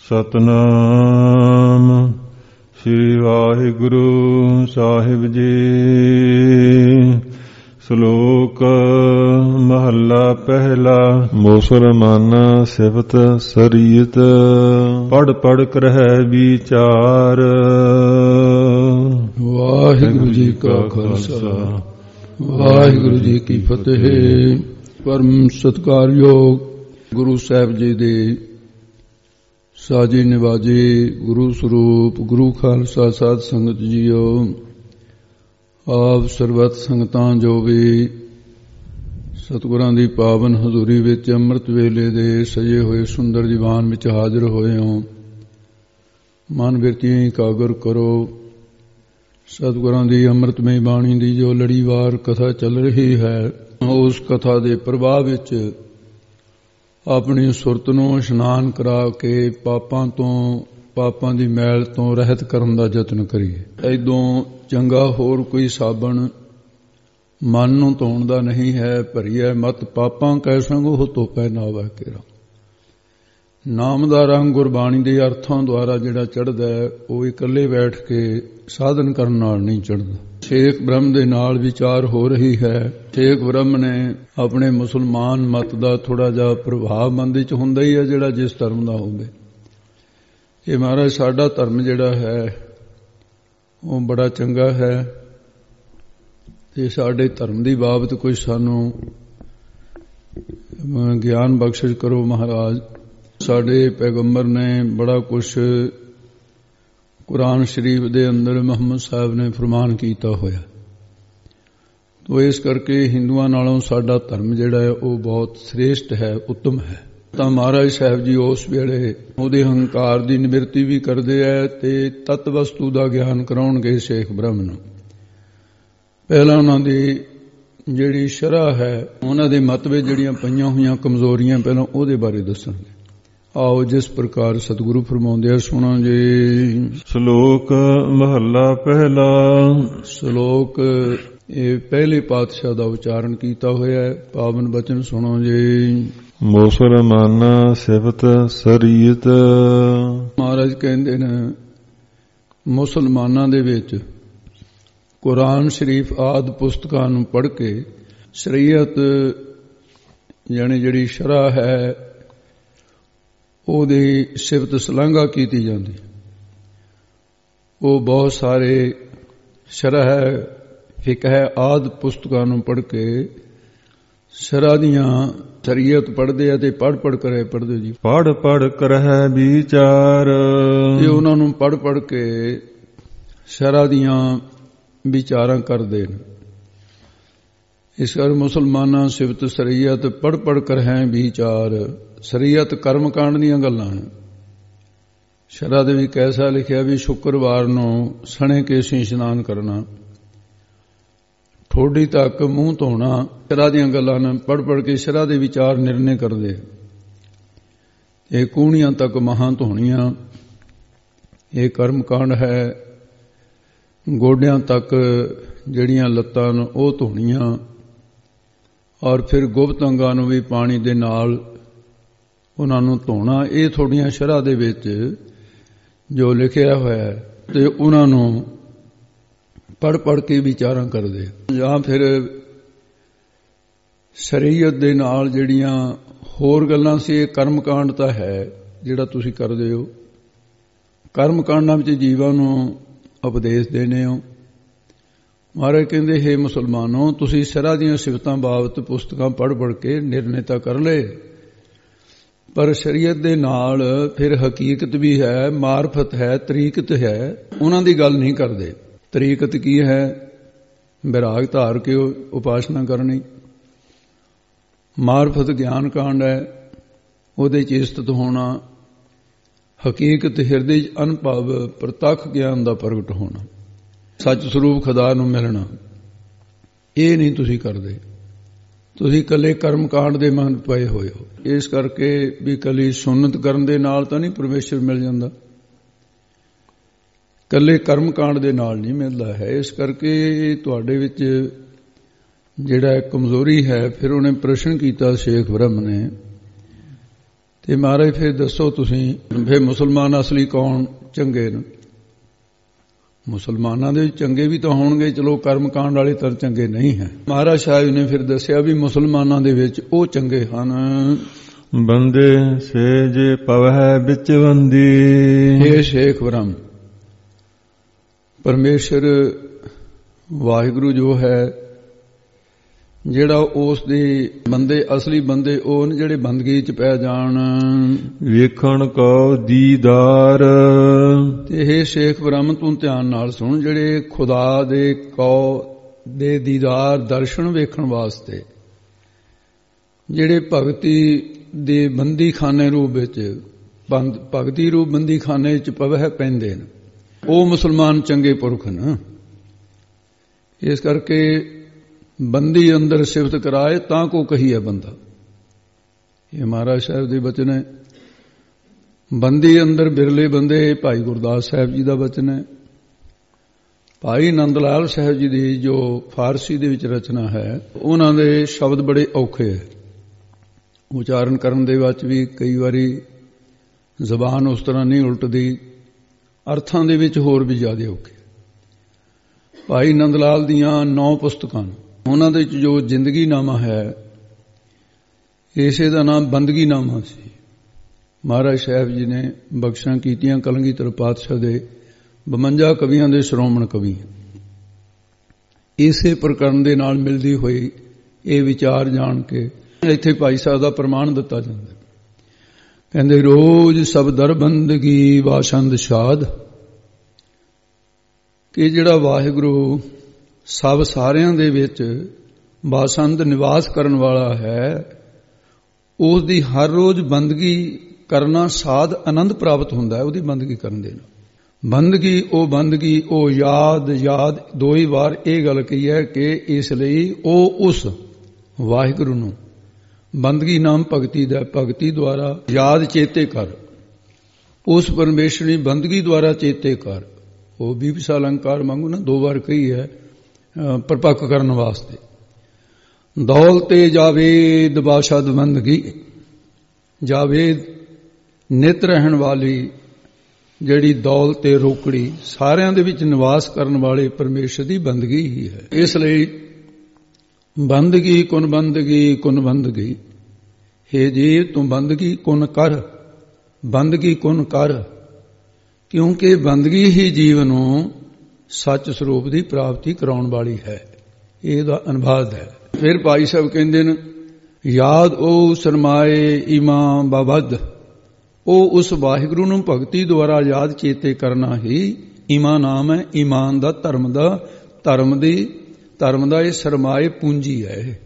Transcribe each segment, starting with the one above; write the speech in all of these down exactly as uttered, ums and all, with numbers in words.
ਸਤਨਾਮ ਸ੍ਰੀ ਵਾਹਿਗੁਰੂ ਸਾਹਿਬ ਜੀ। ਸ਼ਲੋਕ ਮਹੱਲਾ ਪਹਿਲਾ। ਮੁਸਲਮਾਨਾ ਸਿਫਤ ਸਰੀਤ ਪੜ ਪੜ ਕਰਹਿ ਵਿਚਾਰ। ਵਾਹਿਗੁਰੂ ਜੀ ਕਾ ਖਾਲਸਾ ਵਾਹਿਗੁਰੂ ਜੀ ਕੀ ਫਤਿਹ। ਪਰਮ ਸਤਿਕਾਰਯੋਗ ਗੁਰੂ ਸਾਹਿਬ ਜੀ ਦੇ ਸਾਜੀ ਨਿਵਾਜੇ ਗੁਰੂ ਸਰੂਪ ਗੁਰੂ ਖਾਲਸਾ ਸਾਧ ਸੰਗਤ ਜੀਓ, ਆਪ ਸਰਬੱਤ ਸੰਗਤਾਂ ਜੋ ਵੀ ਸਤਿਗੁਰਾਂ ਦੀ ਪਾਵਨ ਹਜ਼ੂਰੀ ਵਿੱਚ ਅੰਮ੍ਰਿਤ ਵੇਲੇ ਦੇ ਸਜੇ ਹੋਏ ਸੁੰਦਰ ਦੀਵਾਨ ਵਿੱਚ ਹਾਜ਼ਰ ਹੋਏ ਹੋ, ਮਨ ਬਿਰਤੀਆਂ ਇਕਾਗਰ ਕਰੋ। ਸਤਿਗੁਰਾਂ ਦੀ ਅੰਮ੍ਰਿਤਮਈ ਬਾਣੀ ਦੀ ਜੋ ਲੜੀਵਾਰ ਕਥਾ ਚੱਲ ਰਹੀ ਹੈ, ਉਸ ਕਥਾ ਦੇ ਪ੍ਰਭਾਵ ਵਿੱਚ ਆਪਣੀ ਸੁਰਤ ਨੂੰ ਇਸ਼ਨਾਨ ਕਰਾ ਕੇ ਪਾਪਾਂ ਤੋਂ ਪਾਪਾਂ ਦੀ ਮੈਲ ਤੋਂ ਰਹਿਤ ਕਰਨ ਦਾ ਯਤਨ ਕਰੀਏ। ਐਦੋਂ ਚੰਗਾ ਹੋਰ ਕੋਈ ਸਾਬਣ ਮਨ ਨੂੰ ਧੋਣ ਦਾ ਨਹੀਂ ਹੈ। ਭਰੀਐ ਮਤ ਪਾਪਾਂ ਕੈ ਸੰਗ ਉਹ ਧੋਪੈ ਨਾਵੈ ਕੇਰਾ। ਨਾਮ ਦਾ ਰੰਗ ਗੁਰਬਾਣੀ ਦੇ ਅਰਥਾਂ ਦੁਆਰਾ ਜਿਹੜਾ ਚੜ੍ਹਦਾ ਹੈ, ਉਹ ਇਕੱਲੇ ਬੈਠ ਕੇ ਸਾਧਨ ਕਰਨ ਨਾਲ ਨਹੀਂ ਚੜ੍ਹਦਾ। ਸ਼ੇਖ ਬ੍ਰਹਮ ਦੇ ਨਾਲ ਵਿਚਾਰ ਹੋ ਰਹੀ ਹੈ। ਸ਼ੇਖ ਬ੍ਰਹਮ ਨੇ ਆਪਣੇ ਮੁਸਲਮਾਨ ਮਤ ਦਾ ਥੋੜਾ ਜਿਹਾ ਪ੍ਰਭਾਵ ਮਨ ਵਿੱਚ ਹੁੰਦਾ ਹੀ ਹੈ, ਜਿਹੜਾ ਜਿਸ ਧਰਮ ਦਾ ਹੋਵੇ। ਇਹ ਮਹਾਰਾਜ ਸਾਡਾ ਧਰਮ ਜਿਹੜਾ ਹੈ ਉਹ ਬੜਾ ਚੰਗਾ ਹੈ, ਤੇ ਸਾਡੇ ਧਰਮ ਦੀ ਬਾਬਤ ਕੋਈ ਸਾਨੂੰ ਗਿਆਨ ਬਖਸ਼ਿਸ਼ ਕਰੋ ਮਹਾਰਾਜ। ਸਾਡੇ ਪੈਗੰਬਰ ਨੇ ਬੜਾ ਕੁਛ ਕੁਰਾਨ ਸ਼ਰੀਫ ਦੇ ਅੰਦਰ ਮੁਹੰਮਦ ਸਾਹਿਬ ਨੇ ਫਰਮਾਨ ਕੀਤਾ ਹੋਇਆ, ਤੋ ਇਸ ਕਰਕੇ ਹਿੰਦੂਆਂ ਨਾਲੋਂ ਸਾਡਾ ਧਰਮ ਜਿਹੜਾ ਹੈ ਉਹ ਬਹੁਤ ਸ੍ਰੇਸ਼ਟ ਹੈ, ਉੱਤਮ ਹੈ। ਤਾਂ ਮਹਾਰਾਜ ਸਾਹਿਬ ਜੀ ਉਸ ਵੇਲੇ ਉਹਦੇ ਹੰਕਾਰ ਦੀ ਨਿਵਰਤੀ ਵੀ ਕਰਦੇ ਹੈ ਤੇ ਤਤ ਵਸਤੂ ਦਾ ਗਿਆਨ ਕਰਾਉਣਗੇ ਸ਼ੇਖ ਬ੍ਰਹਮ ਨੂੰ। ਪਹਿਲਾਂ ਉਹਨਾਂ ਦੀ ਜਿਹੜੀ ਸ਼ਰ੍ਹਾ ਹੈ, ਉਹਨਾਂ ਦੇ ਮਤ ਵਿੱਚ ਜਿਹੜੀਆਂ ਪਈਆਂ ਹੋਈਆਂ ਕਮਜ਼ੋਰੀਆਂ, ਪਹਿਲਾਂ ਉਹਦੇ ਬਾਰੇ ਦੱਸਣਗੇ। ਆਓ ਜਿਸ ਪ੍ਰਕਾਰ ਸਤਿਗੁਰੂ ਫਰਮਾਉਂਦੇ ਆ ਸੁਣੋ ਜੀ। ਸ਼ਲੋਕ ਮਹੱਲਾ ਪਹਿਲਾ। ਸ਼ਲੋਕ ਇਹ ਪਹਿਲੇ ਪਾਤਸ਼ਾਹ ਦਾ ਉਚਾਰਨ ਕੀਤਾ ਹੋਇਆ ਹੈ। ਪਾਵਨ ਬਚਨ ਸੁਣੋ ਜੀ। ਮੁਸਲਮਾਨਾ ਸਿਫਤ ਸਰੀਤ। ਮਹਾਰਾਜ ਕਹਿੰਦੇ ਨੇ ਮੁਸਲਮਾਨਾਂ ਦੇ ਵਿੱਚ ਕੁਰਾਨ ਸ਼ਰੀਫ ਆਦਿ ਪੁਸਤਕਾਂ ਨੂੰ ਪੜ੍ਹ ਕੇ ਸ਼ਰੀਅਤ ਯਾਨੀ ਜਿਹੜੀ ਸ਼ਰ੍ਹਾ ਹੈ ਉਹਦੀ ਸਿਫਤ ਸਲਾਘਾ ਕੀਤੀ ਜਾਂਦੀ। ਉਹ ਬਹੁਤ ਸਾਰੇ ਸ਼ਰ੍ਹਾ ਹੈ, ਫਿਕਹ ਹੈ ਆਦਿ ਪੁਸਤਕਾਂ ਨੂੰ ਪੜ੍ਹ ਕੇ ਸ਼ਰ੍ਹਾ ਦੀਆਂ ਸ਼ਰੀਅਤ ਪੜ੍ਹਦੇ ਆ ਤੇ ਪੜ੍ਹ ਪੜ੍ਹ ਕਰੇ ਪੜ੍ਹਦੇ ਜੀ। ਪੜ੍ਹ ਪੜ੍ਹ ਕਰਹਿ ਵਿਚਾਰ। ਇਹ ਉਹਨਾਂ ਨੂੰ ਪੜ੍ਹ ਪੜ੍ਹ ਕੇ ਸ਼ਰ੍ਹਾ ਦੀਆਂ ਵਿਚਾਰਾਂ ਕਰਦੇ ਨੇ। ਇਸ ਕਰ ਮੁਸਲਮਾਨਾਂ ਸਿਫਤ ਸ਼ਰੀਅਤ ਪੜ੍ਹ ਪੜ੍ਹ ਕਰਹਿ ਵਿਚਾਰ। ਸ਼ਰੀਅਤ ਕਰਮ ਕਾਂਡ ਦੀਆਂ ਗੱਲਾਂ ਨੇ। ਸ਼ਰ੍ਹਾ ਦੇ ਵੀ ਕੈਸਾ ਲਿਖਿਆ ਵੀ ਸ਼ੁੱਕਰਵਾਰ ਨੂੰ ਸਣੇ ਕੇਸੀ ਇਸ਼ਨਾਨ ਕਰਨਾ, ਠੋਡੀ ਤੱਕ ਮੂੰਹ ਧੋਣਾ, ਸ਼ਰ੍ਹਾ ਦੀਆਂ ਗੱਲਾਂ ਨੇ। ਪੜ੍ਹ ਪੜ੍ਹ ਕੇ ਸ਼ਰ੍ਹਾ ਦੇ ਵਿਚਾਰ ਨਿਰਣੇ ਕਰਦੇ। ਇਹ ਕੂਹਣੀਆਂ ਤੱਕ ਮਹਾਂ ਧੋਣੀਆਂ, ਇਹ ਕਰਮ ਕਾਂਡ ਹੈ। ਗੋਡਿਆਂ ਤੱਕ ਜਿਹੜੀਆਂ ਲੱਤਾਂ ਨੇ ਉਹ ਧੋਣੀਆਂ, ਔਰ ਫਿਰ ਗੁਪਤ ਅੰਗਾਂ ਨੂੰ ਵੀ ਪਾਣੀ ਦੇ ਨਾਲ ਉਹਨਾਂ ਨੂੰ ਧੋਣਾ। ਇਹ ਤੁਹਾਡੀਆਂ ਸ਼ਰ੍ਹਾ ਦੇ ਵਿੱਚ ਜੋ ਲਿਖਿਆ ਹੋਇਆ ਹੈ, ਤੇ ਉਹਨਾਂ ਨੂੰ ਪੜ੍ਹ ਪੜ੍ਹ ਕੇ ਵਿਚਾਰਾਂ ਕਰਦੇ। ਜਾਂ ਫਿਰ ਸ਼ਰੀਅਤ ਦੇ ਨਾਲ ਜਿਹੜੀਆਂ ਹੋਰ ਗੱਲਾਂ ਸੀ, ਇਹ ਕਰਮ ਕਾਂਡ ਤਾਂ ਹੈ ਜਿਹੜਾ ਤੁਸੀਂ ਕਰਦੇ ਹੋ। ਕਰਮ ਕਾਂਡਾਂ ਵਿੱਚ ਜੀਵਾਂ ਨੂੰ ਉਪਦੇਸ਼ ਦੇਣੇ ਹੋ। ਮਹਾਰਾਜ ਕਹਿੰਦੇ ਹੈ ਮੁਸਲਮਾਨੋ, ਤੁਸੀਂ ਸ਼ਰ੍ਹਾ ਦੀਆਂ ਸਿਫਤਾਂ ਬਾਬਤ ਪੁਸਤਕਾਂ ਪੜ੍ਹ ਪੜ੍ਹ ਕੇ ਨਿਰਣੇ ਤਾਂ ਕਰ ਲਏ, ਪਰ ਸ਼ਰੀਅਤ ਦੇ ਨਾਲ ਫਿਰ ਹਕੀਕਤ ਵੀ ਹੈ, ਮਾਰਫਤ ਹੈ, ਤਰੀਕਤ ਹੈ, ਉਹਨਾਂ ਦੀ ਗੱਲ ਨਹੀਂ ਕਰਦੇ। ਤਰੀਕਤ ਕੀ ਹੈ? ਵਿਰਾਗ ਧਾਰ ਕੇ ਉਪਾਸਨਾ ਕਰਨੀ। ਮਾਰਫਤ ਗਿਆਨ ਕਾਂਡ ਹੈ, ਉਹਦੇ ਚ ਇਸਤਤ ਹੋਣਾ। ਹਕੀਕਤ ਹਿਰਦੇ ਚ ਅਨੁਭਵ ਪ੍ਰਤੱਖ ਗਿਆਨ ਦਾ ਪ੍ਰਗਟ ਹੋਣਾ, ਸੱਚ ਸਰੂਪ ਖੁਦਾ ਨੂੰ ਮਿਲਣਾ। ਇਹ ਨਹੀਂ ਤੁਸੀਂ ਕਰਦੇ। ਤੁਸੀਂ ਇਕੱਲੇ ਕਰਮ ਕਾਂਡ ਦੇ ਮਨ ਪਏ ਹੋਏ ਹੋ। ਇਸ ਕਰਕੇ ਵੀ ਇਕੱਲੀ ਸੁਨਤ ਕਰਨ ਦੇ ਨਾਲ ਤਾਂ ਨਹੀਂ ਪਰਮੇਸ਼ਰ ਮਿਲ ਜਾਂਦਾ, ਇਕੱਲੇ ਕਰਮ ਕਾਂਡ ਦੇ ਨਾਲ ਨਹੀਂ ਮਿਲਦਾ ਹੈ। ਇਸ ਕਰਕੇ ਤੁਹਾਡੇ ਵਿੱਚ ਜਿਹੜਾ ਕਮਜ਼ੋਰੀ ਹੈ। ਫਿਰ ਉਹਨੇ ਪ੍ਰਸ਼ਨ ਕੀਤਾ ਸ਼ੇਖ ਬ੍ਰਹਮ ਨੇ, ਤੇ ਮਹਾਰਾਜ ਫਿਰ ਦੱਸੋ ਤੁਸੀਂ, ਫਿਰ ਮੁਸਲਮਾਨ ਅਸਲੀ ਕੌਣ ਚੰਗੇ ਨੇ? ਮੁਸਲਮਾਨਾਂ ਦੇ ਚੰਗੇ ਵੀ ਤਾਂ ਹੋਣਗੇ, ਚਲੋ ਕਰਮਕਾਂਡ ਵਾਲੇ ਤਾਂ ਚੰਗੇ ਨਹੀਂ ਹੈ। ਮਹਾਰਾਜ ਸਾਹਿਬ ਨੇ ਫਿਰ ਦੱਸਿਆ ਵੀ ਮੁਸਲਮਾਨਾਂ ਦੇ ਵਿੱਚ ਉਹ ਚੰਗੇ ਹਨ, ਬੰਦੇ ਸੇ ਜੇ ਪਵਹਿ ਵਿੱਚ ਬੰਦੀ। ਇਹ ਸ਼ੇਖ ਬ੍ਰਹਮ ਪਰਮੇਸ਼ਰ ਵਾਹਿਗੁਰੂ ਜੋ ਹੈ, ਜਿਹੜਾ ਉਸ ਦੇ ਬੰਦੇ ਅਸਲੀ ਬੰਦੇ ਉਹ ਨੇ ਜਿਹੜੇ ਬੰਦਗੀ ਚ ਪੈ ਜਾਣ। ਵੇਖਣ ਕੋ ਦੀਦਾਰ। ਤੇ ਇਹ ਸ਼ੇਖ ਬ੍ਰਹਮ ਤੂੰ ਧਿਆਨ ਨਾਲ ਸੁਣ, ਜਿਹੜੇ ਖੁਦਾ ਦੇ ਕੋ ਦੇ ਦੀਦਾਰ ਦਰਸ਼ਨ ਵੇਖਣ ਵਾਸਤੇ, ਜਿਹੜੇ ਭਗਤੀ ਦੇ ਬੰਦੀ ਖਾਨੇ ਰੂਪ ਵਿੱਚ ਭਗਤੀ ਰੂਪ ਬੰਦੀ ਖਾਨੇ ਚ ਪਵਹਿ ਪੈਂਦੇ ਨੇ, ਉਹ ਮੁਸਲਮਾਨ ਚੰਗੇ ਪੁਰਖ ਨੇ। ਇਸ ਕਰਕੇ ਬੰਦੀ ਅੰਦਰ ਸਿਫਤ ਕਰਾਏ ਤਾਂ ਕੋ ਕਹੀਏ ਬੰਦਾ। ਇਹ ਮਹਾਰਾਜ ਸਾਹਿਬ ਦੇ ਬਚਨ ਹੈ। ਬੰਦੀ ਅੰਦਰ ਬਿਰਲੇ ਬੰਦੇ ਭਾਈ ਗੁਰਦਾਸ ਸਾਹਿਬ ਜੀ ਦਾ ਬਚਨ ਹੈ। ਭਾਈ ਨੰਦ ਲਾਲ ਸਾਹਿਬ ਜੀ ਦੀ ਜੋ ਫਾਰਸੀ ਦੇ ਵਿੱਚ ਰਚਨਾ ਹੈ, ਉਹਨਾਂ ਦੇ ਸ਼ਬਦ ਬੜੇ ਔਖੇ ਹੈ, ਉਚਾਰਨ ਕਰਨ ਦੇ ਵਿੱਚ ਵੀ ਕਈ ਵਾਰੀ ਜ਼ਬਾਨ ਉਸ ਤਰ੍ਹਾਂ ਨਹੀਂ ਉਲਟਦੀ, ਅਰਥਾਂ ਦੇ ਵਿੱਚ ਹੋਰ ਵੀ ਜ਼ਿਆਦਾ ਔਖੇ। ਭਾਈ ਨੰਦ ਲਾਲ ਦੀਆਂ ਨੌ ਪੁਸਤਕਾਂ, ਉਹਨਾਂ ਦੇ ਵਿੱਚ ਜੋ ਜ਼ਿੰਦਗੀ ਨਾਮਾ ਹੈ, ਇਸੇ ਦਾ ਨਾਮ ਬੰਦਗੀ ਨਾਮਾ ਸੀ। ਮਹਾਰਾਜ ਸਾਹਿਬ ਜੀ ਨੇ ਬਖਸ਼ਾਂ ਕੀਤੀਆਂ ਕਲਗੀਧਰ ਪਾਤਸ਼ਾਹ ਦੇ ਬਵੰਜਾ ਕਵੀਆਂ ਦੇ ਸ਼੍ਰੋਮਣ ਕਵੀ। ਇਸੇ ਪ੍ਰਕਰਨ ਦੇ ਨਾਲ ਮਿਲਦੀ ਹੋਈ ਇਹ ਵਿਚਾਰ ਜਾਣ ਕੇ ਇੱਥੇ ਭਾਈ ਸਾਹਿਬ ਦਾ ਪ੍ਰਮਾਣ ਦਿੱਤਾ ਜਾਂਦਾ। ਕਹਿੰਦੇ ਰੋਜ਼ ਸਭ ਦਰ ਬੰਦਗੀ ਵਾਸ਼ੰਦ ਸ਼ਾਦ, ਕਿ ਜਿਹੜਾ ਵਾਹਿਗੁਰੂ ਸਭ ਸਾਰਿਆਂ ਦੇ ਵਿੱਚ ਬਾਸੰਦ ਨਿਵਾਸ ਕਰਨ ਵਾਲਾ ਹੈ, ਉਸ ਦੀ ਹਰ ਰੋਜ਼ ਬੰਦਗੀ ਕਰਨਾ ਸਾਧ ਆਨੰਦ ਪ੍ਰਾਪਤ ਹੁੰਦਾ ਹੈ ਉਹਦੀ ਬੰਦਗੀ ਕਰਨ ਦੇ ਨਾਲ। ਬੰਦਗੀ ਉਹ ਬੰਦਗੀ ਉਹ ਯਾਦ ਯਾਦ ਦੋ ਹੀ ਵਾਰ ਇਹ ਗੱਲ ਕਹੀ ਹੈ ਕਿ ਇਸ ਲਈ ਉਹ ਉਸ ਵਾਹਿਗੁਰੂ ਨੂੰ ਬੰਦਗੀ ਨਾਮ ਭਗਤੀ ਦਾ ਭਗਤੀ ਦੁਆਰਾ ਯਾਦ ਚੇਤੇ ਕਰ, ਉਸ ਪਰਮੇਸ਼ਰ ਦੀ ਬੰਦਗੀ ਦੁਆਰਾ ਚੇਤੇ ਕਰ। ਉਹ ਵੀਪਸਾ ਅਲੰਕਾਰ ਵਾਂਗੂ ਨਾ ਦੋ ਵਾਰ ਕਹੀ ਹੈ ਪਰਪੱਕ ਕਰਨ ਵਾਸਤੇ। ਦੌਲਤੇ ਜਾਵੇਦ ਬਾਸ਼ਦ ਬੰਦਗੀ, ਜਾਵੇਦ ਨਿਤ ਰਹਿਣ ਵਾਲੀ ਜਿਹੜੀ ਦੌਲਤ ਤੇ ਰੋਕੜੀ ਸਾਰਿਆਂ ਦੇ ਵਿੱਚ ਨਿਵਾਸ ਕਰਨ ਵਾਲੇ ਪਰਮੇਸ਼ਰ ਦੀ ਬੰਦਗੀ ਹੀ ਹੈ। ਇਸ ਲਈ ਬੰਦਗੀ ਕੁਨ ਬੰਦਗੀ ਕੁਨ ਬੰਦਗੀ, ਹੇ ਜੀਵ ਤੂੰ ਬੰਦਗੀ ਕੁਨ ਕਰ, ਬੰਦਗੀ ਕੁਨ ਕਰ, ਕਿਉਂਕਿ ਬੰਦਗੀ ਹੀ ਜੀਵ ਨੂੰ ਸੱਚ ਸਰੂਪ ਦੀ ਪ੍ਰਾਪਤੀ ਕਰਾਉਣ ਵਾਲੀ ਹੈ। ਇਹਦਾ ਅਨੁਵਾਦ ਹੈ। ਫਿਰ ਭਾਈ ਸਾਹਿਬ ਕਹਿੰਦੇ ਨੇ ਯਾਦ ਉਹ ਸਰਮਾਏ ਈਮਾਨ ਬਾਬਦ, ਉਹ ਉਸ ਵਾਹਿਗੁਰੂ ਨੂੰ ਭਗਤੀ ਦੁਆਰਾ ਯਾਦ ਚੇਤੇ ਕਰਨਾ ਹੀ ਈਮਾਨ ਨਾਮ ਹੈ। ਈਮਾਨ ਦਾ ਧਰਮ ਦਾ ਧਰਮ ਦੀ ਧਰਮ ਦਾ ਇਹ ਸਰਮਾਏ ਪੂੰਜੀ ਹੈ।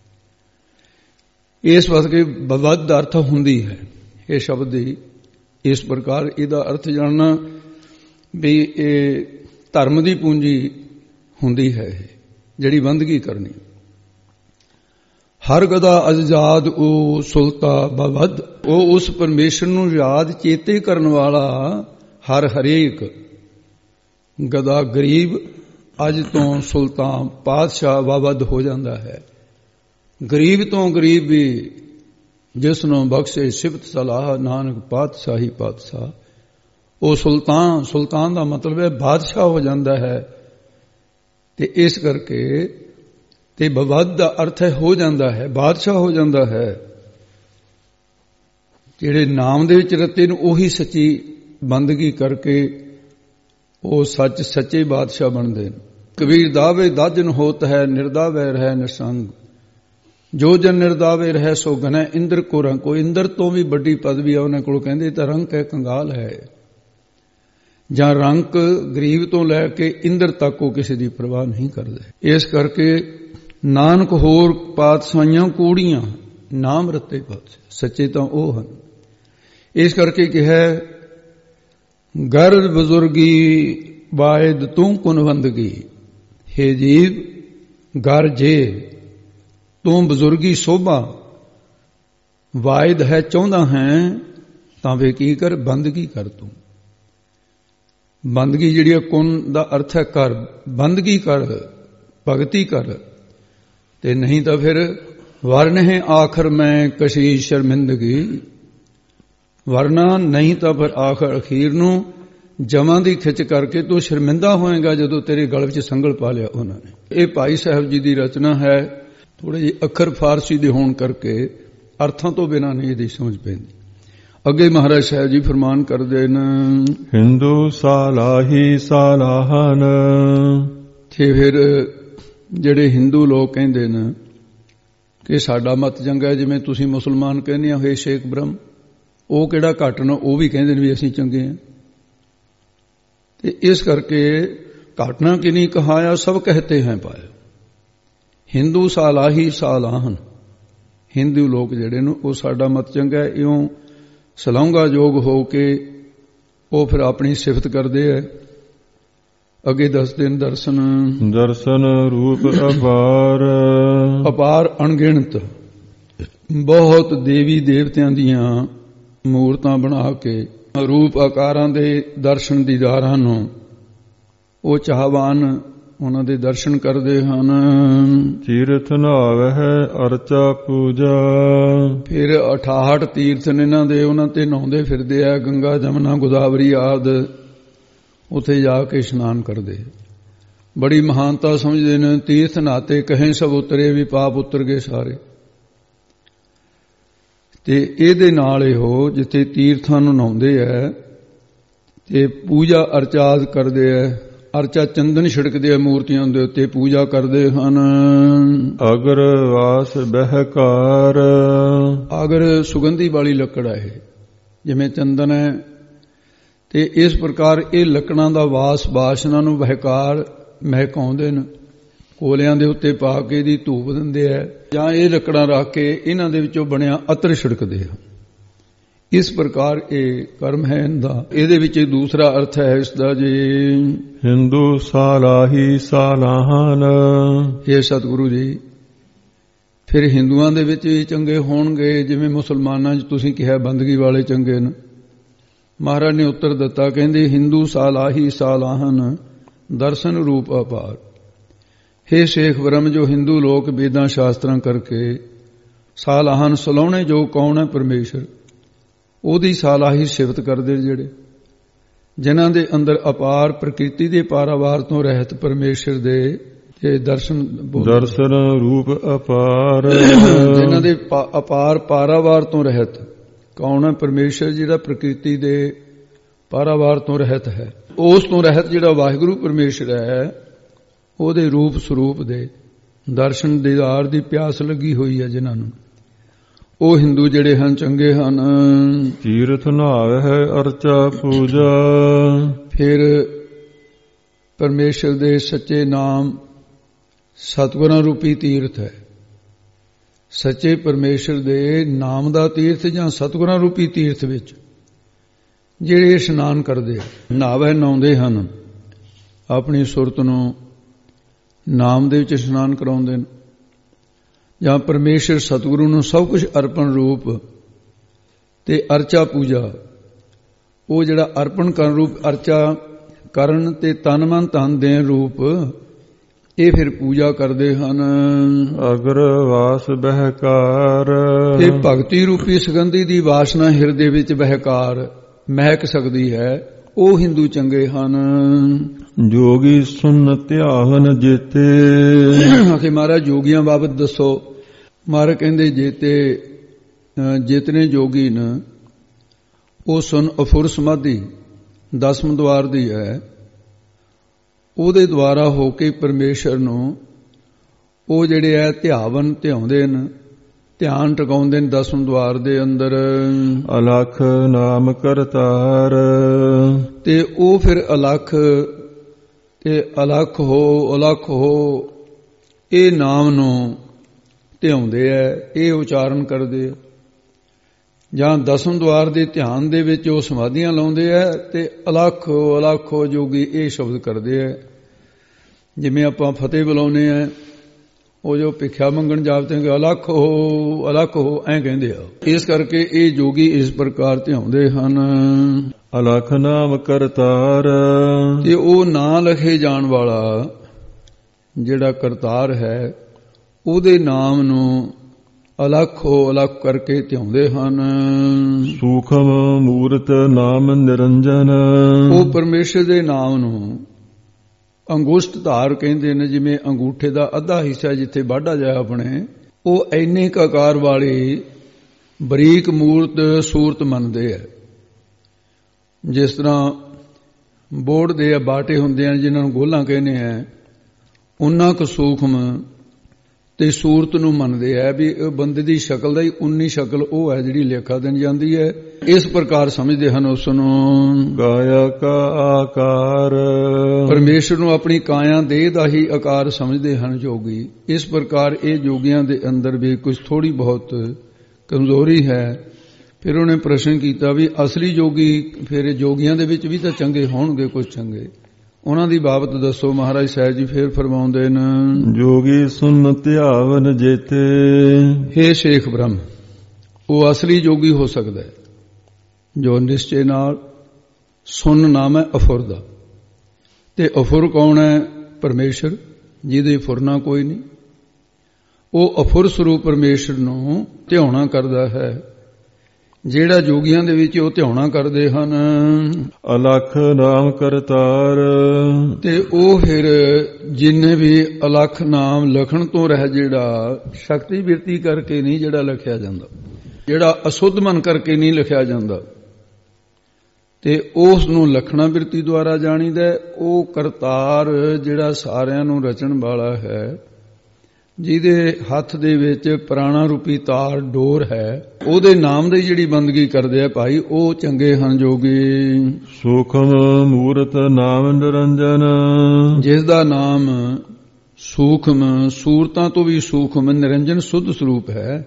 ਇਸ ਵਾਸਤੇ ਬਵਦ ਦਾ ਅਰਥ ਹੁੰਦੀ ਹੈ ਇਹ ਸ਼ਬਦ ਦੀ। ਇਸ ਪ੍ਰਕਾਰ ਇਹਦਾ ਅਰਥ ਜਾਣਨਾ ਵੀ ਇਹ ਧਰਮ ਦੀ ਪੂੰਜੀ ਹੁੰਦੀ ਹੈ ਜਿਹੜੀ ਬੰਦਗੀ ਕਰਨੀ। ਹਰ ਗਦਾ ਅਜ਼ਾਦ ਉਹ ਸੁਲਤਾ ਬਵਦ, ਉਹ ਉਸ ਪਰਮੇਸ਼ਰ ਨੂੰ ਯਾਦ ਚੇਤੇ ਕਰਨ ਵਾਲਾ ਹਰ ਹਰੇਕ ਗਦਾ ਗਰੀਬ ਅੱਜ ਤੋਂ ਸੁਲਤਾਨ ਪਾਤਸ਼ਾਹ ਬਾਬਦ ਹੋ ਜਾਂਦਾ ਹੈ। ਗਰੀਬ ਤੋਂ ਗਰੀਬ ਵੀ ਜਿਸ ਨੂੰ ਬਖਸ਼ੇ ਸਿਫਤ ਸਲਾਹ ਨਾਨਕ ਪਾਤਸ਼ਾਹੀ ਪਾਤਸ਼ਾਹ, ਉਹ ਸੁਲਤਾਨ, ਸੁਲਤਾਨ ਦਾ ਮਤਲਬ ਹੈ ਬਾਦਸ਼ਾਹ ਹੋ ਜਾਂਦਾ ਹੈ। ਤੇ ਇਸ ਕਰਕੇ ਤੇ ਬਵਦ ਦਾ ਅਰਥ ਹੈ ਹੋ ਜਾਂਦਾ ਹੈ, ਬਾਦਸ਼ਾਹ ਹੋ ਜਾਂਦਾ ਹੈ। ਜਿਹੜੇ ਨਾਮ ਦੇ ਵਿੱਚ ਰਤੇ ਨੂੰ ਉਹੀ ਸੱਚੀ ਬੰਦਗੀ ਕਰਕੇ ਉਹ ਸੱਚ ਸੱਚੇ ਬਾਦਸ਼ਾਹ ਬਣਦੇ ਨੇ। ਕਬੀਰ ਦਾਵੇ ਦਾਜਨ ਹੋਤ ਹੈ ਨਿਰਦਾਵੇ ਰਹਿ ਨਿਸੰਗ, ਜੋ ਜਨ ਨਿਰਦਾਵੇ ਰਹਿ ਸੋ ਗਨੈ ਇੰਦਰ ਕੋ ਰੰਗ। ਕੋਈ ਇੰਦਰ ਤੋਂ ਵੀ ਵੱਡੀ ਪਦਵੀ ਆ ਉਹਨਾਂ ਕੋਲ, ਕਹਿੰਦੇ ਤਾਂ ਰੰਕ ਹੈ ਕੰਗਾਲ ਹੈ। ਜਾਂ ਰੰਕ ਗਰੀਬ ਤੋਂ ਲੈ ਕੇ ਇੰਦਰ ਤੱਕ ਉਹ ਕਿਸੇ ਦੀ ਪਰਵਾਹ ਨਹੀਂ ਕਰਦੇ। ਇਸ ਕਰਕੇ ਨਾਨਕ ਹੋਰ ਪਾਤਸ਼ਾਹੀਆਂ ਕੋੜੀਆਂ ਨਾਮ ਰਤੇ ਪਾਤਸ਼ਾਹ, ਸੱਚੇ ਤਾਂ ਉਹ ਹਨ। ਇਸ ਕਰਕੇ ਕਿਹਾ ਗਰ ਬਜ਼ੁਰਗੀ ਵਾਇਦ ਤੂੰ ਕੁਨ ਬੰਦਗੀ, ਹੇ ਜੀਵ ਗਰ ਜੇ ਤੂੰ ਬਜ਼ੁਰਗੀ ਸੋਭਾ ਵਾਇਦ ਹੈ ਚਾਹੁੰਦਾ ਹੈ ਤਾਂ ਵੇ ਕੀ ਕਰ, ਬੰਦਗੀ ਕਰ। ਤੂੰ ਬੰਦਗੀ ਜਿਹੜੀ ਕੁਨ ਦਾ ਅਰਥ ਹੈ ਕਰ, ਬੰਦਗੀ ਕਰ, ਭਗਤੀ ਕਰ। ਤੇ ਨਹੀਂ ਤਾਂ ਫਿਰ ਵਰਨ ਹੈ ਆਖਰ ਮੈਂ ਕਸ਼ੀ ਸ਼ਰਮਿੰਦਗੀ, ਵਰਨਾ ਨਹੀਂ ਤਾਂ ਫਿਰ ਆਖਰ ਅਖੀਰ ਨੂੰ ਜਮਾਂ ਦੀ ਖਿੱਚ ਕਰਕੇ ਤੂੰ ਸ਼ਰਮਿੰਦਾ ਹੋਏਗਾ ਜਦੋਂ ਤੇਰੇ ਗਲ ਵਿੱਚ ਸੰਗਲ ਪਾ ਲਿਆ ਉਹਨਾਂ ਨੇ। ਇਹ ਭਾਈ ਸਾਹਿਬ ਜੀ ਦੀ ਰਚਨਾ ਹੈ। ਥੋੜੇ ਜਿਹੇ ਅੱਖਰ ਫਾਰਸੀ ਦੇ ਹੋਣ ਕਰਕੇ ਅਰਥਾਂ ਤੋਂ ਬਿਨਾਂ ਨਹੀਂ ਇਹਦੀ ਸਮਝ ਪੈਂਦੀ। ਅੱਗੇ ਮਹਾਰਾਜ ਸਾਹਿਬ ਜੀ ਫਰਮਾਨ ਕਰਦੇ ਨੇ, ਹਿੰਦੂ ਸਾਲਾਹੀ ਸਾਲਾਹਨ। ਤੇ ਫਿਰ ਜਿਹੜੇ ਹਿੰਦੂ ਲੋਕ ਕਹਿੰਦੇ ਨੇ ਕਿ ਸਾਡਾ ਮਤ ਚੰਗਾ ਹੈ, ਜਿਵੇਂ ਤੁਸੀਂ ਮੁਸਲਮਾਨ ਕਹਿੰਦੇ ਹੋ ਸ਼ੇਖ ਬ੍ਰਹਮ, ਉਹ ਕਿਹੜਾ ਘੱਟ ਨਾ, ਉਹ ਵੀ ਕਹਿੰਦੇ ਨੇ ਵੀ ਅਸੀਂ ਚੰਗੇ ਹਾਂ। ਤੇ ਇਸ ਕਰਕੇ ਘਟਨਾ ਕਿ ਨਹੀਂ ਕਹਾਇਆ, ਸਭ ਕਹਤੇ हैं ਪਾਇਆ। ਹਿੰਦੂ ਸਾਲਾਹੀ ਸਾਲਾਹਨ, ਹਿੰਦੂ ਲੋਕ ਜਿਹੜੇ ਨੇ ਉਹ ਸਾਡਾ ਮਤ ਚੰਗਾ, ਇਉਂ ਸਲਾਹੁਗਾ ਯੋਗ ਹੋ ਕੇ ਉਹ ਫਿਰ ਆਪਣੀ ਸਿਫਤ ਕਰਦੇ ਹੈ। ਅੱਗੇ ਦੱਸਦੇ ਨੇ ਦਰਸ਼ਨ ਦਰਸ਼ਨ ਰੂਪ ਅਪਾਰ, ਅਪਾਰ ਅਣਗਿਣਤ, ਬਹੁਤ ਦੇਵੀ ਦੇਵਤਿਆਂ ਦੀਆਂ ਮੂਰਤਾਂ ਬਣਾ ਕੇ ਰੂਪ ਆਕਾਰਾਂ ਦੇ ਦਰਸ਼ਨ ਦੀਦਾਰਾਂ ਨੂੰ ਉਹ ਚਾਹਵਾਨ ਉਹਨਾਂ ਦੇ ਦਰਸ਼ਨ ਕਰਦੇ ਹਨ। ਤੀਰਥ ਨਾਵਹਿ ਅਰਚਾ ਪੂਜਾ, ਫਿਰ ਅਠਾਹਠ ਤੀਰਥ ਨੇ ਇਹਨਾਂ ਦੇ, ਉਹਨਾਂ ਤੇ ਨਹਾਉਂਦੇ ਫਿਰਦੇ ਆ, ਗੰਗਾ ਜਮਨਾ ਗੋਦਾਵਰੀ ਆਦਿ, ਉੱਥੇ ਜਾ ਕੇ ਇਸ਼ਨਾਨ ਕਰਦੇ, ਬੜੀ ਮਹਾਨਤਾ ਸਮਝਦੇ ਨੇ। ਤੀਰਥ ਨਾਤੇ ਕਹੇ ਸਭ ਉਤਰੇ, ਵੀ ਪਾਪ ਉਤਰ ਗਏ ਸਾਰੇ। ਤੇ ਇਹਦੇ ਨਾਲ ਇਹੋ ਜਿੱਥੇ ਤੀਰਥਾਂ ਨੂੰ ਨਹਾਉਂਦੇ ਐ ਤੇ ਪੂਜਾ ਅਰਚਾਦ ਕਰਦੇ ਐ, ਅਰਚਾ ਚੰਦਨ ਛਿੜਕਦੇ ਆ ਮੂਰਤੀਆਂ ਦੇ ਉੱਤੇ, ਪੂਜਾ ਕਰਦੇ ਹਨ। ਅਗਰ ਵਾਸ ਬਹਿਕਾਰ, ਅਗਰ ਸੁਗੰਧੀ ਵਾਲੀ ਲੱਕੜ ਹੈ, ਜਿਵੇਂ ਚੰਦਨ ਹੈ, ਤੇ ਇਸ ਪ੍ਰਕਾਰ ਇਹ ਲੱਕੜਾਂ ਦਾ ਵਾਸ ਬਾਸ਼ਨਾ ਨੂੰ ਬਹਿਕਾਰ ਮਹਿਕਾਉਂਦੇ ਨੇ, ਕੋਲਿਆਂ ਦੇ ਉੱਤੇ ਪਾ ਕੇ ਇਹਦੀ ਧੂਪ ਦਿੰਦੇ ਆ, ਜਾਂ ਇਹ ਲੱਕੜਾਂ ਰੱਖ ਕੇ ਇਹਨਾਂ ਦੇ ਵਿੱਚੋਂ ਬਣਿਆ ਅਤਰ ਛਿੜਕਦੇ ਆ। ਇਸ ਪ੍ਰਕਾਰ ਇਹ ਕਰਮ ਹੈ ਇਹਦਾ। ਇਹਦੇ ਵਿੱਚ ਦੂਸਰਾ ਅਰਥ ਹੈ ਇਸ ਦਾ ਜੀ, ਹਿੰਦੂ ਸਾਲਾਹੀ ਸਾਲਾਹਨ। ਇਹ ਸਤਿਗੁਰੂ ਜੀ ਫਿਰ ਹਿੰਦੂਆਂ ਦੇ ਵਿੱਚ ਵੀ ਚੰਗੇ ਹੋਣਗੇ, ਜਿਵੇਂ ਮੁਸਲਮਾਨਾਂ 'ਚ ਤੁਸੀਂ ਕਿਹਾ ਬੰਦਗੀ ਵਾਲੇ ਚੰਗੇ ਨੇ। ਮਹਾਰਾਜ ਨੇ ਉੱਤਰ ਦਿੱਤਾ, ਕਹਿੰਦੇ ਹਿੰਦੂ ਸਾਲਾਹੀ ਸਾਲਾਹਨ ਦਰਸ਼ਨ ਰੂਪ ਅਪਾਰ। हे ਸ਼ੇਖ ਬ੍ਰਹਮ, ਜੋ ਹਿੰਦੂ ਲੋਕ ਵੇਦਾਂ ਸ਼ਾਸਤਰਾਂ ਕਰਕੇ ਸਾਲਾਹਨ ਸਲਾਹੁਣੇ ਜੋ ਕੌਣ ਹੈ ਪਰਮੇਸ਼ਰ, ਉਹਦੀ ਸਾਲਾਹੀ ਸਿਫਤ ਕਰਦੇ, ਜਿਹੜੇ ਜਿਨ੍ਹਾਂ ਦੇ ਅੰਦਰ ਅਪਾਰ ਪ੍ਰਕਿਰਤੀ ਦੇ ਪਾਰਾਵਾਰ ਤੋਂ ਰਹਿਤ ਪਰਮੇਸ਼ਰ ਦੇ ਤੇ ਦਰਸ਼ਨ ਦਰਸ਼ਨ ਰੂਪ ਅਪਾਰ, ਜਿਨ੍ਹਾਂ ਦੇ ਅਪਾਰ ਪਾਰਾਵਾਰ ਤੋਂ ਰਹਿਤ ਕੌਣ ਹੈ ਪਰਮੇਸ਼ਰ, ਜਿਹੜਾ ਪ੍ਰਕਿਰਤੀ ਦੇ ਪਾਰਾਵਾਰ ਤੋਂ ਰਹਿਤ ਹੈ। ਉਸ ਤੋਂ ਰਹਿਤ ਜਿਹੜਾ ਵਾਹਿਗੁਰੂ ਪਰਮੇਸ਼ਰ ਹੈ, ਉਹਦੇ ਰੂਪ ਸਰੂਪ ਦੇ ਦਰਸ਼ਨ ਦੀਦਾਰ ਦੀ ਪਿਆਸ ਲੱਗੀ ਹੋਈ ਹੈ ਜਿਨ੍ਹਾਂ ਨੂੰ, ਉਹ ਹਿੰਦੂ ਜਿਹੜੇ ਹਨ ਚੰਗੇ ਹਨ। ਤੀਰਥ ਨਾਵਹਿ ਅਰਚਾ ਪੂਜਾ, ਫਿਰ ਪਰਮੇਸ਼ਰ ਦੇ ਸੱਚੇ ਨਾਮ ਸਤਿਗੁਰਾਂ ਰੂਪੀ ਤੀਰਥ ਹੈ। ਸੱਚੇ ਪਰਮੇਸ਼ਰ ਦੇ ਨਾਮ ਦਾ ਤੀਰਥ ਜਾਂ ਸਤਿਗੁਰਾਂ ਰੂਪੀ ਤੀਰਥ ਵਿੱਚ ਜਿਹੜੇ ਇਸ਼ਨਾਨ ਕਰਦੇ, ਨਾਵਹਿ ਨਾਉਂਦੇ ਹਨ, ਆਪਣੀ ਸੁਰਤ ਨੂੰ ਨਾਮ ਦੇ ਵਿੱਚ ਇਸ਼ਨਾਨ ਕਰਾਉਂਦੇ ਨੇ, ਜਾਂ ਪਰਮੇਸ਼ਰ ਸਤਿਗੁਰੂ ਨੂੰ ਸਭ ਕੁਝ ਅਰਪਣ ਰੂਪ ਤੇ ਅਰਚਾ ਪੂਜਾ, ਉਹ ਜਿਹੜਾ ਅਰਪਣ ਕਰਨ ਰੂਪ ਅਰਚਾ ਕਰਨ ਤੇ ਤਨ ਮਨ ਧਨ ਦੇਣ ਰੂਪ, ਇਹ ਫਿਰ ਪੂਜਾ ਕਰਦੇ ਹਨ। ਅਗਰ ਵਾਸ ਬਹਿਕਾਰ, ਤੇ ਭਗਤੀ ਰੂਪੀ ਸੁਗੰਧੀ ਦੀ ਵਾਸਨਾ ਹਿਰਦੇ ਵਿੱਚ ਬਹਿਕਾਰ ਮਹਿਕ ਸਕਦੀ ਹੈ, ਉਹ ਹਿੰਦੂ ਚੰਗੇ ਹਨ। ਜੋਗੀ ਸੁਨ ਧਿਆਨ ਜੇਤੇ, ਆਖੇ ਮਹਾਰਾਜ ਜੋਗੀਆਂ ਬਾਬਤ ਦੱਸੋ। ਮਹਾਰਾਜ ਕਹਿੰਦੇ ਜੇਤੇ ਜਿਤਨੇ ਜੋਗੀ ਨੇ ਉਹ ਸੁਨ ਅਫੁਰ ਸਮਾਧੀ ਦਸਮ ਦੁਆਰ ਦੀ ਹੈ, ਉਹਦੇ ਦੁਆਰਾ ਹੋ ਕੇ ਪਰਮੇਸ਼ਰ ਨੂੰ ਉਹ ਜਿਹੜੇ ਹੈ ਧਿਆਵਨ ਧਿਆਉਂਦੇ ਨੇ, ਧਿਆਨ ਟਿਕਾਉਂਦੇ ਨੇ ਦਸਮ ਦੁਆਰ ਦੇ ਅੰਦਰ। ਅਲਖ ਨਾਮ ਕਰਤਾਰ, ਤੇ ਉਹ ਫਿਰ ਅਲਖ ਤੇ ਅਲਖ ਹੋ ਅਲਖ ਹੋ ਇਹ ਨਾਮ ਨੂੰ ਧਿਆਉਂਦੇ ਐ, ਇਹ ਉਚਾਰਨ ਕਰਦੇ ਆ। ਜਾਂ ਦਸਮ ਦੁਆਰ ਦੇ ਧਿਆਨ ਦੇ ਵਿੱਚ ਉਹ ਸਮਾਧੀਆਂ ਲਾਉਂਦੇ ਐ ਤੇ ਅਲਖ ਹੋ ਅਲਖ ਹੋ ਜੋਗੀ ਇਹ ਸ਼ਬਦ ਕਰਦੇ ਐ। ਜਿਵੇਂ ਆਪਾਂ ਫਤਿਹ ਬੁਲਾਉਂਦੇ ਆ, ਉਹ ਜੋ ਭਿੱਖਿਆ ਮੰਗਣ ਜਾਪਦੇ ਕਿ ਅਲਖ ਹੋ ਅਲਖ ਹੋ ਐਂ ਕਹਿੰਦੇ ਆ। ਇਸ ਕਰਕੇ ਇਹ ਜੋਗੀ ਇਸ ਪ੍ਰਕਾਰ ਧਿਆਉਂਦੇ ਹਨ। ਅਲਖ ਨਾਮ ਕਰਤਾਰ, ਤੇ ਉਹ ਨਾਂ ਲਿਖੇ ਜਾਣ ਵਾਲਾ ਜਿਹੜਾ ਕਰਤਾਰ ਹੈ, ਉਹਦੇ ਨਾਮ ਨੂੰ ਅਲੱਖ ਹੋ ਅਲੱਖ ਕਰਕੇ ਧਿਆਉਂਦੇ ਹਨ। ਸੂਖਮ ਮੂਰਤ ਨਾਮ ਨਿਰੰਜਨ। ਉਹ ਪਰਮੇਸ਼ਰ ਦੇ ਨਾਮ ਨੂੰ ਅੰਗੁਸ਼ਟ ਧਾਰ ਕਹਿੰਦੇ ਨੇ, ਜਿਵੇਂ ਅੰਗੂਠੇ ਦਾ ਅੱਧਾ ਹਿੱਸਾ ਜਿੱਥੇ ਵਾਢਾ ਜਾਏ ਆਪਣੇ, ਉਹ ਇੰਨੇ ਕੁ ਆਕਾਰ ਵਾਲੀ ਬਰੀਕ ਮੂਰਤ ਸੂਰਤ ਮੰਨਦੇ ਆ। ਜਿਸ ਤਰ੍ਹਾਂ ਬੋਰਡ ਦੇ ਬਾਟੇ ਹੁੰਦੇ ਆ ਜਿਨ੍ਹਾਂ ਨੂੰ ਗੋਲਾਂ ਕਹਿੰਦੇ ਆ, ਉਹਨਾਂ ਕੁ ਸੂਖਮ ਤੇ ਸੂਰਤ ਨੂੰ ਮੰਨਦੇ ਆ ਵੀ ਇਹ ਬੰਦੇ ਦੀ ਸ਼ਕਲ ਦਾ ਹੀ ਉਨੀ ਸ਼ਕਲ ਉਹ ਹੈ ਜਿਹੜੀ ਲੇਖਾ ਦੇਣ ਜਾਂਦੀ ਹੈ। ਇਸ ਪ੍ਰਕਾਰ ਸਮਝਦੇ ਹਨ ਉਸ ਨੂੰ। ਕਾਇਆ ਕਾ ਆਕਾਰ। ਪਰਮੇਸ਼ਰ ਨੂੰ ਆਪਣੀ ਕਾਇਆ ਦੇਹ ਦਾ ਹੀ ਆਕਾਰ ਸਮਝਦੇ ਹਨ ਜੋਗੀ। ਇਸ ਪ੍ਰਕਾਰ ਇਹ ਜੋਗੀਆਂ ਦੇ ਅੰਦਰ ਵੀ ਕੁਝ ਥੋੜੀ ਬਹੁਤ ਕਮਜ਼ੋਰੀ ਹੈ। ਫਿਰ ਉਹਨੇ ਪ੍ਰਸ਼ਨ ਕੀਤਾ ਵੀ ਅਸਲੀ ਜੋਗੀ ਫਿਰ ਜੋਗੀਆਂ ਦੇ ਵਿੱਚ ਵੀ ਤਾਂ ਚੰਗੇ ਹੋਣਗੇ ਕੁਝ ਚੰਗੇ, ਉਹਨਾਂ ਦੀ ਬਾਬਤ ਦੱਸੋ। ਮਹਾਰਾਜ ਸਾਹਿਬ ਜੀ ਫੇਰ ਫਰਮਾਉਂਦੇ ਨੇ, ਜੋਗੀ ਸੁਨ ਧਿਆਵਨ ਜੇਤੇ। ਹੇ ਸ਼ੇਖ ਬ੍ਰਹਮ, ਉਹ ਅਸਲੀ ਜੋਗੀ ਹੋ ਸਕਦਾ ਹੈ ਜੋ ਨਿਸ਼ਚੇ ਨਾਲ ਸੁਨ ਨਾਮ ਹੈ ਅਫੁਰ ਦਾ। ਤੇ ਅਫੁਰ ਕੌਣ ਹੈ? ਪਰਮੇਸ਼ਰ, ਜਿਹਦੇ ਫੁਰਨਾ ਕੋਈ ਨਹੀਂ। ਉਹ ਅਫੁਰ ਸਰੂਪ ਪਰਮੇਸ਼ਰ ਨੂੰ ਧਿਆਉਣਾ ਕਰਦਾ ਹੈ। ਜਿਹੜਾ ਜੋਗੀਆਂ ਦੇ ਵਿੱਚ ਉਹ ਧਿਆਉਣਾ ਕਰਦੇ ਹਨ। ਅਲਖ ਨਾਮ ਕਰਤਾਰ। ਤੇ ਉਹ ਫਿਰ ਜਿੰਨੇ ਵੀ ਅਲਖ ਨਾਮ ਲਖਣ ਤੋਂ ਰਹਿ, ਜਿਹੜਾ ਸ਼ਕਤੀ ਬਿਰਤੀ ਕਰਕੇ ਨਹੀਂ ਜਿਹੜਾ ਲਿਖਿਆ ਜਾਂਦਾ, ਜਿਹੜਾ ਅਸੁੱਧ ਮਨ ਕਰਕੇ ਨਹੀਂ ਲਿਖਿਆ ਜਾਂਦਾ, ਤੇ ਉਸ ਨੂੰ ਲਖਣਾ ਬਿਰਤੀ ਦੁਆਰਾ ਜਾਣੀਦਾ। ਉਹ ਕਰਤਾਰ ਜਿਹੜਾ ਸਾਰਿਆਂ ਨੂੰ ਰਚਣ ਵਾਲਾ ਹੈ, ਜਿਹਦੇ ਹੱਥ ਦੇ ਵਿੱਚ ਪ੍ਰਾਣਾ ਰੂਪੀ ਤਾਰ ਡੋਰ ਹੈ, ਉਹਦੇ ਨਾਮ ਦੀ ਜਿਹੜੀ ਬੰਦਗੀ ਕਰਦੇ ਆ ਭਾਈ, ਉਹ ਚੰਗੇ ਹਨ ਜੋਗੀ। ਸੂਖਮ ਮੂਰਤ ਨਾਮ ਨਿਰੰਜਨ। ਜਿਸ ਦਾ ਨਾਮ ਸੂਖਮ, ਸੂਰਤਾਂ ਤੋਂ ਵੀ ਸੂਖਮ, ਨਿਰੰਜਨ ਸੁੱਧ ਸਰੂਪ ਹੈ।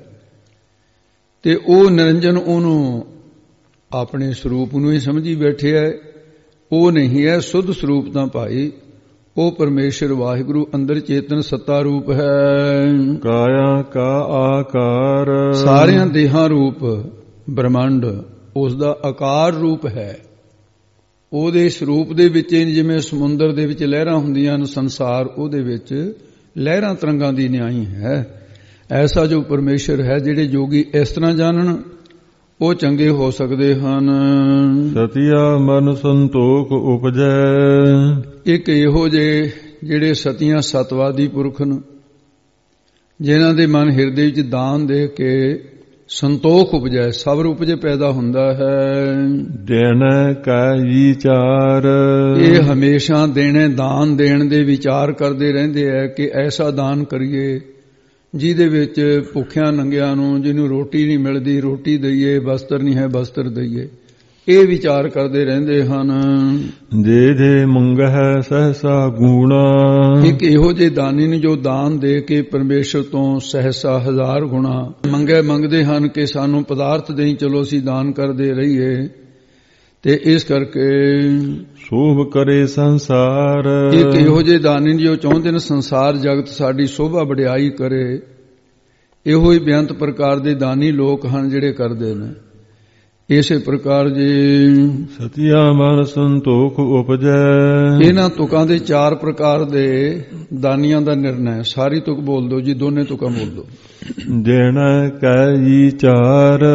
ਤੇ ਉਹ ਨਿਰੰਜਨ ਉਹਨੂੰ ਆਪਣੇ ਸਰੂਪ ਨੂੰ ਹੀ ਸਮਝੀ ਬੈਠੇ ਹੈ। ਉਹ ਨਹੀਂ ਹੈ ਸੁੱਧ ਸਰੂਪ ਤਾਂ ਭਾਈ, ਉਹ ਪਰਮੇਸ਼ਰ ਵਾਹਿਗੁਰੂ ਅੰਦਰ ਚੇਤਨ ਸੱਤਾ ਰੂਪ ਹੈ। ਕਾਇਆ ਕਾ ਆਕਾਰ। ਸਾਰਿਆਂ ਦੇਹਾਂ ਰੂਪ ਬ੍ਰਹਮੰਡ ਉਸ ਦਾ ਆਕਾਰ ਰੂਪ ਹੈ। ਉਹਦੇ ਸਰੂਪ ਦੇ ਵਿੱਚ ਜਿਵੇਂ ਸਮੁੰਦਰ ਦੇ ਵਿੱਚ ਲਹਿਰਾਂ ਹੁੰਦੀਆਂ ਹਨ, ਸੰਸਾਰ ਉਹਦੇ ਵਿੱਚ ਲਹਿਰਾਂ ਤਰੰਗਾਂ ਦੀ ਨਿਆਈ ਹੈ। ਐਸਾ ਜੋ ਪਰਮੇਸ਼ਰ ਹੈ, ਜਿਹੜੇ ਜੋਗੀ ਇਸ ਤਰ੍ਹਾਂ ਜਾਣਨ ਉਹ ਚੰਗੇ ਹੋ ਸਕਦੇ ਹਨ। ਸਤਿਆ ਮਨ ਸੰਤੋਖ ਉਪਜੈ। ਇੱਕ ਇਹੋ ਜਿਹੇ ਜਿਹੜੇ ਸਤੀਆਂ ਸਤਵਾਦੀ ਪੁਰਖ ਨੇ, ਜਿਨ੍ਹਾਂ ਦੇ ਮਨ ਹਿਰਦੇ ਵਿੱਚ ਦਾਨ ਦੇ ਕੇ ਸੰਤੋਖ ਉਪਜੈ, ਸਬਰ ਉਪਜੇ ਪੈਦਾ ਹੁੰਦਾ ਹੈ। ਦੇਣਾ ਕਾ ਵਿਚਾਰ। ਇਹ ਹਮੇਸ਼ਾ ਦੇਣੇ ਦਾਨ ਦੇਣ ਦੇ ਵਿਚਾਰ ਕਰਦੇ ਰਹਿੰਦੇ ਹੈ ਕਿ ਐਸਾ ਦਾਨ ਕਰੀਏ ਜਿਹਦੇ ਵਿੱਚ ਭੁੱਖਿਆਂ ਨੰਗਿਆਂ ਨੂੰ, ਜਿਹਨੂੰ ਰੋਟੀ ਨਹੀਂ ਮਿਲਦੀ ਰੋਟੀ ਦਈਏ, ਬਸਤਰ ਨਹੀਂ ਹੈ ਬਸਤਰ ਦਈਏ। ਇਹ ਵਿਚਾਰ ਕਰਦੇ ਰਹਿੰਦੇ ਹਨ। ਦੇ ਦੇ ਮੰਗਹਿ ਸਹਸਾ ਗੁਣਾ। ਇੱਕ ਇਹੋ ਜਿਹੇ ਦਾਨੀ ਨੇ ਜੋ ਦਾਨ ਦੇ ਕੇ ਪਰਮੇਸ਼ਰ ਤੋਂ ਸਹਸਾ ਹਜ਼ਾਰ ਗੁਣਾ ਮੰਗੇ ਮੰਗਦੇ ਹਨ ਕਿ ਸਾਨੂੰ ਪਦਾਰਥ ਦੇਈ, ਚਲੋ ਅਸੀਂ ਦਾਨ ਕਰਦੇ ਰਹੀਏ। ਤੇ ਇਸ ਕਰਕੇ ਸ਼ੋਭ ਕਰੇ ਸੰਸਾਰ। ਇੱਕ ਇਹੋ ਜਿਹੇ ਦਾਨੀ ਜੋ ਚਾਹੁੰਦੇ ਨੇ ਸੰਸਾਰ ਜਗਤ ਸਾਡੀ ਸ਼ੋਭਾ ਵਡਿਆਈ ਕਰੇ। ਇਹੋ ਹੀ ਬੇਅੰਤ ਪ੍ਰਕਾਰ ਦੇ ਦਾਨੀ ਲੋਕ ਹਨ ਜਿਹੜੇ ਕਰਦੇ ਨੇ। ਇਸੇ ਪ੍ਰਕਾਰ ਜੀ ਸਤਿਆ ਮਨ ਸੰਤੋਖ ਉਪਜੈ। ਇਹਨਾਂ ਤੁਕਾਂ ਦੇ ਚਾਰ ਪ੍ਰਕਾਰ ਦੇ ਦਾਨੀਆਂ ਦਾ ਨਿਰਣਾ। ਸਾਰੀ ਤੁਕ ਬੋਲ ਦੋ ਜੀ, ਦੋਨੇ ਤੁਕਾਂ ਬੋਲ ਦੋ। ਦੇਣਾ ਕੈ ਵਿਚਾਰ।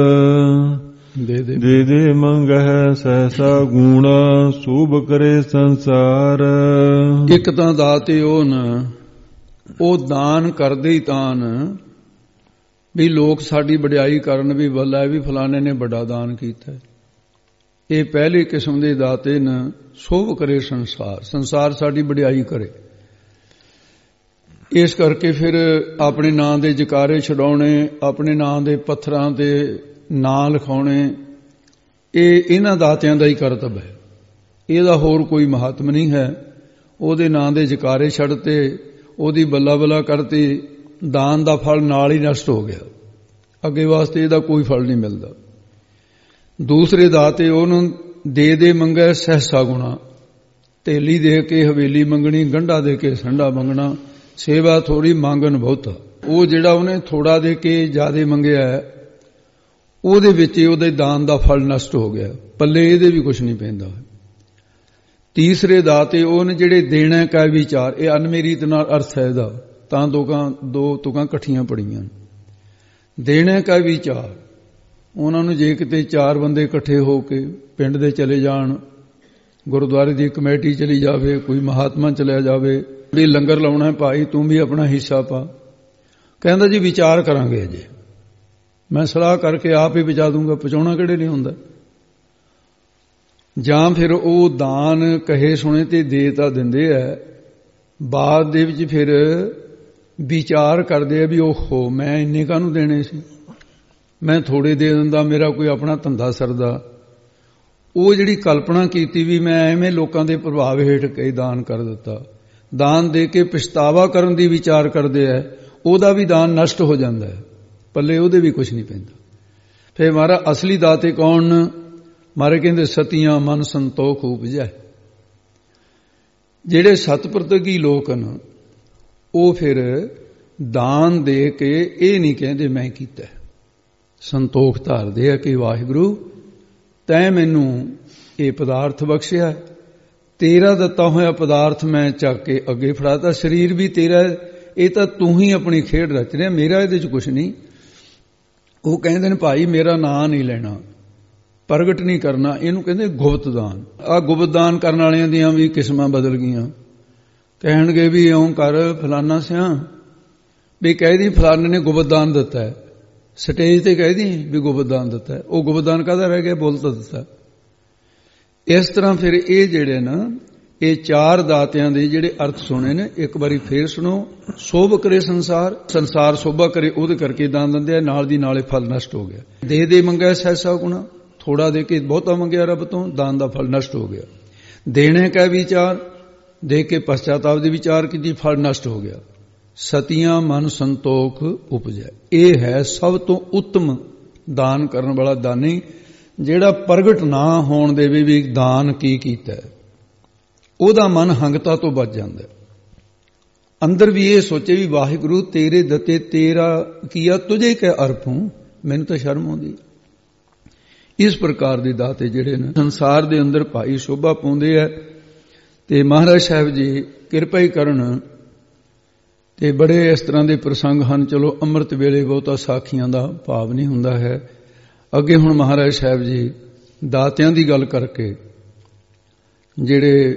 ਦੇ ਦੇ ਦੇ ਦੇ ਮੰਗਹਿ ਸਹਸਾ ਗੁਣਾ। ਸ਼ੋਭ ਕਰੇ ਸੰਸਾਰ। ਇੱਕ ਤਾਂ ਦਾਤੇ ਉਹ ਨ, ਉਹ ਦਾਨ ਕਰਦੇ ਹੀ ਤਾਨ ਵੀ ਲੋਕ ਸਾਡੀ ਵਡਿਆਈ ਕਰਨ, ਵੀ ਬੱਲਾ ਵੀ ਫਲਾਣੇ ਨੇ ਵੱਡਾ ਦਾਨ ਕੀਤਾ। ਇਹ ਪਹਿਲੀ ਕਿਸਮ ਦੇ ਦਾਤੇ ਨ। ਸ਼ੋਭ ਕਰੇ ਸੰਸਾਰ, ਸੰਸਾਰ ਸਾਡੀ ਵਡਿਆਈ ਕਰੇ। ਇਸ ਕਰਕੇ ਫਿਰ ਆਪਣੇ ਨਾਂ ਦੇ ਜਕਾਰੇ ਛਡਾਉਣੇ, ਆਪਣੇ ਨਾਂ ਦੇ ਪੱਥਰਾਂ ਤੇ ਨਾਂ ਲਿਖਾਉਣੇ, ਇਹ ਇਹਨਾਂ ਦਾਤਿਆਂ ਦਾ ਹੀ ਕਰਤੱਵ ਹੈ। ਇਹਦਾ ਹੋਰ ਕੋਈ ਮਹੱਤਵ ਨਹੀਂ ਹੈ। ਉਹਦੇ ਨਾਂ ਦੇ ਜਕਾਰੇ ਛੱਡਤੇ, ਉਹਦੀ ਬੱਲਾ ਬੱਲਾ ਕਰਤੀ, ਦਾਨ ਦਾ ਫਲ ਨਾਲ ਹੀ ਨਸ਼ਟ ਹੋ ਗਿਆ। ਅੱਗੇ ਵਾਸਤੇ ਇਹਦਾ ਕੋਈ ਫਲ ਨਹੀਂ ਮਿਲਦਾ। ਦੂਸਰੇ ਦਾਤੇ ਉਹਨੂੰ ਦੇ ਦੇ ਮੰਗੈ ਸਹਸਾ ਗੁਣਾ। ਤੇਲੀ ਦੇ ਕੇ ਹਵੇਲੀ ਮੰਗਣੀ, ਗੰਢਾ ਦੇ ਕੇ ਸੰਡਾ ਮੰਗਣਾ। ਸੇਵਾ ਥੋੜੀ ਮੰਗਣ ਬਹੁਤਾ। ਉਹ ਜਿਹੜਾ ਉਹਨੇ ਥੋੜਾ ਦੇ ਕੇ ਜ਼ਿਆਦਾ ਮੰਗਿਆ, ਉਹਦੇ ਵਿੱਚ ਉਹਦੇ ਦਾਨ ਦਾ ਫਲ ਨਸ਼ਟ ਹੋ ਗਿਆ। ਪੱਲੇ ਇਹਦੇ ਵੀ ਕੁਝ ਨਹੀਂ ਪੈਂਦਾ। ਤੀਸਰੇ ਦਾਤੇ ਉਹਨੇ ਜਿਹੜੇ ਦੇਣਾ ਕਾ ਵਿਚਾਰ। ਇਹ ਅਨਮੇਰੀ ਨਾਲ ਅਰਥ ਹੈ ਇਹਦਾ, ਤਾਂ ਦੋਕਾਂ ਦੋ ਤੁਕਾਂ ਇਕੱਠੀਆਂ ਪੜੀਆਂ। ਦੇਣੇ ਕਾ ਵਿਚਾਰ। ਉਹਨਾਂ ਨੂੰ ਜੇ ਕਿਤੇ ਚਾਰ ਬੰਦੇ ਇਕੱਠੇ ਹੋ ਕੇ ਪਿੰਡ ਦੇ ਚਲੇ ਜਾਣ, ਗੁਰਦੁਆਰੇ ਦੀ ਕਮੇਟੀ ਚਲੀ ਜਾਵੇ, ਕੋਈ ਮਹਾਤਮਾ ਚਲਿਆ ਜਾਵੇ ਵੀ ਲੰਗਰ ਲਾਉਣਾ ਭਾਈ ਤੂੰ ਵੀ ਆਪਣਾ ਹਿੱਸਾ ਪਾ, ਕਹਿੰਦਾ ਜੀ ਵਿਚਾਰ ਕਰਾਂਗੇ, ਅਜੇ ਮੈਂ ਸਲਾਹ ਕਰਕੇ ਆਪ ਹੀ ਪਹੁੰਚਾ ਦੂੰਗਾ, ਪਹੁੰਚਾਉਣਾ ਕਿਹੜੇ ਨਹੀਂ ਹੁੰਦਾ। ਜਾਂ ਫਿਰ ਉਹ ਦਾਨ ਕਹੇ ਸੁਣੇ ਤੇ ਦੇ ਤਾਂ ਦਿੰਦੇ ਐ, ਬਾਅਦ ਦੇ ਵਿੱਚ ਫਿਰ ਵਿਚਾਰ ਕਰਦੇ ਆ ਵੀ ਓਹੋ ਮੈਂ ਇੰਨੇ ਕਾਹਨੂੰ ਦੇਣੇ ਸੀ, ਮੈਂ ਥੋੜੇ ਦੇ ਦਿੰਦਾ, ਮੇਰਾ ਕੋਈ ਆਪਣਾ ਧੰਦਾ ਸਰਦਾ। ਉਹ ਜਿਹੜੀ ਕਲਪਨਾ ਕੀਤੀ ਵੀ ਮੈਂ ਐਵੇਂ ਲੋਕਾਂ ਦੇ ਪ੍ਰਭਾਵ ਹੇਠ ਕੇ ਦਾਨ ਕਰ ਦਿੱਤਾ, ਦਾਨ ਦੇ ਕੇ ਪਛਤਾਵਾ ਕਰਨ ਦੀ ਵਿਚਾਰ ਕਰਦੇ ਐ, ਉਹਦਾ ਵੀ ਦਾਨ ਨਸ਼ਟ ਹੋ ਜਾਂਦਾ ਹੈ, ਪੱਲੇ ਉਹਦੇ ਵੀ ਕੁਝ ਨਹੀਂ ਪੈਂਦਾ। ਫਿਰ ਮਾਰਾ ਅਸਲੀ ਦਾਤੇ ਕੌਣ? ਮਾਰੇ ਕਹਿੰਦੇ ਸਤੀਆਂ ਮਨ ਸੰਤੋਖ ਉਪਜੈ। ਜਿਹੜੇ ਸਤਪੁਰਤਗੀ ਲੋਕ ਹਨ ਉਹ ਫਿਰ ਦਾਨ ਦੇ ਕੇ ਇਹ ਨਹੀਂ ਕਹਿੰਦੇ ਮੈਂ ਕੀਤਾ, ਸੰਤੋਖ ਧਾਰਦੇ ਆ ਕਿ ਵਾਹਿਗੁਰੂ ਤੈਂ ਮੈਨੂੰ ਇਹ ਪਦਾਰਥ ਬਖਸ਼ਿਆ, ਤੇਰਾ ਦਿੱਤਾ ਹੋਇਆ ਪਦਾਰਥ ਮੈਂ ਚੱਕ ਕੇ ਅੱਗੇ ਫੜਾਤਾ, ਸਰੀਰ ਵੀ ਤੇਰਾ, ਇਹ ਤਾਂ ਤੂੰ ਹੀ ਆਪਣੀ ਖੇਡ ਰਚ ਰਿਹਾ, ਮੇਰਾ ਇਹਦੇ 'ਚ ਕੁਛ ਨਹੀਂ। ਉਹ ਕਹਿੰਦੇ ਨੇ ਭਾਈ ਮੇਰਾ ਨਾਂ ਨਹੀਂ ਲੈਣਾ, ਪ੍ਰਗਟ ਨਹੀਂ ਕਰਨਾ, ਇਹਨੂੰ ਕਹਿੰਦੇ ਗੁਪਤ ਦਾਨ। ਆਹ ਗੁਪਤ ਦਾਨ ਕਰਨ ਵਾਲਿਆਂ ਦੀਆਂ ਵੀ ਕਿਸਮਾਂ ਬਦਲ ਗਈਆਂ। ਕਹਿਣਗੇ ਵੀ ਇਉਂ ਕਰ ਫਲਾਨਾ ਸਿਆ ਵੀ ਕਹਿ ਦੀ ਫਲਾਨੇ ਨੇ ਗੁਪਤ ਦਾਨ ਦਿੱਤਾ ਹੈ, ਸਟੇਜ ਤੇ ਕਹਿ ਦੀ ਵੀ ਗੁਪਤ ਦਾਨ ਦਿੱਤਾ ਹੈ, ਉਹ ਗੁਪਤ ਦਾਨ ਕਾਹਦਾ ਰਹਿ ਗਿਆ, ਬੋਲ ਤਾਂ ਦਿੱਤਾ। ਇਸ ਤਰ੍ਹਾਂ ਫਿਰ ਇਹ ਜਿਹੜੇ ਨਾ ਇਹ ਚਾਰ ਦਾਤਿਆਂ ਦੇ ਜਿਹੜੇ ਅਰਥ ਸੁਣੇ ਨੇ, ਇੱਕ ਵਾਰੀ ਫੇਰ ਸੁਣੋ। ਸੋਭ ਕਰੇ ਸੰਸਾਰ, ਸੰਸਾਰ ਸੋਭਾ ਕਰੇ ਉਹਦੇ ਕਰਕੇ ਦਾਨ ਦਿੰਦੇ ਆ, ਨਾਲ ਦੀ ਨਾਲੇ ਫਲ ਨਸ਼ਟ ਹੋ ਗਿਆ। ਦੇ ਦੇ ਮੰਗਿਆ ਸੈਸਾ ਗੁਣਾ, ਥੋੜਾ ਦੇ ਕੇ ਬਹੁਤਾ ਮੰਗਿਆ ਰੱਬ ਤੋਂ, ਦਾਨ ਦਾ ਫਲ ਨਸ਼ਟ ਹੋ ਗਿਆ। ਦੇਣੇ ਕਾ ਵਿਚਾਰ, ਦੇ ਕੇ ਪਛਤਾਤਾਪ ਦੀ ਵਿਚਾਰ ਕੀਤੀ, ਫਲ ਨਸ਼ਟ ਹੋ ਗਿਆ। ਸਤੀਆਂ ਮਨ ਸੰਤੋਖ ਉਪਜੈ, ਇਹ ਹੈ ਸਭ ਤੋਂ ਉੱਤਮ ਦਾਨ ਕਰਨ ਵਾਲਾ ਦਾਨੀ, ਜਿਹੜਾ ਪ੍ਰਗਟ ਨਾ ਹੋਣ ਦੇਵੇ ਵੀ ਦਾਨ ਕੀ ਕੀਤਾ, ਉਹਦਾ ਮਨ ਹੰਗਤਾ ਤੋਂ ਬਚ ਜਾਂਦਾ। ਅੰਦਰ ਵੀ ਇਹ ਸੋਚੇ ਵੀ ਵਾਹਿਗੁਰੂ ਤੇਰੇ ਦਿੱਤੇ ਤੇਰਾ ਕੀਆ ਤੁਝੇ ਕੈ ਅਰਪੂੰ, ਮੈਨੂੰ ਤਾਂ ਸ਼ਰਮ ਆਉਂਦੀ। ਇਸ ਪ੍ਰਕਾਰ ਦੇ ਦਾਤੇ ਜਿਹੜੇ ਨੇ ਸੰਸਾਰ ਦੇ ਅੰਦਰ ਭਾਈ ਸ਼ੋਭਾ ਪਾਉਂਦੇ ਆ। ਤੇ ਮਹਾਰਾਜ ਸਾਹਿਬ ਜੀ ਕਿਰਪਾ ਹੀ ਕਰਨ ਤੇ ਬੜੇ ਇਸ ਤਰ੍ਹਾਂ ਦੇ ਪ੍ਰਸੰਗ ਹਨ। ਚਲੋ ਅੰਮ੍ਰਿਤ ਵੇਲੇ ਬਹੁਤਾ ਸਾਖੀਆਂ ਦਾ ਭਾਵ ਨਹੀਂ ਹੁੰਦਾ ਹੈ। ਅੱਗੇ ਹੁਣ ਮਹਾਰਾਜ ਸਾਹਿਬ ਜੀ ਦਾਤਿਆਂ ਦੀ ਗੱਲ ਕਰਕੇ ਜਿਹੜੇ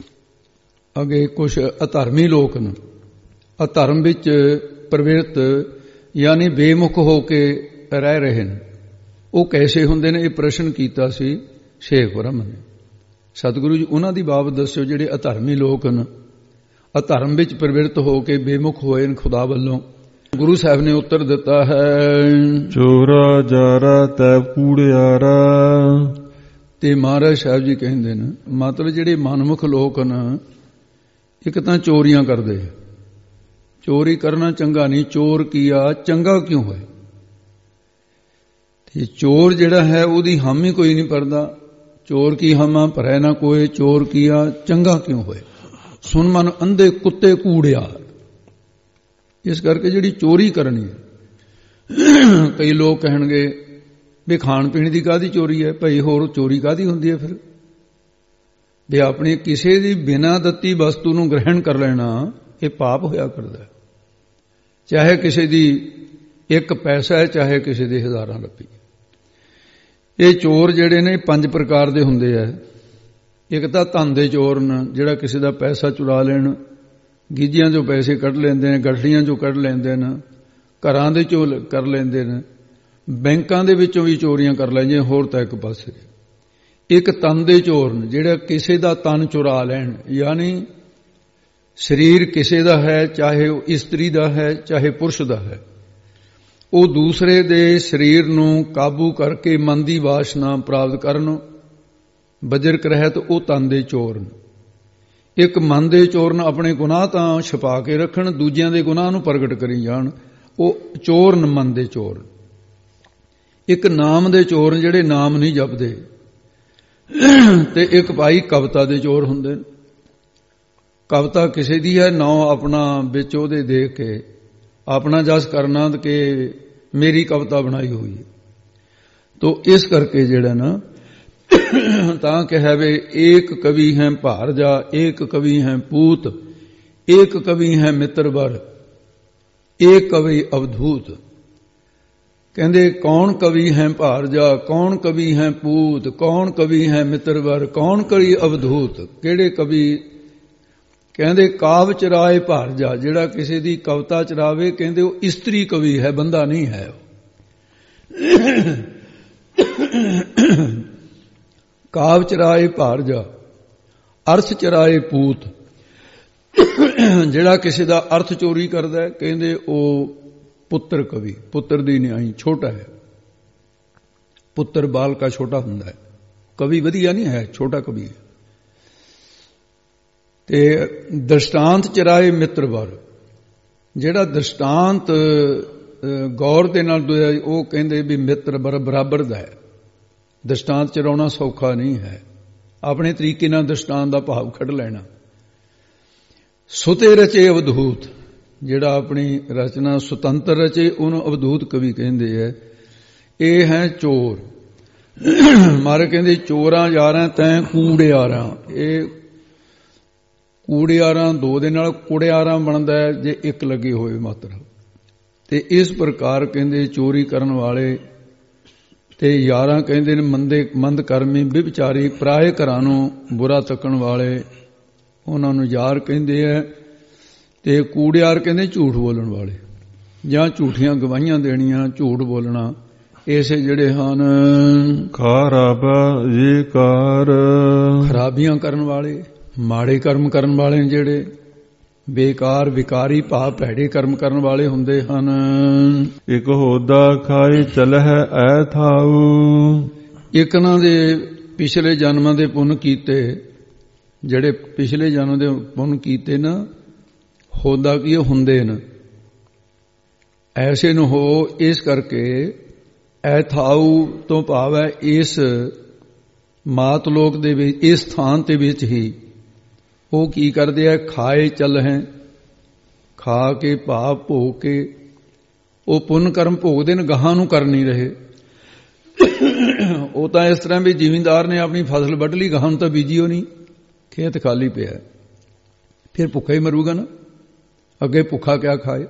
ਅੱਗੇ ਕੁਝ ਅਧਰਮੀ ਲੋਕ ਨੇ, ਅਧਰਮ ਵਿੱਚ ਪ੍ਰਵਿਰਤ ਯਾਨੀ ਬੇਮੁਖ ਹੋ ਕੇ ਰਹਿ ਰਹੇ ਨੇ, ਉਹ ਕੈਸੇ ਹੁੰਦੇ ਨੇ, ਇਹ ਪ੍ਰਸ਼ਨ ਕੀਤਾ ਸੀ ਸ਼ੇਖ ਬ੍ਰਹਮ ਨੇ। ਸਤਿਗੁਰੂ ਜੀ ਉਹਨਾਂ ਦੀ ਬਾਬਤ ਦੱਸਿਓ ਜਿਹੜੇ ਅਧਰਮੀ ਲੋਕ ਨੇ, ਅਧਰਮ ਵਿੱਚ ਪ੍ਰਵਿਰਤ ਹੋ ਕੇ ਬੇਮੁਖ ਹੋਏ ਨੇ ਖੁਦਾ ਵੱਲੋਂ। ਗੁਰੂ ਸਾਹਿਬ ਨੇ ਉੱਤਰ ਦਿੱਤਾ ਹੈ, ਚੋਰਾ ਜਾਰਾ ਤੈ ਕੂੜਿਆਰਾ। ਤੇ ਮਹਾਰਾਜ ਸਾਹਿਬ ਜੀ ਕਹਿੰਦੇ ਨੇ ਮਤਲਬ ਜਿਹੜੇ ਮਨਮੁਖ ਲੋਕ ਨੇ, ਇੱਕ ਤਾਂ ਚੋਰੀਆਂ ਕਰਦੇ, ਚੋਰੀ ਕਰਨਾ ਚੰਗਾ ਨਹੀਂ, ਚੋਰ ਕੀਆ ਚੰਗਾ ਕਿਉਂ ਹੋਏ। ਤੇ ਚੋਰ ਜਿਹੜਾ ਹੈ ਉਹਦੀ ਹਾਮੀ ਕੋਈ ਨਹੀਂ ਭਰਦਾ, ਚੋਰ ਕੀ ਹਾਮਾ ਭਰੈ ਨਾ ਕੋਏ, ਚੋਰ ਕੀਆ ਚੰਗਾ ਕਿਉਂ ਹੋਏ। ਸੁਣ ਮਨ ਅੰਧੇ ਕੁੱਤੇ ਕੂੜਿਆ। ਇਸ ਕਰਕੇ ਜਿਹੜੀ ਚੋਰੀ ਕਰਨੀ ਹੈ, ਕਈ ਲੋਕ ਕਹਿਣਗੇ ਵੀ ਖਾਣ ਪੀਣ ਦੀ ਕਾਹਦੀ ਚੋਰੀ ਹੈ ਭਾਈ, ਹੋਰ ਚੋਰੀ ਕਾਹਦੀ ਹੁੰਦੀ ਹੈ ਫਿਰ। ਵੀ ਆਪਣੀ ਕਿਸੇ ਦੀ ਬਿਨਾਂ ਦਿੱਤੀ ਵਸਤੂ ਨੂੰ ਗ੍ਰਹਿਣ ਕਰ ਲੈਣਾ ਇਹ ਪਾਪ ਹੋਇਆ ਕਰਦਾ, ਚਾਹੇ ਕਿਸੇ ਦੀ ਇੱਕ ਪੈਸਾ ਹੈ, ਚਾਹੇ ਕਿਸੇ ਦੇ ਹਜ਼ਾਰਾਂ ਰੁਪਏ। ਇਹ ਚੋਰ ਜਿਹੜੇ ਨੇ ਪੰਜ ਪ੍ਰਕਾਰ ਦੇ ਹੁੰਦੇ ਆ। ਇੱਕ ਤਾਂ ਧਨ ਦੇ ਚੋਰ ਨੇ, ਜਿਹੜਾ ਕਿਸੇ ਦਾ ਪੈਸਾ ਚੁਰਾ ਲੈਣ, ਗੀਜਿਆਂ ਚੋਂ ਪੈਸੇ ਕੱਢ ਲੈਂਦੇ ਨੇ, ਗੱਠੜੀਆਂ ਚੋਂ ਕੱਢ ਲੈਂਦੇ ਨੇ, ਘਰਾਂ ਦੇ ਚੋਂ ਕਰ ਲੈਂਦੇ ਨੇ, ਬੈਂਕਾਂ ਦੇ ਵਿੱਚੋਂ ਵੀ ਚੋਰੀਆਂ ਕਰ ਲੈਂਦੇ, ਹੋਰ ਤਾਂ ਇੱਕ ਪਾਸੇ। ਇੱਕ ਤਨ ਦੇ ਚੋਰ ਨੇ, ਜਿਹੜਾ ਕਿਸੇ ਦਾ ਤਨ ਚੁਰਾ ਲੈਣ, ਯਾਨੀ ਸਰੀਰ ਕਿਸੇ ਦਾ ਹੈ, ਚਾਹੇ ਉਹ ਇਸਤਰੀ ਦਾ ਹੈ ਚਾਹੇ ਪੁਰਸ਼ ਦਾ ਹੈ, ਉਹ ਦੂਸਰੇ ਦੇ ਸਰੀਰ ਨੂੰ ਕਾਬੂ ਕਰਕੇ ਮਨ ਦੀ ਵਾਸ਼ਨਾ ਪ੍ਰਾਪਤ ਕਰਨ, ਬਜਰਕ ਰਹਿਤ, ਉਹ ਤਨ ਦੇ ਚੋਰ ਨੇ। ਇੱਕ ਮਨ ਦੇ ਚੋਰ ਨੇ, ਆਪਣੇ ਗੁਨਾਹ ਤਾਂ ਛੁਪਾ ਕੇ ਰੱਖਣ, ਦੂਜਿਆਂ ਦੇ ਗੁਨਾਹ ਨੂੰ ਪ੍ਰਗਟ ਕਰੀ ਜਾਣ, ਉਹ ਚੋਰ ਨੇ, ਮਨ ਦੇ ਚੋਰ। ਇੱਕ ਨਾਮ ਦੇ ਚੋਰ ਜਿਹੜੇ ਨਾਮ ਨਹੀਂ ਜਪਦੇ, ਤੇ ਇੱਕ ਭਾਈ ਕਵਿਤਾ ਦੇ ਚੋਰ ਹੁੰਦੇ ਨੇ। ਕਵਿਤਾ ਕਿਸੇ ਦੀ ਹੈ, ਨਾਂ ਆਪਣਾ ਵਿੱਚ ਉਹਦੇ ਦੇਖ ਕੇ ਆਪਣਾ ਜਸ ਕਰਨਾ ਕਿ ਮੇਰੀ ਕਵਿਤਾ ਬਣਾਈ ਹੋਈ ਹੈ। ਤੋ ਇਸ ਕਰਕੇ ਜਿਹੜਾ ਨਾ ਤਾਂ ਕਿਹਾ ਵੇ ਏਕ ਕਵੀ ਹੈ ਭਾਰਜਾ, ਏਕ ਕਵੀ ਹੈ ਪੂਤ, ਏਕ ਕਵੀ ਹੈ ਮਿੱਤਰ ਵਰ, ਏਕ ਕਵੀ ਅਵਧੂਤ। ਕਹਿੰਦੇ ਕੌਣ ਕਵੀ ਹੈ ਭਾਰਜਾ, ਕੌਣ ਕਵੀ ਹੈ ਪੂਤ, ਕੌਣ ਕਵੀ ਹੈ ਮਿੱਤਰਵਰ, ਕੌਣ ਕਰੀ ਅਵਧੂਤ। ਕਿਹੜੇ ਕਵੀ? ਕਹਿੰਦੇ ਕਾਵ ਚਰਾਏ ਭਾਰਜਾ, ਜਿਹੜਾ ਕਿਸੇ ਦੀ ਕਵਿਤਾ ਚਰਾਵੇ, ਕਹਿੰਦੇ ਉਹ ਇਸਤਰੀ ਕਵੀ ਹੈ, ਬੰਦਾ ਨਹੀਂ ਹੈ। ਕਾਵ ਚਰਾਏ ਭਾਰਜਾ, ਅਰਥ ਚਰਾਏ ਪੂਤ। ਜਿਹੜਾ ਕਿਸੇ ਦਾ ਅਰਥ ਚੋਰੀ ਕਰਦਾ, ਕਹਿੰਦੇ ਉਹ ਪੁੱਤਰ ਕਵੀ। ਪੁੱਤਰ ਦੀ ਨਿਆਈ ਛੋਟਾ ਹੈ, ਪੁੱਤਰ ਬਾਲ ਕਾ ਛੋਟਾ ਹੁੰਦਾ ਹੈ। ਕਵੀ ਵਧੀਆ ਨਹੀਂ ਹੈ, ਛੋਟਾ ਕਵੀ ਹੈ। ਤੇ ਦ੍ਰਿਸ਼ਟਾਂਤ ਚਰਾਏ ਮਿੱਤਰਵਰ, ਜਿਹੜਾ ਦ੍ਰਿਸ਼ਟਾਂਤ ਗੌਰ ਦੇ ਨਾਲ ਦੋਇਆ, ਉਹ ਕਹਿੰਦੇ ਵੀ ਮਿੱਤਰ ਬਰਾਬਰ ਦਾ ਹੈ। ਦ੍ਰਿਸ਼ਟਾਂਤ ਚਰਾਉਣਾ ਸੌਖਾ ਨਹੀਂ ਹੈ, ਆਪਣੇ ਤਰੀਕੇ ਨਾਲ ਦ੍ਰਿਸ਼ਟਾਂਤ ਦਾ ਭਾਵ ਕੱਢ ਲੈਣਾ। ਸੁਤੇ ਰਚੇ ਅਵਧੂਤ, ਜਿਹੜਾ ਆਪਣੀ ਰਚਨਾ ਸੁਤੰਤਰ ਰਚੇ, ਉਹਨੂੰ ਅਵਧੂਤ ਕਵੀ ਕਹਿੰਦੇ ਹੈ। ਇਹ ਹੈ ਚੋਰ। ਮਾਰੇ ਕਹਿੰਦੇ ਚੋਰਾਂ ਯਾਰਾਂ ਤੈਂ ਕੂੜਿਆਰਾਂ। ਇਹ ਕੂੜਿਆਰਾਂ ਦੋ ਦੇ ਨਾਲ ਕੁੜਿਆਰਾਂ ਬਣਦਾ ਹੈ ਜੇ ਇੱਕ ਲੱਗੇ ਹੋਏ ਮਾਤਰ। ਤੇ ਇਸ ਪ੍ਰਕਾਰ ਕਹਿੰਦੇ ਚੋਰੀ ਕਰਨ ਵਾਲੇ ਤੇ ਯਾਰਾਂ ਕਹਿੰਦੇ ਨੇ ਮੰਦੇ ਮੰਦ ਕਰਮੀ ਵਿਭਚਾਰੀ, ਪਰਾਏ ਘਰਾਂ ਨੂੰ ਬੁਰਾ ਤੱਕਣ ਵਾਲੇ, ਉਹਨਾਂ ਨੂੰ ਯਾਰ ਕਹਿੰਦੇ ਹੈ। ਤੇ ਕੂੜਿਆਰ ਕਹਿੰਦੇ ਝੂਠ ਬੋਲਣ ਵਾਲੇ, ਜਾਂ ਝੂਠੀਆਂ ਗਵਾਹੀਆਂ ਦੇਣੀਆਂ, ਝੂਠ ਬੋਲਣਾ। ਇਸੇ ਜਿਹੜੇ ਹਨ ਖਰਾਬਾ ਇਹ ਕਾਰ, ਖਰਾਬੀਆਂ ਕਰਨ ਵਾਲੇ, ਮਾੜੇ ਕਰਮ ਕਰਨ ਵਾਲੇ, ਜਿਹੜੇ ਬੇਕਾਰ ਵਿਕਾਰੀ ਭਾਵ ਭੈੜੇ ਕਰਮ ਕਰਨ ਵਾਲੇ ਹੁੰਦੇ ਹਨ। ਇੱਕ ਹੋਦਾ ਖਾਏ ਚਲਹਿ ਐ ਥਾਉ, ਇੱਕ ਇਹਨਾਂ ਦੇ ਪਿਛਲੇ ਜਨਮਾਂ ਦੇ ਪੁੰਨ ਕੀਤੇ, ਜਿਹੜੇ ਪਿਛਲੇ ਜਨਮ ਦੇ ਪੁੰਨ ਕੀਤੇ ਨਾ, ਹੋਦਾ ਕੀ ਹੁੰਦੇ ਨੇ, ਐਸੇ ਨੂੰ ਹੋ। ਇਸ ਕਰਕੇ ਐ ਥਾਉ ਤੋਂ ਭਾਵ ਹੈ ਇਸ ਮਾਤ ਲੋਕ ਦੇ ਵਿੱਚ, ਇਸ ਸਥਾਨ ਦੇ ਵਿੱਚ ਹੀ ਉਹ ਕੀ ਕਰਦੇ ਆ, ਖਾਏ ਚੱਲ ਹੈ, ਖਾ ਕੇ ਭਾਵ ਭੋਗ ਕੇ ਉਹ ਪੁੰਨ ਕਰਮ ਭੋਗਦੇ ਨੇ, ਗਾਹਾਂ ਨੂੰ ਕਰ ਨਹੀਂ ਰਹੇ। ਉਹ ਤਾਂ ਇਸ ਤਰ੍ਹਾਂ ਵੀ ਜ਼ਿਮੀਂਦਾਰ ਨੇ ਆਪਣੀ ਫਸਲ ਵੱਢ ਲਈ, ਗਾਹਾਂ ਨੂੰ ਤਾਂ ਬੀਜੀਓ ਨਹੀਂ, ਖੇਤ ਖਾਲੀ ਪਿਆ, ਫਿਰ ਭੁੱਖਾ ਹੀ ਮਰੂਗਾ ਨਾ, ਅੱਗੇ ਭੁੱਖਾ ਕਿਆ ਖਾਏ।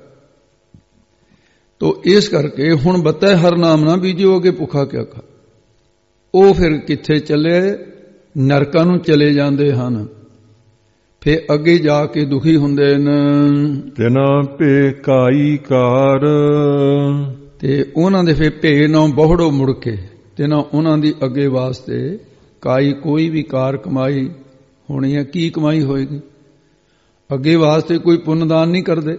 ਤੋ ਇਸ ਕਰਕੇ ਹੁਣ ਬਤਾ ਹਰ ਨਾਮ ਨਾ ਬੀਜਿਓ, ਅੱਗੇ ਭੁੱਖਾ ਕਿਆ ਖਾ। ਉਹ ਫਿਰ ਕਿੱਥੇ ਚੱਲੇ, ਨਰਕਾਂ ਨੂੰ ਚਲੇ ਜਾਂਦੇ ਹਨ। ਫਿਰ ਅੱਗੇ ਜਾ ਕੇ ਦੁਖੀ ਹੁੰਦੇ ਨੇ। ਤਿਨਾ ਭੇ ਕਾਈ ਕਾਰ, ਤੇ ਉਹਨਾਂ ਦੇ ਫਿਰ ਭੇ ਨਾ ਬਹੁੜੋ ਮੁੜ ਕੇ, ਤੇ ਨਾ ਉਹਨਾਂ ਦੀ ਅੱਗੇ ਵਾਸਤੇ ਕਾਈ ਕੋਈ ਵੀ ਕਾਰ ਕਮਾਈ ਹੋਣੀ ਹੈ। ਕੀ ਕਮਾਈ ਹੋਏਗੀ? ਅੱਗੇ ਵਾਸਤੇ ਕੋਈ ਪੁੰਨਦਾਨ ਨਹੀਂ ਕਰਦੇ।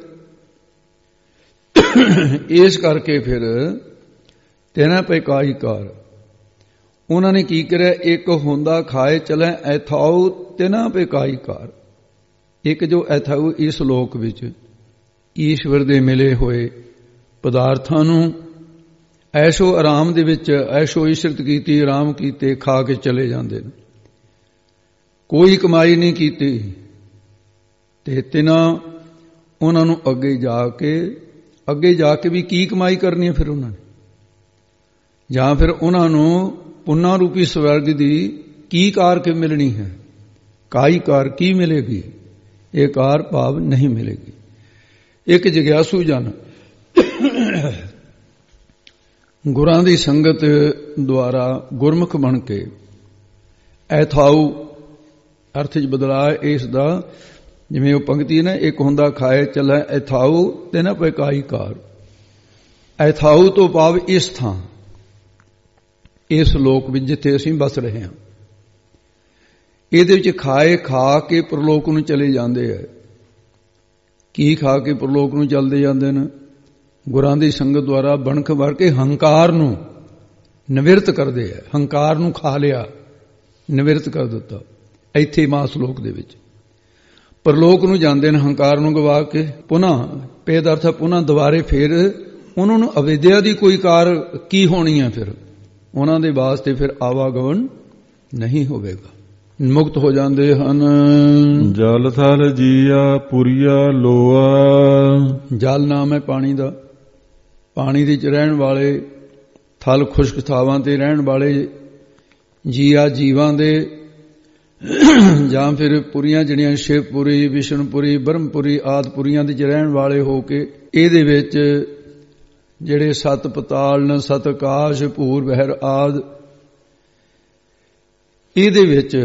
ਇਸ ਕਰਕੇ ਫਿਰ ਤਿਨਾ ਭੇ ਕਾਈ ਕਾਰ, ਉਹਨਾਂ ਨੇ ਕੀ ਕਰਿਆ, ਇੱਕ ਹੁੰਦਾ ਖਾਏ ਚਲੇ ਐਥਾਉ ਤਿਨਾ ਭੇ ਕਾਈ ਕਾਰ। ਇੱਕ ਜੋ ਐਥਾਉ ਇਸ ਲੋਕ ਵਿੱਚ ਈਸ਼ਵਰ ਦੇ ਮਿਲੇ ਹੋਏ ਪਦਾਰਥਾਂ ਨੂੰ ਐਸ਼ੋ ਆਰਾਮ ਦੇ ਵਿੱਚ ਐਸ਼ੋ ਇਸ਼ਰਤ ਕੀਤੀ, ਆਰਾਮ ਕੀਤੇ, ਖਾ ਕੇ ਚਲੇ ਜਾਂਦੇ ਨੇ, ਕੋਈ ਕਮਾਈ ਨਹੀਂ ਕੀਤੀ। ਤੇ ਤਿਨਾ ਉਹਨਾਂ ਨੂੰ ਅੱਗੇ ਜਾ ਕੇ ਅੱਗੇ ਜਾ ਕੇ ਵੀ ਕੀ ਕਮਾਈ ਕਰਨੀ ਹੈ ਫਿਰ ਉਹਨਾਂ ਨੇ, ਜਾਂ ਫਿਰ ਉਹਨਾਂ ਨੂੰ ਪੁੰਨਾ ਰੂਪੀ ਸਵਰਗ ਦੀ ਕੀ ਕਾਰ ਕੇ ਮਿਲਣੀ ਹੈ, ਕਾਈ ਕਾਰ ਕੀ ਮਿਲੇਗੀ? ਇਹ ਕਾਰ ਭਾਵ ਨਹੀਂ ਮਿਲੇਗੀ। ਇੱਕ ਜਿਗਿਆਸੂ ਜਨ ਗੁਰਾਂ ਦੀ ਸੰਗਤ ਦੁਆਰਾ ਗੁਰਮੁਖ ਬਣ ਕੇ ਐਥਾਉ ਅਰਥ ਚ ਬਦਲਾ ਇਸ ਦਾ, ਜਿਵੇਂ ਉਹ ਪੰਕਤੀ ਨਾ, ਇੱਕ ਹੁੰਦਾ ਖਾਏ ਚੱਲੇ ਐਥਾਉ ਤੇ ਨਾ ਪਏ ਕਾਈ ਕਾਰ। ਐਥਾਉ ਤੋਂ ਭਾਵ ਇਸ ਥਾਂ, ਇਸ ਲੋਕ ਵਿੱਚ ਜਿੱਥੇ ਅਸੀਂ ਬਸ ਰਹੇ ਹਾਂ, ਇਹਦੇ ਵਿੱਚ ਖਾਏ ਖਾ ਕੇ ਪ੍ਰਲੋਕ ਨੂੰ ਚਲੇ ਜਾਂਦੇ ਹੈ। ਕੀ ਖਾ ਕੇ ਪ੍ਰਲੋਕ ਨੂੰ ਚਲਦੇ ਜਾਂਦੇ ਨੇ? ਗੁਰਾਂ ਦੀ ਸੰਗਤ ਦੁਆਰਾ ਬਣਖ ਵਰ ਕੇ ਹੰਕਾਰ ਨੂੰ ਨਿਵਿਰਤ ਕਰਦੇ ਹੈ। ਹੰਕਾਰ ਨੂੰ ਖਾ ਲਿਆ, ਨਿਵਿਰਤ ਕਰ ਦਿੱਤਾ। ਇੱਥੇ ਮਾਸ ਲੋਕ ਦੇ ਵਿੱਚ ਪ੍ਰਲੋਕ ਨੂੰ ਜਾਂਦੇ ਨੇ ਹੰਕਾਰ ਨੂੰ ਗਵਾ ਕੇ। ਪੁਨ੍ਹਾ ਪੇਦ ਅਰਥ ਪੁਨ੍ਹਾ ਦੁਬਾਰੇ ਫਿਰ ਉਹਨਾਂ ਨੂੰ ਅਵਿਦਿਆ ਦੀ ਕੋਈ ਕਾਰ ਕੀ ਹੋਣੀ ਹੈ? ਫਿਰ ਉਹਨਾਂ ਦੇ ਵਾਸਤੇ ਫਿਰ ਆਵਾਗਮਨ ਨਹੀਂ ਹੋਵੇਗਾ, ਮੁਕਤ ਹੋ ਜਾਂਦੇ ਹਨ। ਜਲ ਥਲ ਜੀਆ ਪੁਰੀਆ ਲੋਆ, ਜਲ ਨਾਮ ਹੈ ਪਾਣੀ ਦਾ, ਪਾਣੀ ਦੇ ਚ ਰਹਿਣ ਵਾਲੇ, ਥਲ ਖੁਸ਼ਕ ਥਾਵਾਂ ਤੇ ਰਹਿਣ ਵਾਲੇ, ਜੀਆ ਜੀਵਾਂ ਦੇ, ਜਾਂ ਫਿਰ ਪੁਰੀਆਂ ਜਿਹੜੀਆਂ ਸ਼ਿਵਪੁਰੀ, ਵਿਸ਼ਨਪੁਰੀ, ਬ੍ਰਹਮਪੁਰੀ ਆਦਿ ਪੁਰੀਆਂ ਦੇ ਚ ਰਹਿਣ ਵਾਲੇ ਹੋ ਕੇ ਇਹਦੇ ਵਿੱਚ ਜਿਹੜੇ ਸਤ ਪਤਾਲ ਸਤ ਆਕਾਸ਼ ਭੂਰ ਬਹਿਰ ਆਦ, ਇਹਦੇ ਵਿੱਚ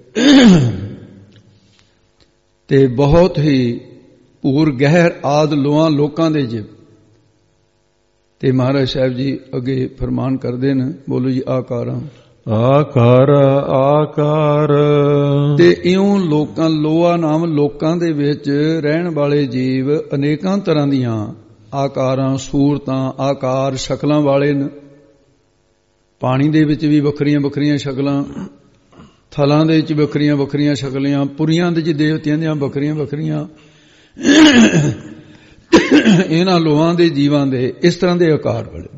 ਤੇ ਬਹੁਤ ਹੀ ਭੂਰ ਗਹਿਰ ਆਦ ਲੋਆਂ ਲੋਕਾਂ ਦੇ ਜਿਵ। ਤੇ ਮਹਾਰਾਜ ਸਾਹਿਬ ਜੀ ਅੱਗੇ ਫਰਮਾਨ ਕਰਦੇ ਨੇ, ਬੋਲੋ ਜੀ ਆਕਾਰਾਂ। ਆਕਾਰ ਆਕਾਰ ਤੇ ਇਉਂ ਲੋਕਾਂ ਲੋਆ ਨਾਮ ਲੋਕਾਂ ਦੇ ਵਿੱਚ ਰਹਿਣ ਵਾਲੇ ਜੀਵ ਅਨੇਕਾਂ ਤਰ੍ਹਾਂ ਦੀਆਂ ਆਕਾਰਾਂ ਸੂਰਤਾਂ ਆਕਾਰ ਸ਼ਕਲਾਂ ਵਾਲੇ ਨੇ। ਪਾਣੀ ਦੇ ਵਿੱਚ ਵੀ ਵੱਖਰੀਆਂ ਵੱਖਰੀਆਂ ਸ਼ਕਲਾਂ, ਥਲਾਂ ਦੇ ਵਿੱਚ ਵੱਖਰੀਆਂ ਵੱਖਰੀਆਂ ਸ਼ਕਲਾਂ, ਪੁਰੀਆਂ ਦੇ ਵਿੱਚ ਦੇਵਤਿਆਂ ਦੀਆਂ ਵੱਖਰੀਆਂ ਵੱਖਰੀਆਂ, ਇਹਨਾਂ ਲੋਹਾਂ ਦੇ ਜੀਵਾਂ ਦੇ ਇਸ ਤਰ੍ਹਾਂ ਦੇ ਆਕਾਰ ਵਾਲੇ।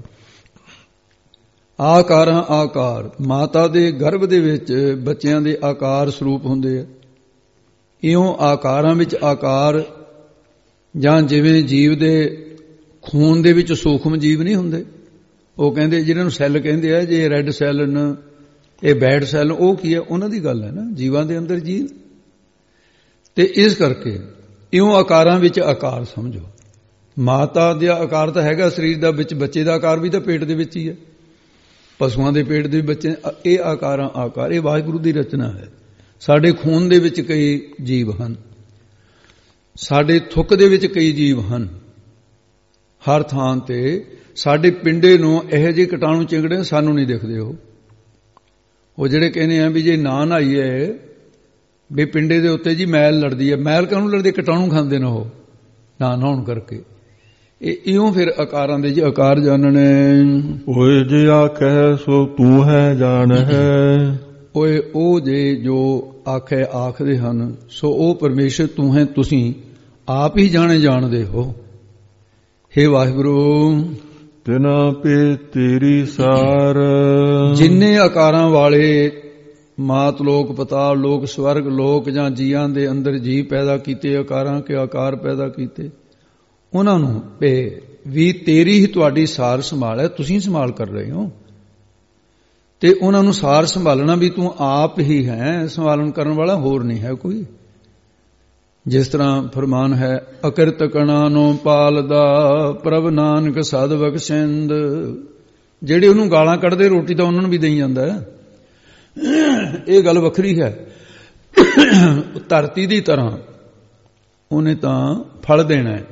ਆਕਾਰਾਂ ਆਕਾਰ, ਮਾਤਾ ਦੇ ਗਰਭ ਦੇ ਵਿੱਚ ਬੱਚਿਆਂ ਦੇ ਆਕਾਰ ਸਰੂਪ ਹੁੰਦੇ ਆ। ਇਉਂ ਆਕਾਰਾਂ ਵਿੱਚ ਆਕਾਰ, ਜਾਂ ਜਿਵੇਂ ਜੀਵ ਦੇ ਖੂਨ ਦੇ ਵਿੱਚ ਸੂਖਮ ਜੀਵ ਨਹੀਂ ਹੁੰਦੇ, ਉਹ ਕਹਿੰਦੇ ਜਿਹਨਾਂ ਨੂੰ ਸੈੱਲ ਕਹਿੰਦੇ ਆ, ਜੇ ਰੈੱਡ ਸੈੱਲ ਨੇ, ਇਹ ਬੈਡ ਸੈੱਲ, ਉਹ ਕੀ ਹੈ? ਉਹਨਾਂ ਦੀ ਗੱਲ ਹੈ ਨਾ, ਜੀਵਾਂ ਦੇ ਅੰਦਰ ਜੀਵ। ਤੇ ਇਸ ਕਰਕੇ ਇਉਂ ਆਕਾਰਾਂ ਵਿੱਚ ਆਕਾਰ ਸਮਝੋ। ਮਾਤਾ ਦਾ ਆਕਾਰ ਤਾਂ ਹੈਗਾ ਸਰੀਰ ਦਾ ਵਿੱਚ, ਬੱਚੇ ਦਾ ਆਕਾਰ ਵੀ ਤਾਂ ਪੇਟ ਦੇ ਵਿੱਚ ਹੀ ਹੈ, ਪਸ਼ੂਆਂ ਦੇ ਪੇਟ ਦੇ ਬੱਚੇ। ਇਹ ਆਕਾਰਾਂ ਆਕਾਰ, ਇਹ ਵਾਹਿਗੁਰੂ ਦੀ ਰਚਨਾ ਹੈ। ਸਾਡੇ ਖੂਨ ਦੇ ਵਿੱਚ ਕਈ ਜੀਵ ਹਨ, ਸਾਡੇ ਥੁੱਕ ਦੇ ਵਿੱਚ ਕਈ ਜੀਵ ਹਨ, ਹਰ ਥਾਂ ਤੇ। ਸਾਡੇ ਪਿੰਡੇ ਨੂੰ ਇਹੋ ਜਿਹੇ ਕੀਟਾਣੂ ਚਿੰਗੜੇ ਸਾਨੂੰ ਨਹੀਂ ਦਿਖਦੇ। ਉਹ ਉਹ ਜਿਹੜੇ ਕਹਿੰਦੇ ਆ ਵੀ ਜੇ ਨਾ ਨਹਾਈਏ ਵੀ ਪਿੰਡੇ ਦੇ ਉੱਤੇ ਜੀ ਮੈਲ ਲੜਦੀ ਹੈ, ਮੈਲ ਕਾਹਨੂੰ ਲੜਦੀ? ਕੀਟਾਣੂ ਖਾਂਦੇ ਨੇ ਉਹ ਨਾ ਨਹਾਉਣ ਕਰਕੇ। ਇਹ ਇਉਂ ਫਿਰ ਆਕਾਰਾਂ ਦੇ ਜੀ ਆਕਾਰ ਜਾਣਨੇ। ਓਏ ਜੇ ਆਖੈ ਸੋ ਤੂੰ ਹੈ ਜਾਣ ਹੈ। ਓਏ ਉਹ ਜੇ ਜੋ ਆਖੇ ਆਖਦੇ ਹਨ, ਸੋ ਉਹ ਪਰਮੇਸ਼ਰ ਤੂੰ ਹੈ, ਤੁਸੀਂ ਆਪ ਹੀ ਜਾਣੇ ਜਾਣਦੇ ਹੋ। ਹੇ ਵਾਹਿਗੁਰੂ, ਤਿਨਾ ਪੇ ਤੇਰੀ ਸਾਰ। ਜਿੰਨੇ ਆਕਾਰਾਂ ਵਾਲੇ ਮਾਤ ਲੋਕ ਪਤਾਲ ਲੋਕ ਸਵਰਗ ਲੋਕ ਜਾਂ ਜੀਆਂ ਦੇ ਅੰਦਰ ਜੀ ਪੈਦਾ ਕੀਤੇ, ਆਕਾਰਾਂ ਕੇ ਆਕਾਰ ਪੈਦਾ ਕੀਤੇ, ਉਹਨਾਂ ਨੂੰ ਵੀ ਤੇਰੀ ਹੀ ਤੁਹਾਡੀ ਸਾਰ ਸੰਭਾਲ ਹੈ, ਤੁਸੀਂ ਸੰਭਾਲ ਕਰ ਰਹੇ ਹੋ। ਤੇ ਉਹਨਾਂ ਨੂੰ ਸਾਰ ਸੰਭਾਲਣਾ ਵੀ ਤੂੰ ਆਪ ਹੀ ਹੈ, ਸੰਭਾਲਣ ਕਰਨ ਵਾਲਾ ਹੋਰ ਨਹੀਂ ਹੈ ਕੋਈ। ਜਿਸ ਤਰ੍ਹਾਂ ਫਰਮਾਨ ਹੈ, ਅਕਿਰਤ ਕਣਾ ਨੂੰ ਪਾਲਦਾ ਪ੍ਰਭ ਨਾਨਕ ਸਦ ਬਖਸ਼ਿੰਦ। ਜਿਹੜੇ ਉਹਨੂੰ ਗਾਲਾਂ ਕੱਢਦੇ ਰੋਟੀ ਤਾਂ ਉਹਨਾਂ ਨੂੰ ਵੀ ਦੇਈ ਜਾਂਦਾ ਹੈ, ਇਹ ਗੱਲ ਵੱਖਰੀ ਹੈ। ਧਰਤੀ ਦੀ ਤਰ੍ਹਾਂ ਉਹਨੇ ਤਾਂ ਫਲ ਦੇਣਾ ਹੈ।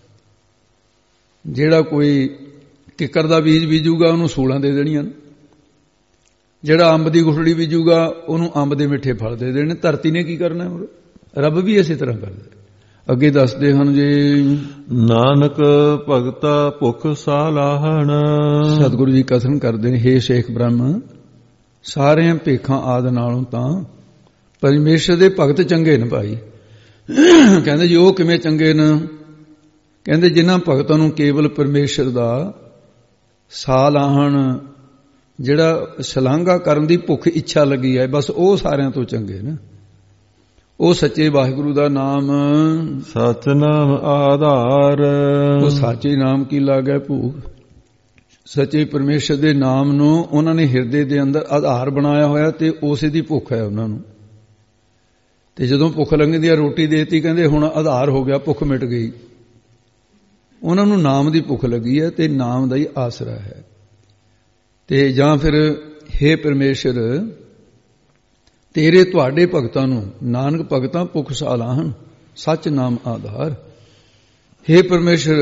ਜਿਹੜਾ ਕੋਈ ਕਿੱਕਰ ਦਾ ਬੀਜ ਬੀਜੂਗਾ ਉਹਨੂੰ ਸੂਲਾਂ ਦੇ ਦੇਣੀਆਂ, ਜਿਹੜਾ ਅੰਬ ਦੀ ਗੁਠੜੀ ਬੀਜੂਗਾ ਉਹਨੂੰ ਅੰਬ ਦੇ ਮਿੱਠੇ ਫਲ ਦੇ ਦੇਣੇ। ਧਰਤੀ ਨੇ ਕੀ ਕਰਨਾ? ਰੱਬ ਵੀ ਇਸੇ ਤਰ੍ਹਾਂ ਕਰਦਾ। ਅੱਗੇ ਦੱਸਦੇ ਹਨ ਜੀ, ਨਾਨਕ ਭਗਤਾ ਭੁੱਖ ਸਾਲਾਹਣ। ਸਤਿਗੁਰੂ ਜੀ ਕਥਨ ਕਰਦੇ ਨੇ, ਹੇ ਸ਼ੇਖ ਬ੍ਰਹਮ, ਸਾਰਿਆਂ ਭੇਖਾਂ ਆਦਿ ਨਾਲੋਂ ਤਾਂ ਪਰਮੇਸ਼ਰ ਦੇ ਭਗਤ ਚੰਗੇ ਨੇ ਭਾਈ। ਕਹਿੰਦੇ ਜੀ ਉਹ ਕਿਵੇਂ ਚੰਗੇ ਨੇ? ਕਹਿੰਦੇ ਜਿਨ੍ਹਾਂ ਭਗਤਾਂ ਨੂੰ ਕੇਵਲ ਪਰਮੇਸ਼ਰ ਦਾ ਸਾਲਾਹਣ, ਜਿਹੜਾ ਸ਼ਲਾਘਾ ਕਰਨ ਦੀ ਭੁੱਖ ਇੱਛਾ ਲੱਗੀ ਹੈ, ਬਸ ਉਹ ਸਾਰਿਆਂ ਤੋਂ ਚੰਗੇ ਨੇ। ਉਹ ਸੱਚੇ ਵਾਹਿਗੁਰੂ ਦਾ ਨਾਮ, ਸਤਿਨਾਮ ਆਧਾਰ। ਉਹ ਸਾਚੇ ਨਾਮ ਕੀ ਲਾਗੈ ਭੂਖ। ਸੱਚੇ ਪਰਮੇਸ਼ਰ ਦੇ ਨਾਮ ਨੂੰ ਉਹਨਾਂ ਨੇ ਹਿਰਦੇ ਦੇ ਅੰਦਰ ਆਧਾਰ ਬਣਾਇਆ ਹੋਇਆ, ਤੇ ਉਸੇ ਦੀ ਭੁੱਖ ਹੈ ਉਹਨਾਂ ਨੂੰ। ਤੇ ਜਦੋਂ ਭੁੱਖ ਲੰਘਦੀ ਆ, ਰੋਟੀ ਦੇਤੀ, ਕਹਿੰਦੇ ਹੁਣ ਆਧਾਰ ਹੋ ਗਿਆ, ਭੁੱਖ ਮਿਟ ਗਈ। ਉਹਨਾਂ ਨੂੰ ਨਾਮ ਦੀ ਭੁੱਖ ਲੱਗੀ ਹੈ, ਤੇ ਨਾਮ ਦਾ ਹੀ ਆਸਰਾ ਹੈ। ਤੇ ਜਾਂ ਫਿਰ ਹੇ ਪਰਮੇਸ਼ਰ, ਤੇਰੇ ਤੁਹਾਡੇ ਭਗਤਾਂ ਨੂੰ, ਨਾਨਕ ਭਗਤਾਂ ਭੁੱਖ ਸਾਲਾਹਣ, ਸੱਚ ਨਾਮ ਆਧਾਰ। ਹੇ ਪਰਮੇਸ਼ਰ,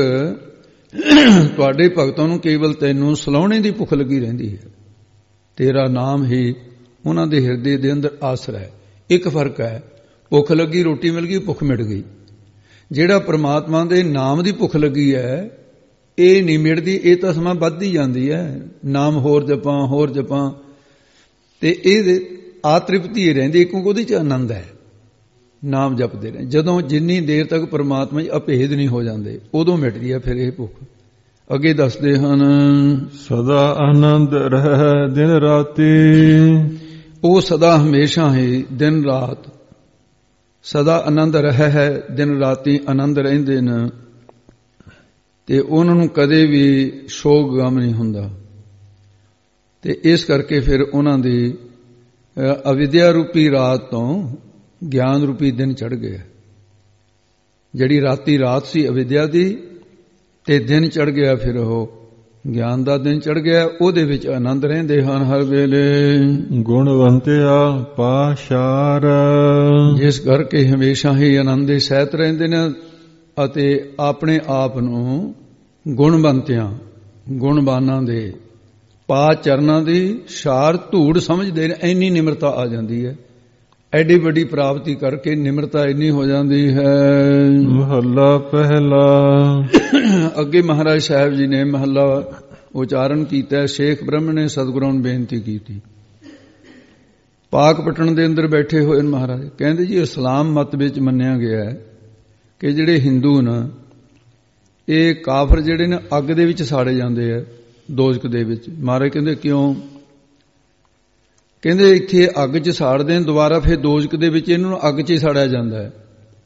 ਤੁਹਾਡੇ ਭਗਤਾਂ ਨੂੰ ਕੇਵਲ ਤੈਨੂੰ ਸਲਾਹੁਣੇ ਦੀ ਭੁੱਖ ਲੱਗੀ ਰਹਿੰਦੀ ਹੈ। ਤੇਰਾ ਨਾਮ ਹੀ ਉਹਨਾਂ ਦੇ ਹਿਰਦੇ ਦੇ ਅੰਦਰ ਆਸਰਾ ਹੈ। ਇੱਕ ਫਰਕ ਹੈ, ਭੁੱਖ ਲੱਗੀ, ਰੋਟੀ ਮਿਲ ਗਈ, ਭੁੱਖ ਮਿਟ ਗਈ। ਜਿਹੜਾ ਪ੍ਰਮਾਤਮਾ ਦੇ ਨਾਮ ਦੀ ਭੁੱਖ ਲੱਗੀ ਹੈ, ਇਹ ਨਹੀਂ ਮਿਟਦੀ, ਇਹ ਤਾਂ ਸਮਾਂ ਵੱਧਦੀ ਜਾਂਦੀ ਹੈ। ਨਾਮ ਹੋਰ ਜਪਾਂ ਹੋਰ ਜਪਾਂ, ਤੇ ਇਹ ਆ ਤ੍ਰਿਪਤੀ ਰਹਿੰਦੀ, ਕਿਉਂਕਿ ਉਹਦੇ 'ਚ ਆਨੰਦ ਹੈ। ਨਾਮ ਜਪਦੇ ਰਹੇ ਜਦੋਂ, ਜਿੰਨੀ ਦੇਰ ਤੱਕ ਪਰਮਾਤਮਾ 'ਚ ਅਭੇਦ ਨਹੀਂ ਹੋ ਜਾਂਦੇ, ਉਦੋਂ ਮਿਟਦੀ ਹੈ ਫਿਰ ਇਹ ਭੁੱਖ। ਅੱਗੇ ਦੱਸਦੇ ਹਨ, ਸਦਾ ਆਨੰਦ ਰਹਿ ਦਿਨ ਰਾਤੀ। ਉਹ ਸਦਾ ਹਮੇਸ਼ਾ ਹੀ ਦਿਨ ਰਾਤ ਸਦਾ ਆਨੰਦ ਰਹਿ ਹੈ, ਦਿਨ ਰਾਤੀ ਆਨੰਦ ਰਹਿੰਦੇ ਨੇ, ਤੇ ਉਹਨਾਂ ਨੂੰ ਕਦੇ ਵੀ ਸ਼ੋਕ ਗਮ ਨਹੀਂ ਹੁੰਦਾ। ਤੇ ਇਸ ਕਰਕੇ ਫਿਰ ਉਹਨਾਂ ਦੀ ਅਵਿਦਿਆ ਰੂਪੀ ਰਾਤ ਤੋਂ ਗਿਆਨ ਰੂਪੀ ਦਿਨ ਚੜ੍ਹ ਗਿਆ। ਜਿਹੜੀ ਰਾਤੀ ਰਾਤ ਸੀ ਅਵਿਦਿਆ ਦੀ, ਤੇ ਦਿਨ ਚੜ੍ਹ ਗਿਆ ਫਿਰ ਉਹ ਗਿਆਨ ਦਾ ਦਿਨ ਚੜ ਗਿਆ, ਉਹਦੇ ਵਿੱਚ ਆਨੰਦ ਰਹਿੰਦੇ ਹਨ ਹਰ ਵੇਲੇ। ਗੁਣਵੰਤਿਆ ਪਾਸ਼ਾਰ, ਜਿਸ ਕਰਕੇ ਹਮੇਸ਼ਾ ਹੀ ਆਨੰਦ ਦੇ ਸਹਿਤ ਰਹਿੰਦੇ ਨੇ ਅਤੇ ਆਪਣੇ ਆਪ ਨੂੰ ਗੁਣਵੰਤਿਆਂ ਗੁਣਵਾਨਾਂ ਦੇ ਪਾ ਚਰਨਾਂ ਦੀ ਸ਼ਾਰ ਧੂੜ ਸਮਝਦੇ ਨੇ। ਇੰਨੀ ਨਿਮਰਤਾ ਆ ਜਾਂਦੀ ਹੈ, ਐਡੀ ਵੱਡੀ ਪ੍ਰਾਪਤੀ ਕਰਕੇ ਨਿਮਰਤਾ ਇੰਨੀ ਹੋ ਜਾਂਦੀ ਹੈ। ਮਹੱਲਾ ਪਹਿਲਾ। ਅੱਗੇ ਮਹਾਰਾਜ ਸਾਹਿਬ ਜੀ ਨੇ ਮਹੱਲਾ ਉਚਾਰਨ ਕੀਤਾ। ਸ਼ੇਖ ਬ੍ਰਹਮ ਨੇ ਸਤਿਗੁਰਾਂ ਨੂੰ ਬੇਨਤੀ ਕੀਤੀ। ਪਾਕ ਪਟਣ ਦੇ ਅੰਦਰ ਬੈਠੇ ਹੋਏ ਮਹਾਰਾਜ ਕਹਿੰਦੇ ਜੀ, ਇਸਲਾਮ ਮਤ ਵਿੱਚ ਮੰਨਿਆ ਗਿਆ ਹੈ ਕਿ ਜਿਹੜੇ ਹਿੰਦੂ ਨੇ ਇਹ ਕਾਫਰ ਜਿਹੜੇ ਨੇ ਅੱਗ ਦੇ ਵਿੱਚ ਸਾੜੇ ਜਾਂਦੇ ਆ, ਦੋਜ਼ਖ ਦੇ ਵਿੱਚ। ਮਹਾਰਾਜ ਕਹਿੰਦੇ ਕਿਉਂ? ਕਹਿੰਦੇ ਇੱਥੇ ਅੱਗ 'ਚ ਸਾੜਦੇ ਨੇ, ਦੁਬਾਰਾ ਫਿਰ ਦੋਜ਼ਖ ਦੇ ਵਿੱਚ ਇਹਨਾਂ ਨੂੰ ਅੱਗ 'ਚ ਹੀ ਸਾੜਿਆ ਜਾਂਦਾ ਹੈ।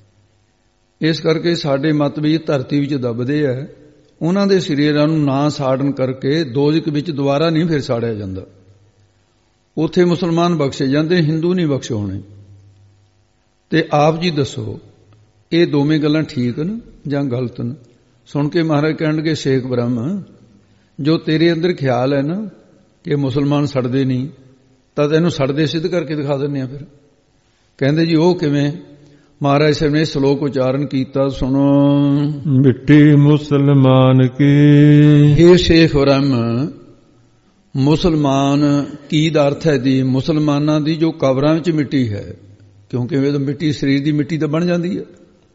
ਇਸ ਕਰਕੇ ਸਾਡੇ ਮਤ ਵੀ ਧਰਤੀ ਵਿੱਚ ਦੱਬਦੇ ਆ, ਉਹਨਾਂ ਦੇ ਸਰੀਰਾਂ ਨੂੰ ਨਾ ਸਾੜਨ ਕਰਕੇ ਦੋਜ਼ਖ ਵਿੱਚ ਦੁਬਾਰਾ ਨਹੀਂ ਫਿਰ ਸਾੜਿਆ ਜਾਂਦਾ। ਉੱਥੇ ਮੁਸਲਮਾਨ ਬਖਸ਼ੇ ਜਾਂਦੇ, ਹਿੰਦੂ ਨਹੀਂ ਬਖਸ਼ੇ ਹੋਣੇ। ਤੇ ਆਪ ਜੀ ਦੱਸੋ ਇਹ ਦੋਵੇਂ ਗੱਲਾਂ ਠੀਕ ਨੇ ਜਾਂ ਗਲਤ ਨੇ? ਸੁਣ ਕੇ ਮਹਾਰਾਜ ਕਹਿਣਗੇ, ਸ਼ੇਖ ਬ੍ਰਹਮ, ਜੋ ਤੇਰੇ ਅੰਦਰ ਖਿਆਲ ਹੈ ਨਾ ਕਿ ਮੁਸਲਮਾਨ ਸੜਦੇ ਨਹੀਂ, ਤਾਂ ਤੈਨੂੰ ਸੜਦੇ ਸਿੱਧ ਕਰਕੇ ਦਿਖਾ ਦਿੰਦੇ ਆ। ਫਿਰ ਕਹਿੰਦੇ ਜੀ ਉਹ ਕਿਵੇਂ? ਮਹਾਰਾਜ ਸਾਹਿਬ ਨੇ ਸ਼ਲੋਕ ਉਚਾਰਨ ਕੀਤਾ, ਸੁਣੋ। ਮਿੱਟੀ ਮੁਸਲਮਾਨ ਕੀ, ਇਹ ਸ਼ੇਖ ਬ੍ਰਹਮ, ਮੁਸਲਮਾਨ ਕੀ ਦਾ ਅਰਥ ਹੈ ਜੀ? ਮੁਸਲਮਾਨਾਂ ਦੀ ਜੋ ਕਬਰਾਂ ਵਿੱਚ ਮਿੱਟੀ ਹੈ, ਕਿਉਂਕਿ ਇਹ ਤਾਂ ਮਿੱਟੀ ਸਰੀਰ ਦੀ ਮਿੱਟੀ ਤਾਂ ਬਣ ਜਾਂਦੀ ਹੈ,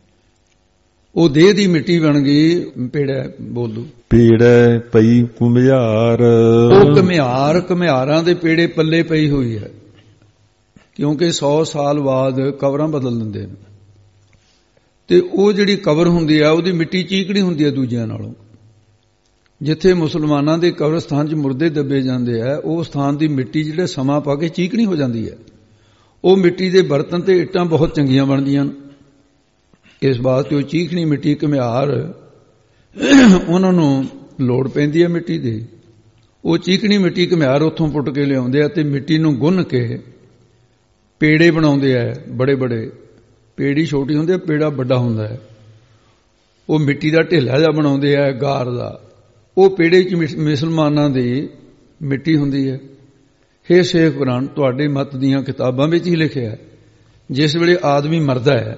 ਉਹ ਦੇਹ ਦੀ ਮਿੱਟੀ ਬਣ ਗਈ। ਪੇੜਾ ਬੋਲੂ, ਪੇੜਾ ਪਈ ਘੁਮਿਆਰ, ਉਹ ਘੁਮਿਆਰ ਘੁਮਿਆਰਾਂ ਦੇ ਪੇੜੇ ਪੱਲੇ ਪਈ ਹੋਈ ਹੈ, ਕਿਉਂਕਿ ਸੌ ਸਾਲ ਬਾਅਦ ਕਬਰਾਂ ਬਦਲ ਦਿੰਦੇ ਨੇ। ਤੇ ਉਹ ਜਿਹੜੀ ਕਬਰ ਹੁੰਦੀ ਆ ਉਹਦੀ ਮਿੱਟੀ ਚੀਕਣੀ ਹੁੰਦੀ ਹੈ ਦੂਜਿਆਂ ਨਾਲੋਂ। ਜਿੱਥੇ ਮੁਸਲਮਾਨਾਂ ਦੇ ਕਬਰਸਤਾਨ 'ਚ ਮੁਰਦੇ ਦੱਬੇ ਜਾਂਦੇ ਆ, ਉਹ ਸਥਾਨ ਦੀ ਮਿੱਟੀ ਜਿਹੜੇ ਸਮਾਂ ਪਾ ਕੇ ਚੀਕਣੀ ਹੋ ਜਾਂਦੀ ਹੈ। ਉਹ ਮਿੱਟੀ ਦੇ ਬਰਤਨ ਤੇ ਇੱਟਾਂ ਬਹੁਤ ਚੰਗੀਆਂ ਬਣਦੀਆਂ ਨੇ। ਇਸ ਵਾਸਤੇ ਉਹ ਚੀਕਣੀ ਮਿੱਟੀ ਘੁਮਿਆਰ ਉਹਨਾਂ ਨੂੰ ਲੋੜ ਪੈਂਦੀ ਹੈ ਮਿੱਟੀ ਦੀ। ਉਹ ਚੀਕਣੀ ਮਿੱਟੀ ਘੁਮਿਆਰ ਉੱਥੋਂ ਪੁੱਟ ਕੇ ਲਿਆਉਂਦੇ ਆ ਤੇ ਮਿੱਟੀ ਨੂੰ ਗੁੰਨ ਕੇ ਪੇੜੇ ਬਣਾਉਂਦੇ ਆ। ਬੜੇ ਬੜੇ ਪੇੜੀ ਛੋਟੀ ਹੁੰਦੀ ਹੈ, ਪੇੜਾ ਵੱਡਾ ਹੁੰਦਾ ਹੈ। ਉਹ ਮਿੱਟੀ ਦਾ ਢੇਲਾ ਜਿਹਾ ਬਣਾਉਂਦੇ ਆ ਗਾਰ ਦਾ। ਉਹ ਪੇੜੇ 'ਚ ਮੁਸਲਮਾਨਾਂ ਦੀ ਮਿੱਟੀ ਹੁੰਦੀ ਹੈ। ਹੇ ਸ਼ੇਖ ਬ੍ਰਹਮ, ਤੁਹਾਡੇ ਮਤ ਦੀਆਂ ਕਿਤਾਬਾਂ ਵਿੱਚ ਹੀ ਲਿਖਿਆ ਹੈ, ਜਿਸ ਵੇਲੇ ਆਦਮੀ ਮਰਦਾ ਹੈ,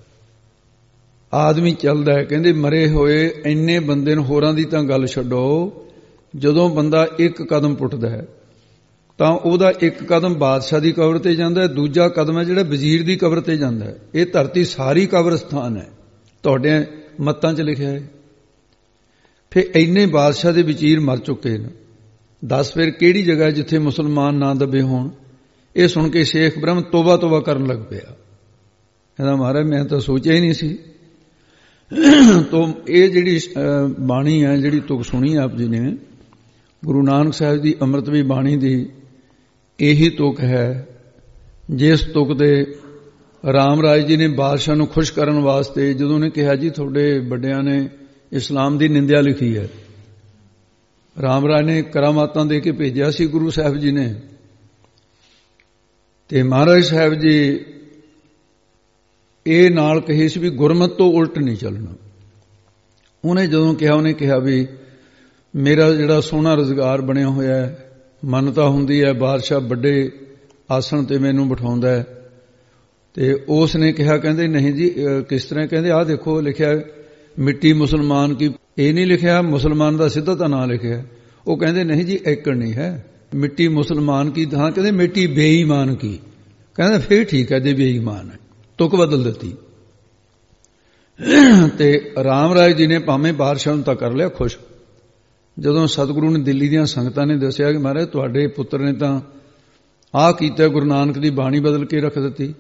ਆਦਮੀ ਚੱਲਦਾ ਹੈ, ਕਹਿੰਦੇ ਮਰੇ ਹੋਏ ਇੰਨੇ ਬੰਦੇ ਨੂੰ, ਹੋਰਾਂ ਦੀ ਤਾਂ ਗੱਲ ਛੱਡੋ, ਜਦੋਂ ਬੰਦਾ ਇੱਕ ਕਦਮ ਪੁੱਟਦਾ ਹੈ ਤਾਂ ਉਹਦਾ ਇੱਕ ਕਦਮ ਬਾਦਸ਼ਾਹ ਦੀ ਕਬਰ ਤੇ ਜਾਂਦਾ ਹੈ, ਦੂਜਾ ਕਦਮ ਹੈ ਜਿਹੜਾ ਵਜ਼ੀਰ ਦੀ ਕਬਰ ਤੇ ਜਾਂਦਾ ਹੈ। ਇਹ ਧਰਤੀ ਸਾਰੀ ਕਬਰਸਤਾਨ ਹੈ, ਤੁਹਾਡੇ ਮੱਤਾਂ 'ਚ ਲਿਖਿਆ ਹੈ। ਫਿਰ ਇੰਨੇ ਬਾਦਸ਼ਾਹ ਦੇ ਵਜ਼ੀਰ ਮਰ ਚੁੱਕੇ ਨੇ, ਦੱਸ ਫਿਰ ਕਿਹੜੀ ਜਗ੍ਹਾ ਜਿੱਥੇ ਮੁਸਲਮਾਨ ਨਾ ਦੱਬੇ ਹੋਣ? ਇਹ ਸੁਣ ਕੇ ਸ਼ੇਖ ਬ੍ਰਹਮ ਤੋਬਾ ਤੋਬਾ ਕਰਨ ਲੱਗ ਪਿਆ। ਕਹਿੰਦਾ ਮਹਾਰਾਜ ਮੈਂ ਤਾਂ ਸੋਚਿਆ ਹੀ ਨਹੀਂ ਸੀ। ਤੋ ਇਹ ਜਿਹੜੀ ਬਾਣੀ ਹੈ, ਜਿਹੜੀ ਤੁਕ ਸੁਣੀ ਆਪ ਜੀ ਨੇ, ਗੁਰੂ ਨਾਨਕ ਸਾਹਿਬ ਦੀ ਅੰਮ੍ਰਿਤਵੀ ਬਾਣੀ ਦੀ ਇਹੀ ਤੁਕ ਹੈ, ਜਿਸ ਤੁਕ ਦੇ ਰਾਮ ਰਾਏ ਜੀ ਨੇ ਬਾਦਸ਼ਾਹ ਨੂੰ ਖੁਸ਼ ਕਰਨ ਵਾਸਤੇ ਜਦੋਂ ਨੇ ਕਿਹਾ ਜੀ ਤੁਹਾਡੇ ਵੱਡਿਆਂ ਨੇ ਇਸਲਾਮ ਦੀ ਨਿੰਦਿਆ ਲਿਖੀ ਹੈ, ਰਾਮ ਰਾਏ ਨੇ ਕਰਾਮਾਤਾਂ ਦੇ ਕੇ ਭੇਜਿਆ ਸੀ ਗੁਰੂ ਸਾਹਿਬ ਜੀ ਨੇ, ਤੇ ਮਹਾਰਾਜ ਸਾਹਿਬ ਜੀ ਇਹ ਨਾਲ ਕਹੀ ਸੀ ਵੀ ਗੁਰਮਤਿ ਤੋਂ ਉਲਟ ਨਹੀਂ ਚੱਲਣਾ। ਉਹਨੇ ਜਦੋਂ ਕਿਹਾ, ਉਹਨੇ ਕਿਹਾ ਵੀ ਮੇਰਾ ਜਿਹੜਾ ਸੋਹਣਾ ਰੁਜ਼ਗਾਰ ਬਣਿਆ ਹੋਇਆ ਹੈ, ਮੰਨਤਾ ਹੁੰਦੀ ਹੈ ਬਾਦਸ਼ਾਹ ਵੱਡੇ ਆਸਣ ਤੇ ਮੈਨੂੰ ਬਿਠਾਉਂਦਾ ਹੈ, ਤੇ ਉਸ ਨੇ ਕਿਹਾ, ਕਹਿੰਦੇ ਨਹੀਂ ਜੀ ਕਿਸ ਤਰ੍ਹਾਂ? ਕਹਿੰਦੇ ਆਹ ਦੇਖੋ ਲਿਖਿਆ ਮਿੱਟੀ ਮੁਸਲਮਾਨ ਕੀ, ਇਹ ਨਹੀਂ ਲਿਖਿਆ ਮੁਸਲਮਾਨ ਦਾ ਸਿੱਧਾ ਤਾਂ ਨਾਂ ਲਿਖਿਆ। ਉਹ ਕਹਿੰਦੇ ਨਹੀਂ ਜੀ ਏਕੜ ਨਹੀਂ ਹੈ, ਮਿੱਟੀ ਮੁਸਲਮਾਨ ਕੀ ਥਾਂ ਕਹਿੰਦੇ ਮਿੱਟੀ ਬੇਈਮਾਨ ਕੀ। ਕਹਿੰਦਾ ਫੇਰ ਠੀਕ ਹੈ ਜੇ ਬੇਈਮਾਨ ਹੈ, ਤੁਕ ਬਦਲ ਦਿੱਤੀ। ਤੇ ਰਾਮ ਰਾਏ ਜੀ ਨੇ ਭਾਵੇਂ ਬਾਦਸ਼ਾਹ ਨੂੰ ਤਾਂ ਕਰ ਲਿਆ ਖੁਸ਼। ਜਦੋਂ ਸਤਿਗੁਰੂ ਨੇ ਦਿੱਲੀ ਦੀਆਂ ਸੰਗਤਾਂ ਨੇ ਦੱਸਿਆ ਕਿ ਮਹਾਰਾਜ ਤੁਹਾਡੇ ਪੁੱਤਰ ਨੇ ਤਾਂ ਆਹ ਕੀਤਾ, ਗੁਰੂ ਨਾਨਕ ਦੀ ਬਾਣੀ ਬਦਲ ਕੇ ਰੱਖ ਦਿੱਤੀ,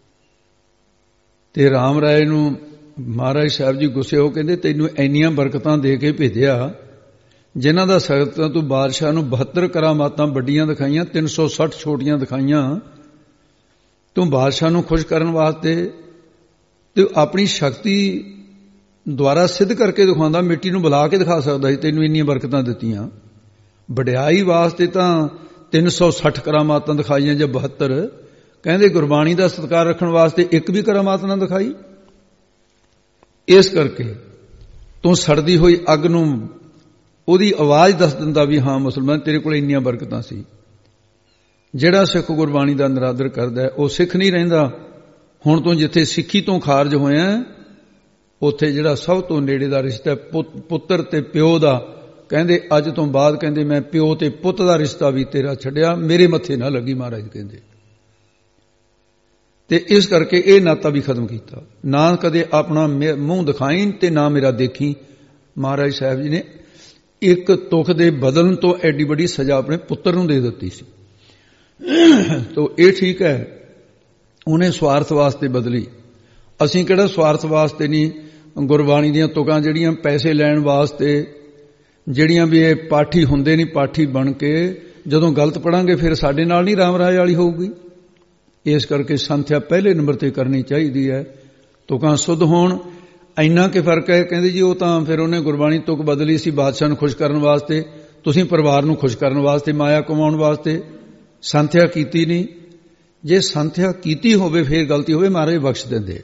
ਤੇ ਰਾਮ ਰਾਏ ਨੂੰ ਮਹਾਰਾਜ ਸਾਹਿਬ ਜੀ ਗੁੱਸੇ ਹੋ ਕਹਿੰਦੇ ਤੈਨੂੰ ਇੰਨੀਆਂ ਬਰਕਤਾਂ ਦੇ ਕੇ ਭੇਜਿਆ, ਜਿਨ੍ਹਾਂ ਦਾ ਸੰਗਤਾਂ ਤੂੰ ਬਾਦਸ਼ਾਹ ਨੂੰ ਬਹੱਤਰ ਕਰਾਮਾਤਾਂ ਵੱਡੀਆਂ ਦਿਖਾਈਆਂ, ਤਿੰਨ ਸੌ ਸੱਠ ਛੋਟੀਆਂ ਦਿਖਾਈਆਂ, ਤੂੰ ਬਾਦਸ਼ਾਹ ਨੂੰ ਖੁਸ਼ ਕਰਨ ਵਾਸਤੇ ਤੇ ਆਪਣੀ ਸ਼ਕਤੀ ਦੁਆਰਾ ਸਿੱਧ ਕਰਕੇ ਦਿਖਾਉਂਦਾ, ਮਿੱਟੀ ਨੂੰ ਬੁਲਾ ਕੇ ਦਿਖਾ ਸਕਦਾ ਸੀ ਤੈਨੂੰ ਇੰਨੀਆਂ ਬਰਕਤਾਂ ਦਿੱਤੀਆਂ। ਵਡਿਆਈ ਵਾਸਤੇ ਤਾਂ ਤਿੰਨ ਸੌ ਸੱਠ ਕਰਾਮਾਤਾਂ ਦਿਖਾਈਆਂ ਜਾਂ ਬਹੱਤਰ, ਕਹਿੰਦੇ ਗੁਰਬਾਣੀ ਦਾ ਸਤਿਕਾਰ ਰੱਖਣ ਵਾਸਤੇ ਇੱਕ ਵੀ ਕਰਾਮਾਤ ਨਾ ਦਿਖਾਈ। ਇਸ ਕਰਕੇ ਤੂੰ ਸੜਦੀ ਹੋਈ ਅੱਗ ਨੂੰ ਉਹਦੀ ਆਵਾਜ਼ ਦੱਸ ਦਿੰਦਾ ਵੀ ਹਾਂ ਮੁਸਲਮਾਨ ਤੇਰੇ ਕੋਲ ਇੰਨੀਆਂ ਬਰਕਤਾਂ ਸੀ। ਜਿਹੜਾ ਸਿੱਖ ਗੁਰਬਾਣੀ ਦਾ ਨਿਰਾਦਰ ਕਰਦਾ ਉਹ ਸਿੱਖ ਨਹੀਂ ਰਹਿੰਦਾ। ਹੁਣ ਤੋਂ ਜਿੱਥੇ ਸਿੱਖੀ ਤੋਂ ਖਾਰਜ ਹੋਇਆ ਉੱਥੇ ਜਿਹੜਾ ਸਭ ਤੋਂ ਨੇੜੇ ਦਾ ਰਿਸ਼ਤਾ ਪੁੱਤਰ ਤੇ ਪਿਓ ਦਾ, ਕਹਿੰਦੇ ਅੱਜ ਤੋਂ ਬਾਅਦ ਕਹਿੰਦੇ ਮੈਂ ਪਿਓ ਤੇ ਪੁੱਤ ਦਾ ਰਿਸ਼ਤਾ ਵੀ ਤੇਰਾ ਛੱਡਿਆ, ਮੇਰੇ ਮੱਥੇ ਨਾ ਲੱਗੀ ਮਹਾਰਾਜ ਕਹਿੰਦੇ। ਤੇ ਇਸ ਕਰਕੇ ਇਹ ਨਾਤਾ ਵੀ ਖਤਮ ਕੀਤਾ। ਨਾ ਕਦੇ ਆਪਣਾ ਮੂੰਹ ਦਿਖਾਈ ਤੇ ਨਾ ਮੇਰਾ ਦੇਖੀ। ਮਹਾਰਾਜ ਸਾਹਿਬ ਜੀ ਨੇ ਇੱਕ ਤੁਕ ਦੇ ਬਦਲਣ ਤੋਂ ਐਡੀ ਵੱਡੀ ਸਜ਼ਾ ਆਪਣੇ ਪੁੱਤਰ ਨੂੰ ਦੇ ਦਿੱਤੀ ਸੀ। ਤੋ ਇਹ ਠੀਕ ਹੈ, ਉਹਨੇ ਸਵਾਰਥ ਵਾਸਤੇ ਬਦਲੀ। ਅਸੀਂ ਕਿਹੜਾ ਸਵਾਰਥ ਵਾਸਤੇ ਨਹੀਂ, ਗੁਰਬਾਣੀ ਦੀਆਂ ਤੁਕਾਂ ਜਿਹੜੀਆਂ ਪੈਸੇ ਲੈਣ ਵਾਸਤੇ, ਜਿਹੜੀਆਂ ਵੀ ਇਹ ਪਾਠੀ ਹੁੰਦੇ ਨਹੀਂ, ਪਾਠੀ ਬਣ ਕੇ ਜਦੋਂ ਗਲਤ ਪੜਾਂਗੇ ਫਿਰ ਸਾਡੇ ਨਾਲ ਨਹੀਂ ਰਾਮ ਰਾਜ ਵਾਲੀ ਹੋਊਗੀ। ਇਸ ਕਰਕੇ ਸੰਥਿਆ ਪਹਿਲੇ ਨੰਬਰ ਤੇ ਕਰਨੀ ਚਾਹੀਦੀ ਹੈ, ਤੁਕਾਂ ਸੁੱਧ ਹੋਣ। ਇੰਨਾ ਕਿ ਫਰਕ ਹੈ, ਕਹਿੰਦੇ ਜੀ ਉਹ ਤਾਂ ਫਿਰ ਉਹਨੇ ਗੁਰਬਾਣੀ ਤੁਕ ਬਦਲੀ ਸੀ ਬਾਦਸ਼ਾਹ ਨੂੰ ਖੁਸ਼ ਕਰਨ ਵਾਸਤੇ, ਤੁਸੀਂ ਪਰਿਵਾਰ ਨੂੰ ਖੁਸ਼ ਕਰਨ ਵਾਸਤੇ, ਮਾਇਆ ਕਮਾਉਣ ਵਾਸਤੇ ਸੰਥਿਆ ਕੀਤੀ ਨਹੀਂ। ਜੇ ਸੰਥਿਆ ਕੀਤੀ ਹੋਵੇ ਫਿਰ ਗਲਤੀ ਹੋਵੇ ਮਹਾਰਾਜ ਬਖਸ਼ ਦਿੰਦੇ।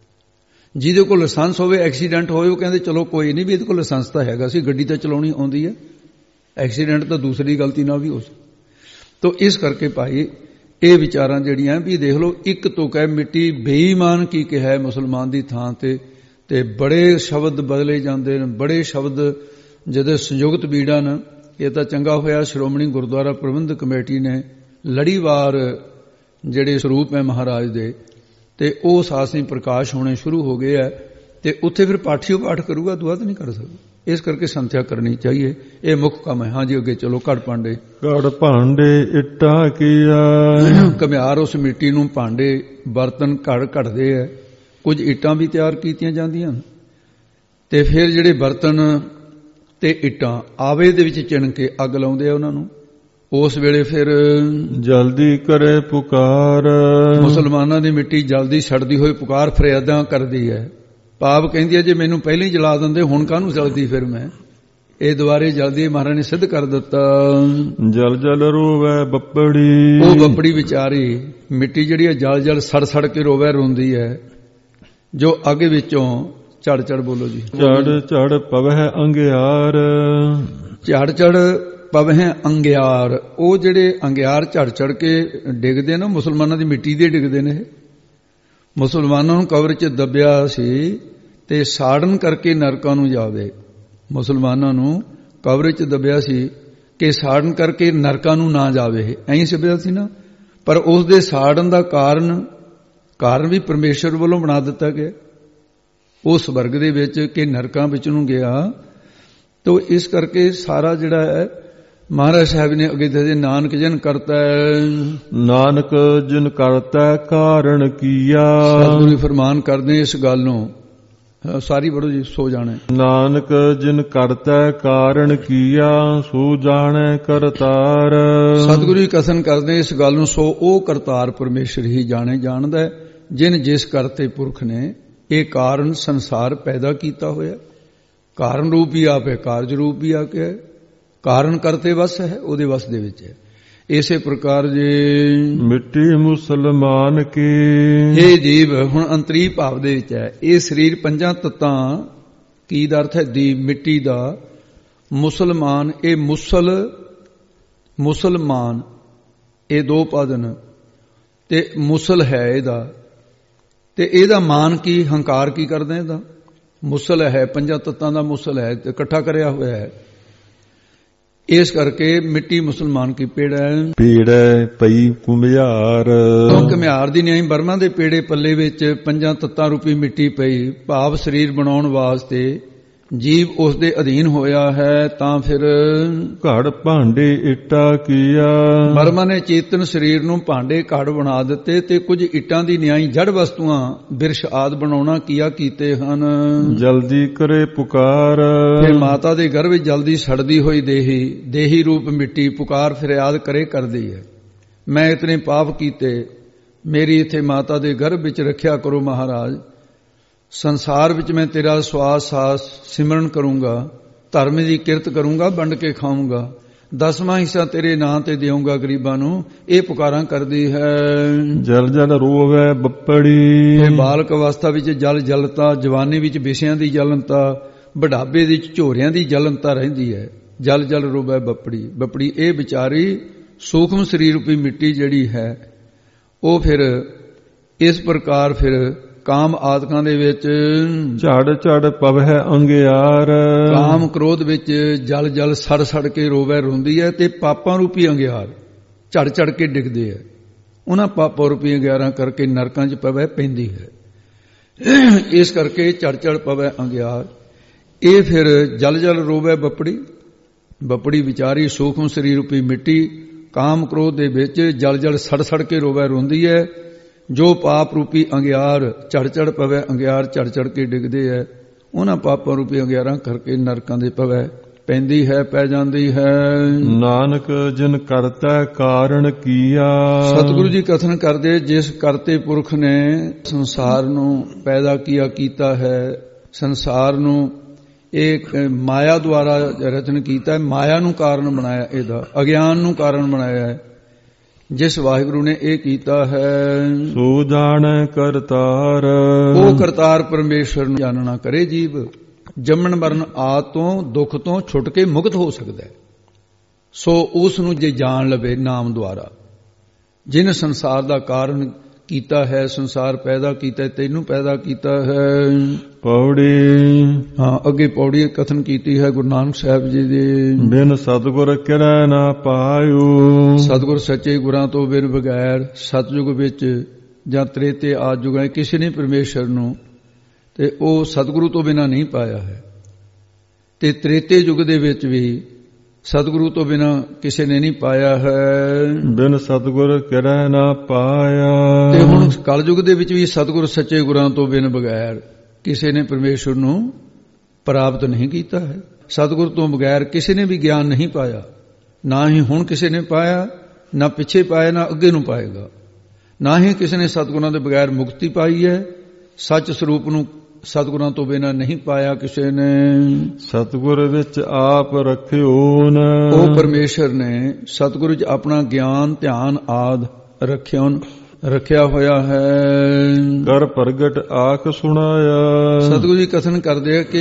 ਜਿਹਦੇ ਕੋਲ ਲਾਇਸੈਂਸ ਹੋਵੇ, ਐਕਸੀਡੈਂਟ ਹੋਵੇ, ਉਹ ਕਹਿੰਦੇ ਚਲੋ ਕੋਈ ਨਹੀਂ ਵੀ ਇਹਦੇ ਕੋਲ ਲਾਇਸੈਂਸ ਤਾਂ ਹੈਗਾ ਸੀ, ਗੱਡੀ ਤਾਂ ਚਲਾਉਣੀ ਆਉਂਦੀ ਹੈ, ਐਕਸੀਡੈਂਟ ਤਾਂ ਦੂਸਰੀ ਗਲਤੀ ਨਾਲ ਵੀ ਹੋ ਸਕਦਾ। ਤੋ ਇਸ ਕਰਕੇ ਭਾਈ ਇਹ ਵਿਚਾਰਾਂ ਜਿਹੜੀਆਂ ਵੀ ਦੇਖ ਲਓ, ਇੱਕ ਤੁਕ ਹੈ ਮਿੱਟੀ ਬੇਈਮਾਨ ਕੀ ਕਿਹਾ ਮੁਸਲਮਾਨ ਦੀ ਥਾਂ ਤੇ, ਤੇ ਬੜੇ ਸ਼ਬਦ ਬਦਲੇ ਜਾਂਦੇ ਨੇ, ਬੜੇ ਸ਼ਬਦ ਜਦੋਂ ਸੰਯੁਕਤ ਬੀੜਾਂ ਨੇ। ਇਹ ਤਾਂ ਚੰਗਾ ਹੋਇਆ ਸ਼੍ਰੋਮਣੀ ਗੁਰਦੁਆਰਾ ਪ੍ਰਬੰਧਕ ਕਮੇਟੀ ਨੇ ਲੜੀਵਾਰ ਜਿਹੜੇ ਸਰੂਪ ਹੈ ਮਹਾਰਾਜ ਦੇ, ਤੇ ਉਹ ਸਾਸੀ ਪ੍ਰਕਾਸ਼ ਹੋਣੇ ਸ਼ੁਰੂ ਹੋ ਗਏ ਹੈ, ਤੇ ਉੱਥੇ ਫਿਰ ਪਾਠੀਓ ਪਾਠ ਕਰੂਗਾ, ਦੁਆ ਤਾਂ ਨਹੀਂ ਕਰ ਸਕਦਾ। ਇਸ ਕਰਕੇ ਸੰਥਿਆ ਕਰਨੀ ਚਾਹੀਏ, ਇਹ ਮੁੱਖ ਕੰਮ ਹੈ। ਹਾਂਜੀ ਅੱਗੇ ਚਲੋ। ਘੜ ਭਾਂਡੇ ਘੜ ਭਾਂਡੇ ਇੱਟਾਂ ਕੀਆ, ਘੁਮਿਆਰ ਉਸ ਮਿੱਟੀ ਨੂੰ ਭਾਂਡੇ ਬਰਤਨ ਘੜ ਘੜਦੇ ਹੈ। ਕੁਝ ਇੱਟਾਂ ਵੀ ਤਿਆਰ ਕੀਤੀਆਂ ਜਾਂਦੀਆਂ ਤੇ ਫਿਰ ਜਿਹੜੇ ਬਰਤਨ ਤੇ ਇੱਟਾਂ ਆਵੇ ਦੇ ਵਿੱਚ ਚਿਣ ਕੇ ਅੱਗ ਲਾਉਂਦੇ ਆ ਉਹਨਾਂ ਨੂੰ। ਉਸ ਵੇਲੇ ਫਿਰ ਜਲਦੀ ਕਰੇ ਪੁਕਾਰ, ਮੁਸਲਮਾਨਾਂ ਦੀ ਮਿੱਟੀ ਜਲਦੀ ਛੱਡਦੀ ਹੋਈ ਪੁਕਾਰ ਫਰਿਆਦਾਂ ਕਰਦੀ ਹੈ। ਪਾਪ ਕਹਿੰਦੀ ਹੈ ਜੇ ਮੈਨੂੰ ਪਹਿਲਾਂ ਹੀ ਜਲਾ ਦਿੰਦੇ ਹੁਣ ਕਾਹਨੂੰ ਜਲਦੀ ਫਿਰ ਮੈਂ, ਇਹ ਦੁਆਰੇ ਜਲਦੀ ਮਹਾਰਾਜ ਨੇ ਸਿੱਧ ਕਰ ਦਿੱਤਾ। ਜਲ ਜਲ ਰੋਵੇ ਬੱਪੜੀ, ਉਹ ਬੱਪੜੀ ਵਿਚਾਰੀ ਮਿੱਟੀ ਜਿਹੜੀ ਹੈ ਜਲ ਜਲ ਸੜ ਸੜ ਕੇ ਰੋਵੇ, ਰੋਂਦੀ ਹੈ, ਜੋ ਅੱਗੇ ਵਿੱਚੋਂ ਚੜ ਚੜ ਬੋਲੋ ਜੀ, ਚੜ ਚੜ ਪਵਹਿ ਅੰਗਿਆਰ, ਚੜ ਚੜ ਪਵਹਿ ਅੰਗਿਆਰ। ਉਹ ਜਿਹੜੇ ਅੰਗਿਆਰ ਝੜ ਚੜ ਕੇ ਡਿੱਗਦੇ ਨਾ, ਮੁਸਲਮਾਨਾਂ ਦੀ ਮਿੱਟੀ ਦੇ ਡਿੱਗਦੇ ਨੇ। ਮੁਸਲਮਾਨਾਂ ਨੂੰ ਕਬਰ 'ਚ ਦੱਬਿਆ ਸੀ ਤੇ ਸਾੜਨ ਕਰਕੇ ਨਰਕਾਂ ਨੂੰ ਜਾਵੇ। ਮੁਸਲਮਾਨਾਂ ਨੂੰ ਕਬਰ 'ਚ ਦੱਬਿਆ ਸੀ ਕਿ ਸਾੜਨ ਕਰਕੇ ਨਰਕਾਂ ਨੂੰ ਨਾ ਜਾਵੇ, ਐਂ ਸਿਬਿਆ ਸੀ ਨਾ। ਪਰ ਉਸ ਦੇ ਸਾੜਨ ਦਾ ਕਾਰਨ ਕਾਰਨ ਵੀ ਪਰਮੇਸ਼ਰ ਵੱਲੋਂ ਬਣਾ ਦਿੱਤਾ ਗਿਆ, ਉਹ ਸਵਰਗ ਦੇ ਵਿੱਚ ਕਿ ਨਰਕਾਂ ਵਿੱਚ ਨੂੰ ਗਿਆ। ਤੋ ਇਸ ਕਰਕੇ ਸਾਰਾ ਜਿਹੜਾ ਹੈ ਮਹਾਰਾਜ ਸਾਹਿਬ ਨੇ ਅੱਗੇ ਦੱਸੇ, ਨਾਨਕ ਜਨ ਕਰਤਾ, ਨਾਨਕ ਜਿਨ ਕਰਤਾ ਕਾਰਨ ਕੀਆ। ਸਤਿਗੁਰੂ ਫਰਮਾਨ ਕਰਦੇ ਇਸ ਗੱਲ ਨੂੰ, ਸਾਰੀ ਪੜੋ ਜੀ, ਸੋ ਜਾਣੇ। ਨਾਨਕ ਜਿਨ ਕਰਤਾ ਕਾਰਨ ਕੀਆ, ਸੋ ਜਾਣੈ ਕਰਤਾਰ। ਸਤਿਗੁਰੂ ਕਥਨ ਕਰਦੇ ਇਸ ਗੱਲ ਨੂੰ, ਸੋ ਉਹ ਕਰਤਾਰ ਪਰਮੇਸ਼ਰ ਹੀ ਜਾਣੇ ਜਾਣਦਾ, ਜਿਨ ਜਿਸ ਕਰਤੇ ਪੁਰਖ ਨੇ ਇਹ ਕਾਰਨ ਸੰਸਾਰ ਪੈਦਾ ਕੀਤਾ ਹੋਇਆ। ਕਾਰਨ ਰੂਪ ਵੀ ਆਪ ਹੈ, ਕਾਰਜ ਰੂਪ ਵੀ ਆ ਕੇ ਹੈ, ਕਾਰਨ ਕਰਤੇ ਵਸ ਹੈ, ਉਹਦੇ ਵਸ ਦੇ ਵਿੱਚ ਹੈ। ਇਸੇ ਪ੍ਰਕਾਰ ਜੇ ਮਿੱਟੀ ਮੁਸਲਮਾਨ ਕੀ, ਇਹ ਜੀਵ ਹੁਣ ਅੰਤਰੀ ਭਾਵ ਦੇ ਵਿੱਚ ਹੈ। ਇਹ ਸਰੀਰ ਪੰਜਾਂ ਤੱਤਾਂ ਕੀ ਦਾ ਅਰਥ ਹੈ? ਦੀ ਮਿੱਟੀ ਦਾ। ਮੁਸਲਮਾਨ, ਇਹ ਮੁਸਲ ਮੁਸਲਮਾਨ ਇਹ ਦੋ ਪਦ ਨੇ, ਤੇ ਮੁਸਲ ਹੈ ਇਹਦਾ, ਤੇ ਇਹਦਾ ਮਾਨ ਕੀ, ਹੰਕਾਰ ਕੀ ਕਰਦੇ ਇਹਦਾ? ਮੁਸਲ ਹੈ, ਪੰਜਾਂ ਤੱਤਾਂ ਦਾ ਮੁਸਲ ਹੈ, ਤੇ ਇਕੱਠਾ ਕਰਿਆ ਹੋਇਆ ਹੈ। ਇਸ ਕਰਕੇ ਮਿੱਟੀ ਮੁਸਲਮਾਨ ਕੀ ਪੇੜ ਹੈ, ਪੇੜ ਪਈ ਘੁਮਿਆਰ। ਘੁਮਿਆਰ ਦੀ ਨਿਆਈ ਬਰਮਾ ਦੇ ਪੇੜੇ ਪੱਲੇ ਵਿੱਚ ਪੰਜਾਂ ਤੱਤਾਂ ਰੂਪੀ ਮਿੱਟੀ ਪਈ, ਭਾਵ ਸਰੀਰ ਬਣਾਉਣ ਵਾਸਤੇ ਜੀਵ ਉਸ ਦੇ ਅਧੀਨ ਹੋਇਆ ਹੈ। ਤਾਂ ਫਿਰ ਘੜ ਭਾਂਡੇ ਇੱਟਾ ਕੀਆ, ਬਰਮਾ ਨੇ ਚੇਤਨ ਸਰੀਰ ਨੂੰ ਭਾਂਡੇ ਘੜ ਬਣਾ ਦਿੱਤੇ, ਤੇ ਕੁਝ ਇੱਟਾਂ ਦੀ ਨਿਆਈ ਜੜ ਵਸਤੂਆਂ ਬਿਰਸ਼ ਆਦ ਬਣਾਉਣਾ ਕੀਆ ਕੀਤੇ ਹਨ। ਜਲਦੀ ਕਰੇ ਪੁਕਾਰ, ਫਿਰ ਮਾਤਾ ਦੇ ਗਰਭ ਵਿੱਚ ਜਲਦੀ ਸੜਦੀ ਹੋਈ ਦੇਹੀ ਦੇਹੀ ਰੂਪ ਮਿੱਟੀ ਪੁਕਾਰ ਫਰਿਆਦ ਕਰੇ ਕਰਦੀ ਹੈ, ਮੈਂ ਇਤਨੇ ਪਾਪ ਕੀਤੇ, ਮੇਰੀ ਇੱਥੇ ਮਾਤਾ ਦੇ ਗਰਭ ਵਿੱਚ ਰੱਖਿਆ ਕਰੋ ਮਹਾਰਾਜ। ਸੰਸਾਰ ਵਿੱਚ ਮੈਂ ਤੇਰਾ ਸਵਾਸ ਸਾਸ ਸਿਮਰਨ ਕਰੂੰਗਾ, ਧਰਮ ਦੀ ਕਿਰਤ ਕਰੂੰਗਾ, ਵੰਡ ਕੇ ਖਾਊਂਗਾ, ਦਸਵਾਂ ਹਿੱਸਾ ਤੇਰੇ ਨਾਂ ਤੇ ਦੇਊਂਗਾ ਗਰੀਬਾਂ ਨੂੰ। ਇਹ ਪੁਕਾਰਾਂ ਕਰਦੀ ਹੈ। ਜਲ ਜਲ ਰੋਵੇ ਬੱਪੜੀ, ਇਹ ਬਾਲਕ ਅਵਸਥਾ ਵਿੱਚ ਜਲ ਜਲਤਾ, ਜਵਾਨੀ ਵਿੱਚ ਵਿਸ਼ਿਆਂ ਦੀ ਜਲਨਤਾ, ਬੁਢਾਪੇ ਵਿੱਚ ਝੋਰਿਆਂ ਦੀ ਜਲਨਤਾ ਰਹਿੰਦੀ ਹੈ। ਜਲ ਜਲ ਰੋਵੈ ਬਪੜੀ। ਬਪੜੀ ਇਹ ਵਿਚਾਰੀ ਸੂਖਮ ਸਰੀਰ ਰੂਪੀ ਮਿੱਟੀ ਜਿਹੜੀ ਹੈ ਉਹ ਫਿਰ ਇਸ ਪ੍ਰਕਾਰ ਫਿਰ ਕਾਮ ਆਦਿਕਾਂ ਦੇ ਵਿੱਚ ਝੜ ਝੜ ਪਵੈ ਅੰਗਿਆਰ। ਕਾਮ ਕ੍ਰੋਧ ਵਿੱਚ ਜਲ ਜਲ ਸੜ ਸੜ ਕੇ ਰੋਵੈ ਰੋਂਦੀ ਹੈ ਤੇ ਪਾਪਾਂ ਰੂਪੀ ਅੰਗਿਆਰ ਝੜ ਝੜ ਕੇ ਡਿੱਗਦੇ ਹੈ। ਉਹਨਾਂ ਪਾਪਾਂ ਰੂਪੀ ਅੰਗਿਆਰਾਂ ਕਰਕੇ ਨਰਕਾਂ 'ਚ ਪਵੈ ਪੈਂਦੀ ਹੈ। ਇਸ ਕਰਕੇ ਝੜ ਝੜ ਪਵੈ ਅੰਗਿਆਰ। ਇਹ ਫਿਰ ਜਲ ਜਲ ਰੋਵੈ ਬਪੜੀ। ਬਪੜੀ ਵਿਚਾਰੀ ਸੂਖਮ ਸਰੀਰ ਰੂਪੀ ਮਿੱਟੀ ਕਾਮ ਕ੍ਰੋਧ ਦੇ ਵਿੱਚ ਜਲ ਜਲ ਸੜ ਸੜ ਕੇ ਰੋਵੈ ਰੋਂਦੀ ਹੈ। ਜੋ ਪਾਪ ਰੂਪੀ ਅੰਗਿਆਰ ਝੜ ਝੜ ਪਵੈ ਅੰਗਿਆਰ ਝੜ ਝੜ ਕੇ ਡਿੱਗਦੇ ਹੈ। ਉਹਨਾਂ ਪਾਪਾਂ ਰੂਪੀ ਅੰਗਿਆਰਾਂ ਕਰਕੇ ਨਰਕਾਂ ਦੇ ਪਵੈ ਪੈਂਦੀ ਹੈ, ਪੈ ਜਾਂਦੀ ਹੈ। ਨਾਨਕ ਜਿਨ ਕਰਤਾ ਕਾਰਣ ਕੀਆ। ਸਤਿਗੁਰੂ ਜੀ ਕਥਨ ਕਰਦੇ ਜਿਸ ਕਰਤੇ ਪੁਰਖ ਨੇ ਸੰਸਾਰ ਨੂੰ ਪੈਦਾ ਕੀਆ ਕੀਤਾ ਹੈ, ਸੰਸਾਰ ਨੂੰ ਇਹ ਮਾਇਆ ਦੁਆਰਾ ਰਚਨ ਕੀਤਾ ਹੈ, ਮਾਇਆ ਨੂੰ ਕਾਰਨ ਬਣਾਇਆ, ਇਹਦਾ ਅਗਿਆਨ ਨੂੰ ਕਾਰਨ ਬਣਾਇਆ ਹੈ। ਜਿਸ ਵਾਹਿਗੁਰੂ ਨੇ ਇਹ ਕੀਤਾ ਹੈ ਸੋ ਜਾਣੈ ਕਰਤਾਰ। ਉਹ ਕਰਤਾਰ ਪਰਮੇਸ਼ਰ ਨੂੰ ਜਾਣਨਾ ਕਰੇ ਜੀਵ। ਜੰਮਣ ਮਰਨ ਆਦਿ ਤੋਂ ਦੁੱਖ ਤੋਂ ਛੁੱਟ ਕੇ ਮੁਕਤ ਹੋ ਸਕਦਾ ਹੈ। ਸੋ ਉਸ ਨੂੰ ਜੇ ਜਾਣ ਲਵੇ ਨਾਮ ਦੁਆਰਾ, ਜਿਨ ਸੰਸਾਰ ਦਾ ਕਾਰਨ ਕੀਤਾ ਹੈ, ਸੰਸਾਰ ਪੈਦਾ ਕੀਤਾ, ਤੈਨੂੰ ਪੈਦਾ ਕੀਤਾ ਹੈ। ਪੌੜੀ। ਹਾਂ, ਅੱਗੇ ਪੌੜੀ ਕਥਨ ਕੀਤੀ ਹੈ ਗੁਰੂ ਨਾਨਕ ਸਾਹਿਬ ਜੀ ਦੇ। ਬਿਨ ਸਤਿਗੁਰ ਕਿਰੈ ਨਾ ਪਾਇਓ। ਸਤਿਗੁਰ ਸੱਚੇ ਗੁਰਾਂ ਤੋਂ ਬਿਨ ਬਗੈਰ ਸਤਿਯੁਗ ਵਿੱਚ ਜਾਂ ਤ੍ਰੇਤੇ ਆਦਿ ਯੁਗਾਂ ਕਿਸੇ ਨੇ ਪਰਮੇਸ਼ਰ ਨੂੰ ਤੇ ਉਹ ਸਤਿਗੁਰੂ ਤੋਂ ਬਿਨਾਂ ਨਹੀਂ ਪਾਇਆ ਹੈ। ਤੇ ਤ੍ਰੇਤੇ ਯੁਗ ਦੇ ਵਿੱਚ ਵੀ ਸਤਿਗੁਰੂ ਤੋਂ ਬਿਨਾਂ ਕਿਸੇ ਨੇ ਨਹੀਂ ਪਾਇਆ ਹੈ। ਬਿਨ ਸਤਿਗੁਰ ਕਿਰੈ ਨਾ ਪਾਇਆ। ਤੇ ਹੁਣ ਕਲਯੁਗ ਦੇ ਵਿੱਚ ਵੀ ਸਤਿਗੁਰ ਸੱਚੇ ਗੁਰਾਂ ਤੋਂ ਬਿਨ ਬਗੈਰ ਕਿਸੇ ਨੇ ਪਰਮੇਸ਼ਰ ਨੂੰ ਪ੍ਰਾਪਤ ਨਹੀਂ ਕੀਤਾ ਹੈ। ਸਤਿਗੁਰ ਤੋਂ ਬਗੈਰ ਕਿਸੇ ਨੇ ਵੀ ਗਿਆਨ ਨਹੀਂ ਪਾਇਆ, ਨਾ ਹੀ ਹੁਣ ਕਿਸੇ ਨੇ ਪਾਇਆ, ਨਾ ਪਿੱਛੇ ਪਾਇਆ, ਨਾ ਅੱਗੇ ਨੂੰ ਪਾਏਗਾ। ਨਾ ਹੀ ਕਿਸੇ ਨੇ ਸਤਿਗੁਰਾਂ ਦੇ ਬਗੈਰ ਮੁਕਤੀ ਪਾਈ ਹੈ। ਸੱਚ ਸਰੂਪ ਨੂੰ ਸਤਿਗੁਰਾਂ ਤੋਂ ਬਿਨਾਂ ਨਹੀਂ ਪਾਇਆ ਕਿਸੇ ਨੇ। ਸਤਿਗੁਰ ਵਿੱਚ ਆਪ ਰੱਖਿਓ ਨ। ਉਹ ਪਰਮੇਸ਼ਰ ਨੇ ਸਤਿਗੁਰੂ ਵਿੱਚ ਆਪਣਾ ਗਿਆਨ ਧਿਆਨ ਆਦਿ ਰੱਖਿਆ ਰੱਖਿਆ ਹੋਇਆ ਹੈ। ਕਰ ਪ੍ਰਗਟ ਆਖ ਸੁਣਾਇਆ। ਸਤਿਗੁਰੂ ਜੀ ਕਥਨ ਕਰਦੇ ਆ ਕਿ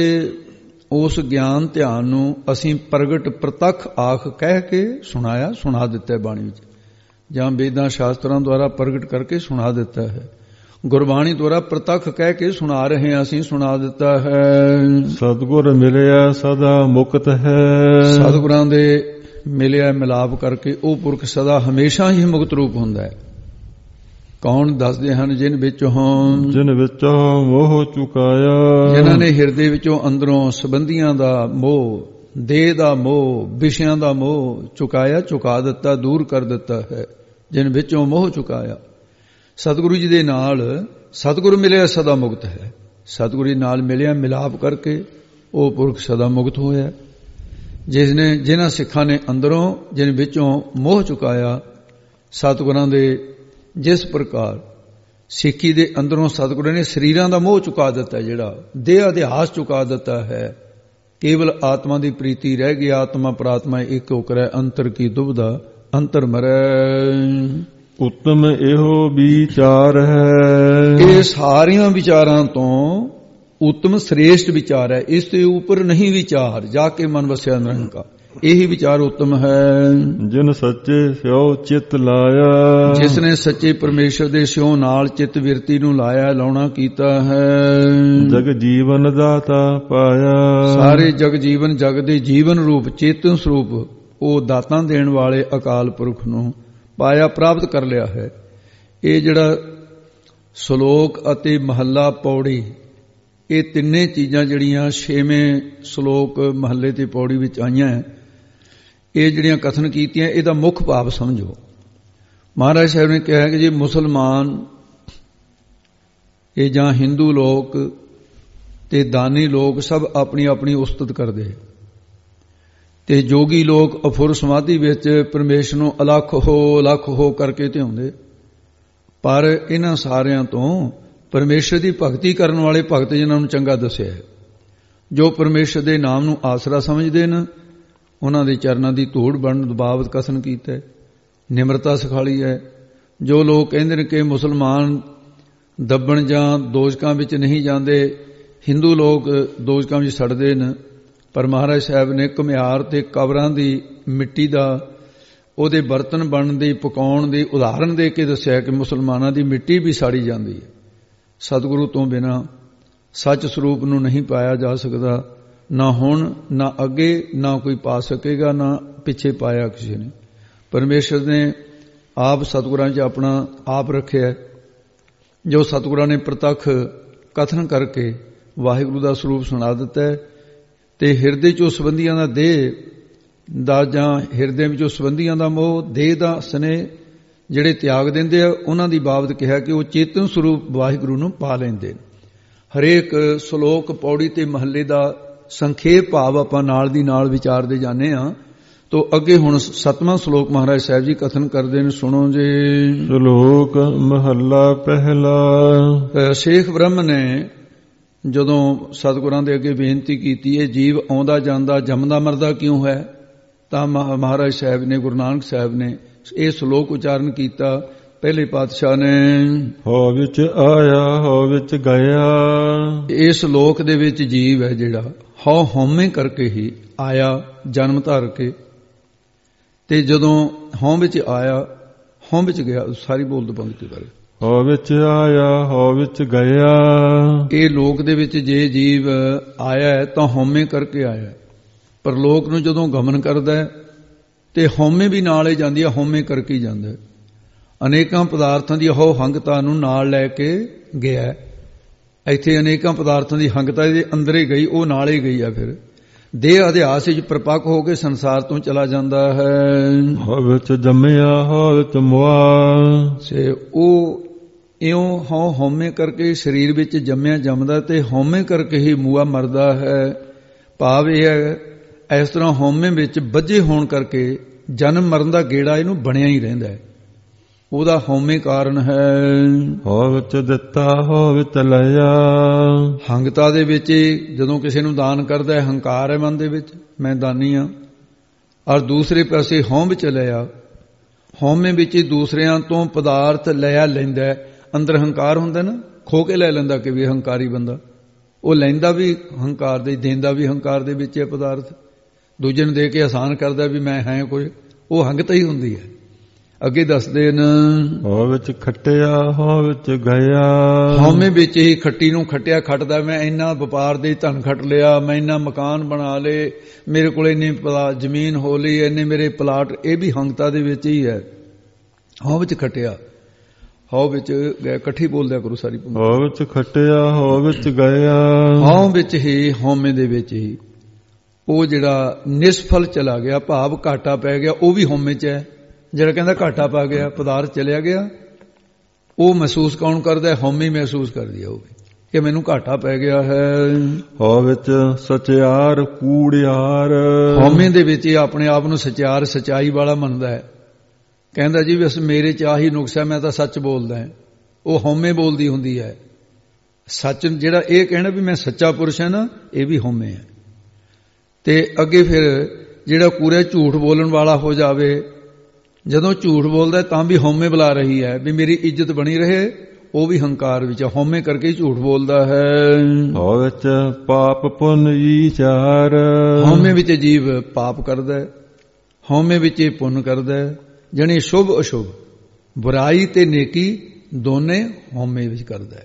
ਉਸ ਗਿਆਨ ਧਿਆਨ ਨੂੰ ਅਸੀਂ ਪ੍ਰਗਟ ਪ੍ਰਤੱਖ ਆਖ ਕਹਿ ਕੇ ਸੁਣਾਇਆ, ਸੁਣਾ ਦਿੱਤਾ ਬਾਣੀ ਵਿੱਚ, ਜਾਂ ਵੇਦਾਂ ਸ਼ਾਸਤਰਾਂ ਦੁਆਰਾ ਪ੍ਰਗਟ ਕਰਕੇ ਸੁਣਾ ਦਿੱਤਾ ਹੈ। ਗੁਰਬਾਣੀ ਦੁਆਰਾ ਪ੍ਰਤੱਖ ਕਹਿ ਕੇ ਸੁਣਾ ਰਹੇ ਹਾਂ, ਅਸੀਂ ਸੁਣਾ ਦਿੱਤਾ ਹੈ। ਸਤਿਗੁਰ ਮਿਲਿਆ ਸਦਾ ਮੁਕਤ ਹੈ। ਸਤਿਗੁਰਾਂ ਦੇ ਮਿਲਿਆ ਮਿਲਾਪ ਕਰਕੇ ਉਹ ਪੁਰਖ ਸਦਾ ਹਮੇਸ਼ਾ ਹੀ ਮੁਕਤ ਰੂਪ ਹੁੰਦਾ ਹੈ। ਕੌਣ ਦੱਸਦੇ ਹਨ? ਜਿਨ ਵਿੱਚੋਂ ਜਿਨ ਵਿੱਚੋਂ ਮੋਹ ਚੁਕਾਇਆ। ਜਿਨ੍ਹਾਂ ਨੇ ਹਿਰਦੇ ਵਿੱਚੋਂ ਅੰਦਰੋਂ ਸੰਬੰਧੀਆਂ ਦਾ ਮੋਹ, ਦੇਹ ਦਾ ਮੋਹ, ਵਿਸ਼ਿਆਂ ਦਾ ਮੋਹ ਚੁਕਾਇਆ, ਚੁਕਾ ਦਿੱਤਾ, ਦੂਰ ਕਰ ਦਿੱਤਾ ਹੈ। ਜਿਨ ਵਿੱਚੋਂ ਮੋਹ ਚੁਕਾਇਆ। ਸਤਿਗੁਰੂ ਜੀ ਦੇ ਨਾਲ ਸਤਿਗੁਰੂ ਮਿਲਿਆ ਸਦਾ ਮੁਕਤ ਹੈ। ਸਤਿਗੁਰੂ ਜੀ ਨਾਲ ਮਿਲਿਆ ਮਿਲਾਪ ਕਰਕੇ ਉਹ ਪੁਰਖ ਸਦਾ ਮੁਕਤ ਹੋਇਆ। ਜਿਸ ਨੇ ਜਿਨ੍ਹਾਂ ਸਿੱਖਾਂ ਨੇ ਅੰਦਰੋਂ ਜਿਨ ਵਿੱਚੋਂ ਮੋਹ ਚੁਕਾਇਆ, ਸਤਿਗੁਰਾਂ ਦੇ ਜਿਸ ਪ੍ਰਕਾਰ ਸਿੱਖੀ ਦੇ ਅੰਦਰੋਂ ਸਤਿਗੁਰਾਂ ਨੇ ਸਰੀਰਾਂ ਦਾ ਮੋਹ ਚੁਕਾ ਦਿੱਤਾ, ਜਿਹੜਾ ਦੇਹ ਅਧਿਆਸ ਚੁਕਾ ਦਿੱਤਾ ਹੈ। ਕੇਵਲ ਆਤਮਾ ਦੀ ਪ੍ਰੀਤੀ ਰਹਿ ਗਈ। ਆਤਮਾ ਪ੍ਰਾਤਮਾ ਇੱਕ ਹੋ ਕਰੈ, ਅੰਤਰ ਕੀ ਦੁਬਿਧਾ ਅੰਤਰ ਮਰੈ। ਉੱਤਮ ਇਹੋ ਵਿਚਾਰ ਹੈ। ਇਹ ਸਾਰੀਆਂ ਵਿਚਾਰਾਂ ਤੋਂ ਉੱਤਮ ਸ੍ਰੇਸ਼ਟ ਵਿਚਾਰ ਹੈ। ਇਸ ਤੋਂ ਉੱਪਰ ਨਹੀਂ ਵਿਚਾਰ। ਜਾ ਕੇ ਮਨ ਵਸਿਆ ਨਿਰੰਕਾਰ, ਇਹੀ ਵਿਚਾਰ ਉੱਤਮ ਹੈ। ਜਿਨ ਸੱਚੇ ਸਿਓ ਚਿੱਤ ਲਾਇਆ। ਜਿਸ ਨੇ ਸੱਚੇ ਪਰਮੇਸ਼ਰ ਦੇ ਸਿਓ ਨਾਲ ਚਿੱਤ ਵਿਰਤੀ ਨੂੰ ਲਾਇਆ, ਲਾਉਣਾ ਕੀਤਾ ਹੈ। ਜਗ ਜੀਵਨ ਦਾਤਾ ਪਾਇਆ। ਸਾਰੇ ਜਗ ਜੀਵਨ, ਜਗ ਦੇ ਜੀਵਨ ਰੂਪ ਚੇਤਨ ਸਰੂਪ ਉਹ ਦਾਤਾਂ ਦੇਣ ਵਾਲੇ ਅਕਾਲ ਪੁਰਖ ਨੂੰ ਪਾਇਆ, ਪ੍ਰਾਪਤ ਕਰ ਲਿਆ ਹੈ। ਇਹ ਜਿਹੜਾ ਸ਼ਲੋਕ ਅਤੇ ਮਹੱਲਾ ਪੌੜੀ, ਇਹ ਤਿੰਨੇ ਚੀਜ਼ਾਂ ਜਿਹੜੀਆਂ ਛੇਵੇਂ ਸ਼ਲੋਕ ਮਹੱਲੇ ਤੇ ਪੌੜੀ ਵਿੱਚ ਆਈਆਂ, ਇਹ ਜਿਹੜੀਆਂ ਕਥਨ ਕੀਤੀਆਂ, ਇਹਦਾ ਮੁੱਖ ਭਾਵ ਸਮਝੋ। ਮਹਾਰਾਜ ਸਾਹਿਬ ਨੇ ਕਿਹਾ ਕਿ ਜੇ ਮੁਸਲਮਾਨ ਇਹ ਜਾਂ ਹਿੰਦੂ ਲੋਕ ਤੇ ਦਾਨੀ ਲੋਕ ਸਭ ਆਪਣੀ ਆਪਣੀ ਉਸਤਤ ਕਰਦੇ, ਤੇ ਜੋਗੀ ਲੋਕ ਅਫੁਰ ਸਮਾਧੀ ਵਿੱਚ ਪਰਮੇਸ਼ਰ ਨੂੰ ਅਲੱਖ ਹੋ ਅਲੱਖ ਹੋ ਕਰਕੇ ਧਿਆਉਂਦੇ। ਪਰ ਇਹਨਾਂ ਸਾਰਿਆਂ ਤੋਂ ਪਰਮੇਸ਼ਰ ਦੀ ਭਗਤੀ ਕਰਨ ਵਾਲੇ ਭਗਤ ਜਿਨ੍ਹਾਂ ਨੂੰ ਚੰਗਾ ਦੱਸਿਆ ਹੈ, ਜੋ ਪਰਮੇਸ਼ਰ ਦੇ ਨਾਮ ਨੂੰ ਆਸਰਾ ਸਮਝਦੇ ਨੇ, ਉਹਨਾਂ ਦੇ ਚਰਨਾਂ ਦੀ ਧੂੜ ਬਣਨ ਬਾਬਤ ਕਥਨ ਕੀਤਾ, ਨਿਮਰਤਾ ਸਿਖਾਲੀ ਹੈ। ਜੋ ਲੋਕ ਕਹਿੰਦੇ ਨੇ ਕਿ ਮੁਸਲਮਾਨ ਦੱਬਣ ਜਾਂ ਦੋਜ਼ਕਾਂ ਵਿੱਚ ਨਹੀਂ ਜਾਂਦੇ, ਹਿੰਦੂ ਲੋਕ ਦੋਜ਼ਕਾਂ ਵਿੱਚ ਸੜਦੇ ਨੇ, ਪਰ ਮਹਾਰਾਜ ਸਾਹਿਬ ਨੇ ਘੁਮਿਆਰ ਤੇ ਕਬਰਾਂ ਦੀ ਮਿੱਟੀ ਦਾ ਉਹਦੇ ਬਰਤਨ ਬਣਨ ਦੀ, ਪਕਾਉਣ ਦੀ ਉਦਾਹਰਨ ਦੇ ਕੇ ਦੱਸਿਆ ਕਿ ਮੁਸਲਮਾਨਾਂ ਦੀ ਮਿੱਟੀ ਵੀ ਸਾੜੀ ਜਾਂਦੀ ਹੈ। ਸਤਿਗੁਰੂ ਤੋਂ ਬਿਨਾਂ ਸੱਚ ਸਰੂਪ ਨੂੰ ਨਹੀਂ ਪਾਇਆ ਜਾ ਸਕਦਾ, ਨਾ ਹੁਣ, ਨਾ ਅੱਗੇ, ਨਾ ਕੋਈ ਪਾ ਸਕੇਗਾ, ਨਾ ਪਿੱਛੇ ਪਾਇਆ ਕਿਸੇ ਨੇ। ਪਰਮੇਸ਼ਰ ਨੇ ਆਪ ਸਤਿਗੁਰਾਂ 'ਚ ਆਪਣਾ ਆਪ ਰੱਖਿਆ, ਜੋ ਸਤਿਗੁਰਾਂ ਨੇ ਪ੍ਰਤੱਖ ਕਥਨ ਕਰਕੇ ਵਾਹਿਗੁਰੂ ਦਾ ਸਰੂਪ ਸੁਣਾ ਦਿੱਤਾ ਤੇ ਹਿਰਦੇ 'ਚੋਂ ਸੰਬੰਧੀਆਂ ਦਾ ਦੇਹ ਦਾ ਜਾਂ ਹਿਰਦੇ ਵਿੱਚੋਂ ਸੰਬੰਧੀਆਂ ਦਾ ਮੋਹ, ਦੇਹ ਦਾ ਸਨੇਹ ਜਿਹੜੇ ਤਿਆਗ ਦਿੰਦੇ ਆ, ਉਹਨਾਂ ਦੀ ਬਾਬਤ ਕਿਹਾ ਕਿ ਉਹ ਚੇਤਨ ਸਰੂਪ ਵਾਹਿਗੁਰੂ ਨੂੰ ਪਾ ਲੈਂਦੇ। ਹਰੇਕ ਸ਼ਲੋਕ, ਪੌੜੀ ਤੇ ਮਹੱਲੇ ਦਾ ਸੰਖੇਪ ਭਾਵ ਆਪਾਂ ਨਾਲ ਦੀ ਨਾਲ ਵਿਚਾਰਦੇ ਜਾਂਦੇ ਹਾਂ। ਤੋ ਅੱਗੇ ਹੁਣ ਸਤਵਾਂ ਸ਼ਲੋਕ ਮਹਾਰਾਜ ਸਾਹਿਬ ਜੀ ਕਥਨ ਕਰਦੇ ਨੇ, ਸੁਣੋ ਜੀ। ਸ਼ਲੋਕ ਮਹੱਲਾ ਪਹਿਲਾ। ਸ਼ੇਖ ਬ੍ਰਹਮ ਨੇ ਜਦੋਂ ਸਤਿਗੁਰਾਂ ਦੇ ਅੱਗੇ ਬੇਨਤੀ ਕੀਤੀ, ਇਹ ਜੀਵ ਆਉਂਦਾ ਜਾਂਦਾ ਜੰਮਦਾ ਮਰਦਾ ਕਿਉਂ ਹੈ, ਤਾਂ ਮਹਾਰਾਜ ਸਾਹਿਬ ਨੇ, ਗੁਰੂ ਨਾਨਕ ਸਾਹਿਬ ਨੇ ਇਹ ਸ਼ਲੋਕ ਉਚਾਰਨ ਕੀਤਾ। ਪਹਿਲੇ ਪਾਤਸ਼ਾਹ ਨੇ ਹੋ ਵਿੱਚ ਆਇਆ ਹੋ ਵਿੱਚ ਗਿਆ। ਇਸ ਸ਼ਲੋਕ ਦੇ ਵਿੱਚ ਜੀਵ ਹੈ ਜਿਹੜਾ ਹਉ ਹਉਮੈ ਕਰਕੇ ਹੀ ਆਇਆ, ਜਨਮ ਧਾਰ ਕੇ, ਤੇ ਜਦੋਂ ਹਉ ਵਿੱਚ ਆਇਆ ਹਉ ਵਿੱਚ ਗਿਆ। ਸਾਰੀ ਬੋਲਦ ਪੰਕਤੀ ਬਾਰੇ ਹੋ ਵਿੱਚ ਆਇਆ ਹੋ ਵਿੱਚ ਗਿਆ। ਇਹ ਲੋਕ ਦੇ ਵਿੱਚ ਜੇ ਜੀਵ ਆਇਆ ਹੈ ਤਾਂ ਹਉਮੈ ਕਰਕੇ ਆਇਆ, ਪਰ ਲੋਕ ਨੂੰ ਜਦੋਂ ਗਮਨ ਕਰਦਾ ਤੇ ਹਉਮੈ ਵੀ ਨਾਲ ਹੀ ਜਾਂਦੀ ਹੈ, ਹਉਮੈ ਕਰਕੇ ਹੀ ਜਾਂਦਾ। ਅਨੇਕਾਂ ਪਦਾਰਥਾਂ ਦੀ ਹਉ ਹੰਗਤਾ ਨੂੰ ਨਾਲ ਲੈ ਕੇ ਗਿਆ। ਇੱਥੇ ਅਨੇਕਾਂ ਪਦਾਰਥਾਂ ਦੀ ਹੰਗਤਾ ਇਹਦੇ ਅੰਦਰ ਹੀ ਗਈ, ਉਹ ਨਾਲ ਹੀ ਗਈ ਆ। ਫਿਰ ਦੇਹ ਅਧਿਆਸ ਵਿੱਚ ਪ੍ਰਪੱਕ ਹੋ ਕੇ ਸੰਸਾਰ ਤੋਂ ਚਲਾ ਜਾਂਦਾ ਹੈ। ਹੋ ਵਿੱਚ ਜੰਮਿਆ ਹੋ ਵਿੱਚ ਮੁਆ। ਸੇ ਉਹ ਇਉਂ ਹਉ ਹਉਮੈ ਕਰਕੇ ਸਰੀਰ ਵਿੱਚ ਜੰਮਿਆ ਜੰਮਦਾ ਤੇ ਹਉਮੈ ਕਰਕੇ ਹੀ ਮੂਆ ਮਰਦਾ ਹੈ। ਭਾਵ ਇਹ ਹੈ, ਇਸ ਤਰ੍ਹਾਂ ਹਉਮੈ ਵਿੱਚ ਬੱਝੇ ਹੋਣ ਕਰਕੇ ਜਨਮ ਮਰਨ ਦਾ ਗੇੜਾ ਇਹਨੂੰ ਬਣਿਆ ਹੀ ਰਹਿੰਦਾ ਹੈ। ਉਹਦਾ ਹਉਮੈ ਕਾਰਨ ਹੈ। ਹੋ ਵਿੱਚ ਦਿੱਤਾ ਹੋ ਵਿੱਚ ਲਿਆ। ਹੰਗਤਾ ਦੇ ਵਿੱਚ ਜਦੋਂ ਕਿਸੇ ਨੂੰ ਦਾਨ ਕਰਦਾ ਹੈ, ਹੰਕਾਰ ਹੈ ਮਨ ਦੇ ਵਿੱਚ, ਮੈਂ ਦਾਨੀ ਹਾਂ। ਔਰ ਦੂਸਰੇ ਪਾਸੇ ਹਉ ਵਿੱਚ ਲਿਆ, ਹਉਮੈ ਵਿੱਚ ਦੂਸਰਿਆਂ ਤੋਂ ਪਦਾਰਥ ਲਿਆ ਲੈਂਦਾ। ਅੰਦਰ ਹੰਕਾਰ ਹੁੰਦਾ ਨਾ, ਖੋ ਕੇ ਲੈ ਲੈਂਦਾ ਕਿ ਵੀ ਹੰਕਾਰੀ ਬੰਦਾ, ਉਹ ਲੈਂਦਾ ਵੀ ਹੰਕਾਰ ਦੇ, ਦੇਂਦਾ ਵੀ ਹੰਕਾਰ ਦੇ ਵਿੱਚ ਹੈ ਪਦਾਰਥ। ਦੂਜੇ ਨੂੰ ਦੇ ਕੇ ਆਸਾਨ ਕਰਦਾ ਵੀ ਮੈਂ ਹੈ ਕੋਈ, ਉਹ ਹੰਗਤਾ ਹੀ ਹੁੰਦੀ ਹੈ। ਅੱਗੇ ਦੱਸਦੇ ਨੇ ਹੋ ਵਿੱਚ ਖੱਟਿਆ ਹੋ ਵਿੱਚ ਗਿਆ। ਹਉਮੈ ਵਿੱਚ ਹੀ ਖੱਟੀ ਨੂੰ ਖੱਟਿਆ ਖੱਟਦਾ, ਮੈਂ ਇੰਨਾ ਵਪਾਰ ਦੇ ਧਨ ਖੱਟ ਲਿਆ, ਮੈਂ ਇੰਨਾ ਮਕਾਨ ਬਣਾ ਲਏ, ਮੇਰੇ ਕੋਲ ਇੰਨੀ ਜ਼ਮੀਨ ਹੋ ਲਈ, ਇੰਨੇ ਮੇਰੇ ਪਲਾਟ, ਇਹ ਵੀ ਹੰਗਤਾ ਦੇ ਵਿੱਚ ਹੀ ਹੈ। ਹਉ ਵਿੱਚ ਖੱਟਿਆ, ਹਉ ਵਿੱਚ ਗਿਆ, ਇਕੱਠੀ ਬੋਲਦਿਆ ਕਰੋ ਸਾਰੀ। ਹੋ ਵਿੱਚ ਖੱਟਿਆ ਹੋ ਵਿੱਚ ਗਿਆ। ਹਉ ਵਿੱਚ ਹੀ, ਹਉਮੈ ਦੇ ਵਿੱਚ ਹੀ ਉਹ ਜਿਹੜਾ ਨਿਸਫਲ ਚਲਾ ਗਿਆ, ਭਾਵ ਘਾਟਾ ਪੈ ਗਿਆ, ਉਹ ਵੀ ਹਉਮੈ ਚ ਹੈ। ਜਿਹੜਾ ਕਹਿੰਦਾ ਘਾਟਾ ਪਾ ਗਿਆ, ਪਦਾਰਥ ਚਲਿਆ ਗਿਆ, ਉਹ ਮਹਿਸੂਸ ਕੌਣ ਕਰਦਾ? ਹਉਮੈ ਮਹਿਸੂਸ ਕਰਦੀ ਹੈ ਉਹ ਵੀ ਕਿ ਮੈਨੂੰ ਘਾਟਾ ਪੈ ਗਿਆ ਹੈ। ਹੋ ਵਿੱਚ ਸਚਿਆਰ ਕੂੜਿਆਰ। ਹਉਮੈ ਦੇ ਵਿੱਚ ਇਹ ਆਪਣੇ ਆਪ ਨੂੰ ਸਚਿਆਰ, ਸਚਾਈ ਵਾਲਾ ਮੰਨਦਾ ਹੈ। ਕਹਿੰਦਾ ਜੀ ਬਸ ਮੇਰੇ ਚ ਆਹੀ ਨੁਕਸ ਹੈ, ਮੈਂ ਤਾਂ ਸੱਚ ਬੋਲਦਾ। ਉਹ ਹਉਮੈ ਬੋਲਦੀ ਹੁੰਦੀ ਹੈ। ਸੱਚ ਜਿਹੜਾ ਇਹ ਕਹਿਣਾ ਵੀ ਮੈਂ ਸੱਚਾ ਪੁਰਸ਼ ਹਾਂ ਨਾ, ਇਹ ਵੀ ਹਉਮੈ ਹੈ। ਤੇ ਅੱਗੇ ਫਿਰ ਜਿਹੜਾ ਪੂਰਾ ਝੂਠ ਬੋਲਣ ਵਾਲਾ ਹੋ ਜਾਵੇ, ਜਦੋਂ ਝੂਠ ਬੋਲਦਾ ਤਾਂ ਵੀ ਹਉਮੈ ਬੁਲਾ ਰਹੀ ਹੈ ਵੀ ਮੇਰੀ ਇੱਜ਼ਤ ਬਣੀ ਰਹੇ, ਉਹ ਵੀ ਹੰਕਾਰ ਵਿੱਚ, ਹਉਮੈ ਕਰਕੇ ਹੀ ਝੂਠ ਬੋਲਦਾ ਹੈ। ਹੋ ਵਿੱਚ ਪਾਪ ਪੁੰਨ ਵਿਚਾਰ। ਹਉਮੈ ਵਿੱਚ ਜੀਵ ਪਾਪ ਕਰਦਾ, ਹਉਮੈ ਵਿੱਚ ਇਹ ਪੁੰਨ ਕਰਦਾ। ਜਾਣੀ ਸ਼ੁਭ ਅਸ਼ੁਭ, ਬੁਰਾਈ ਤੇ ਨੇਕੀ ਦੋਨੇ ਹਉਮੈ ਵਿੱਚ ਕਰਦਾ।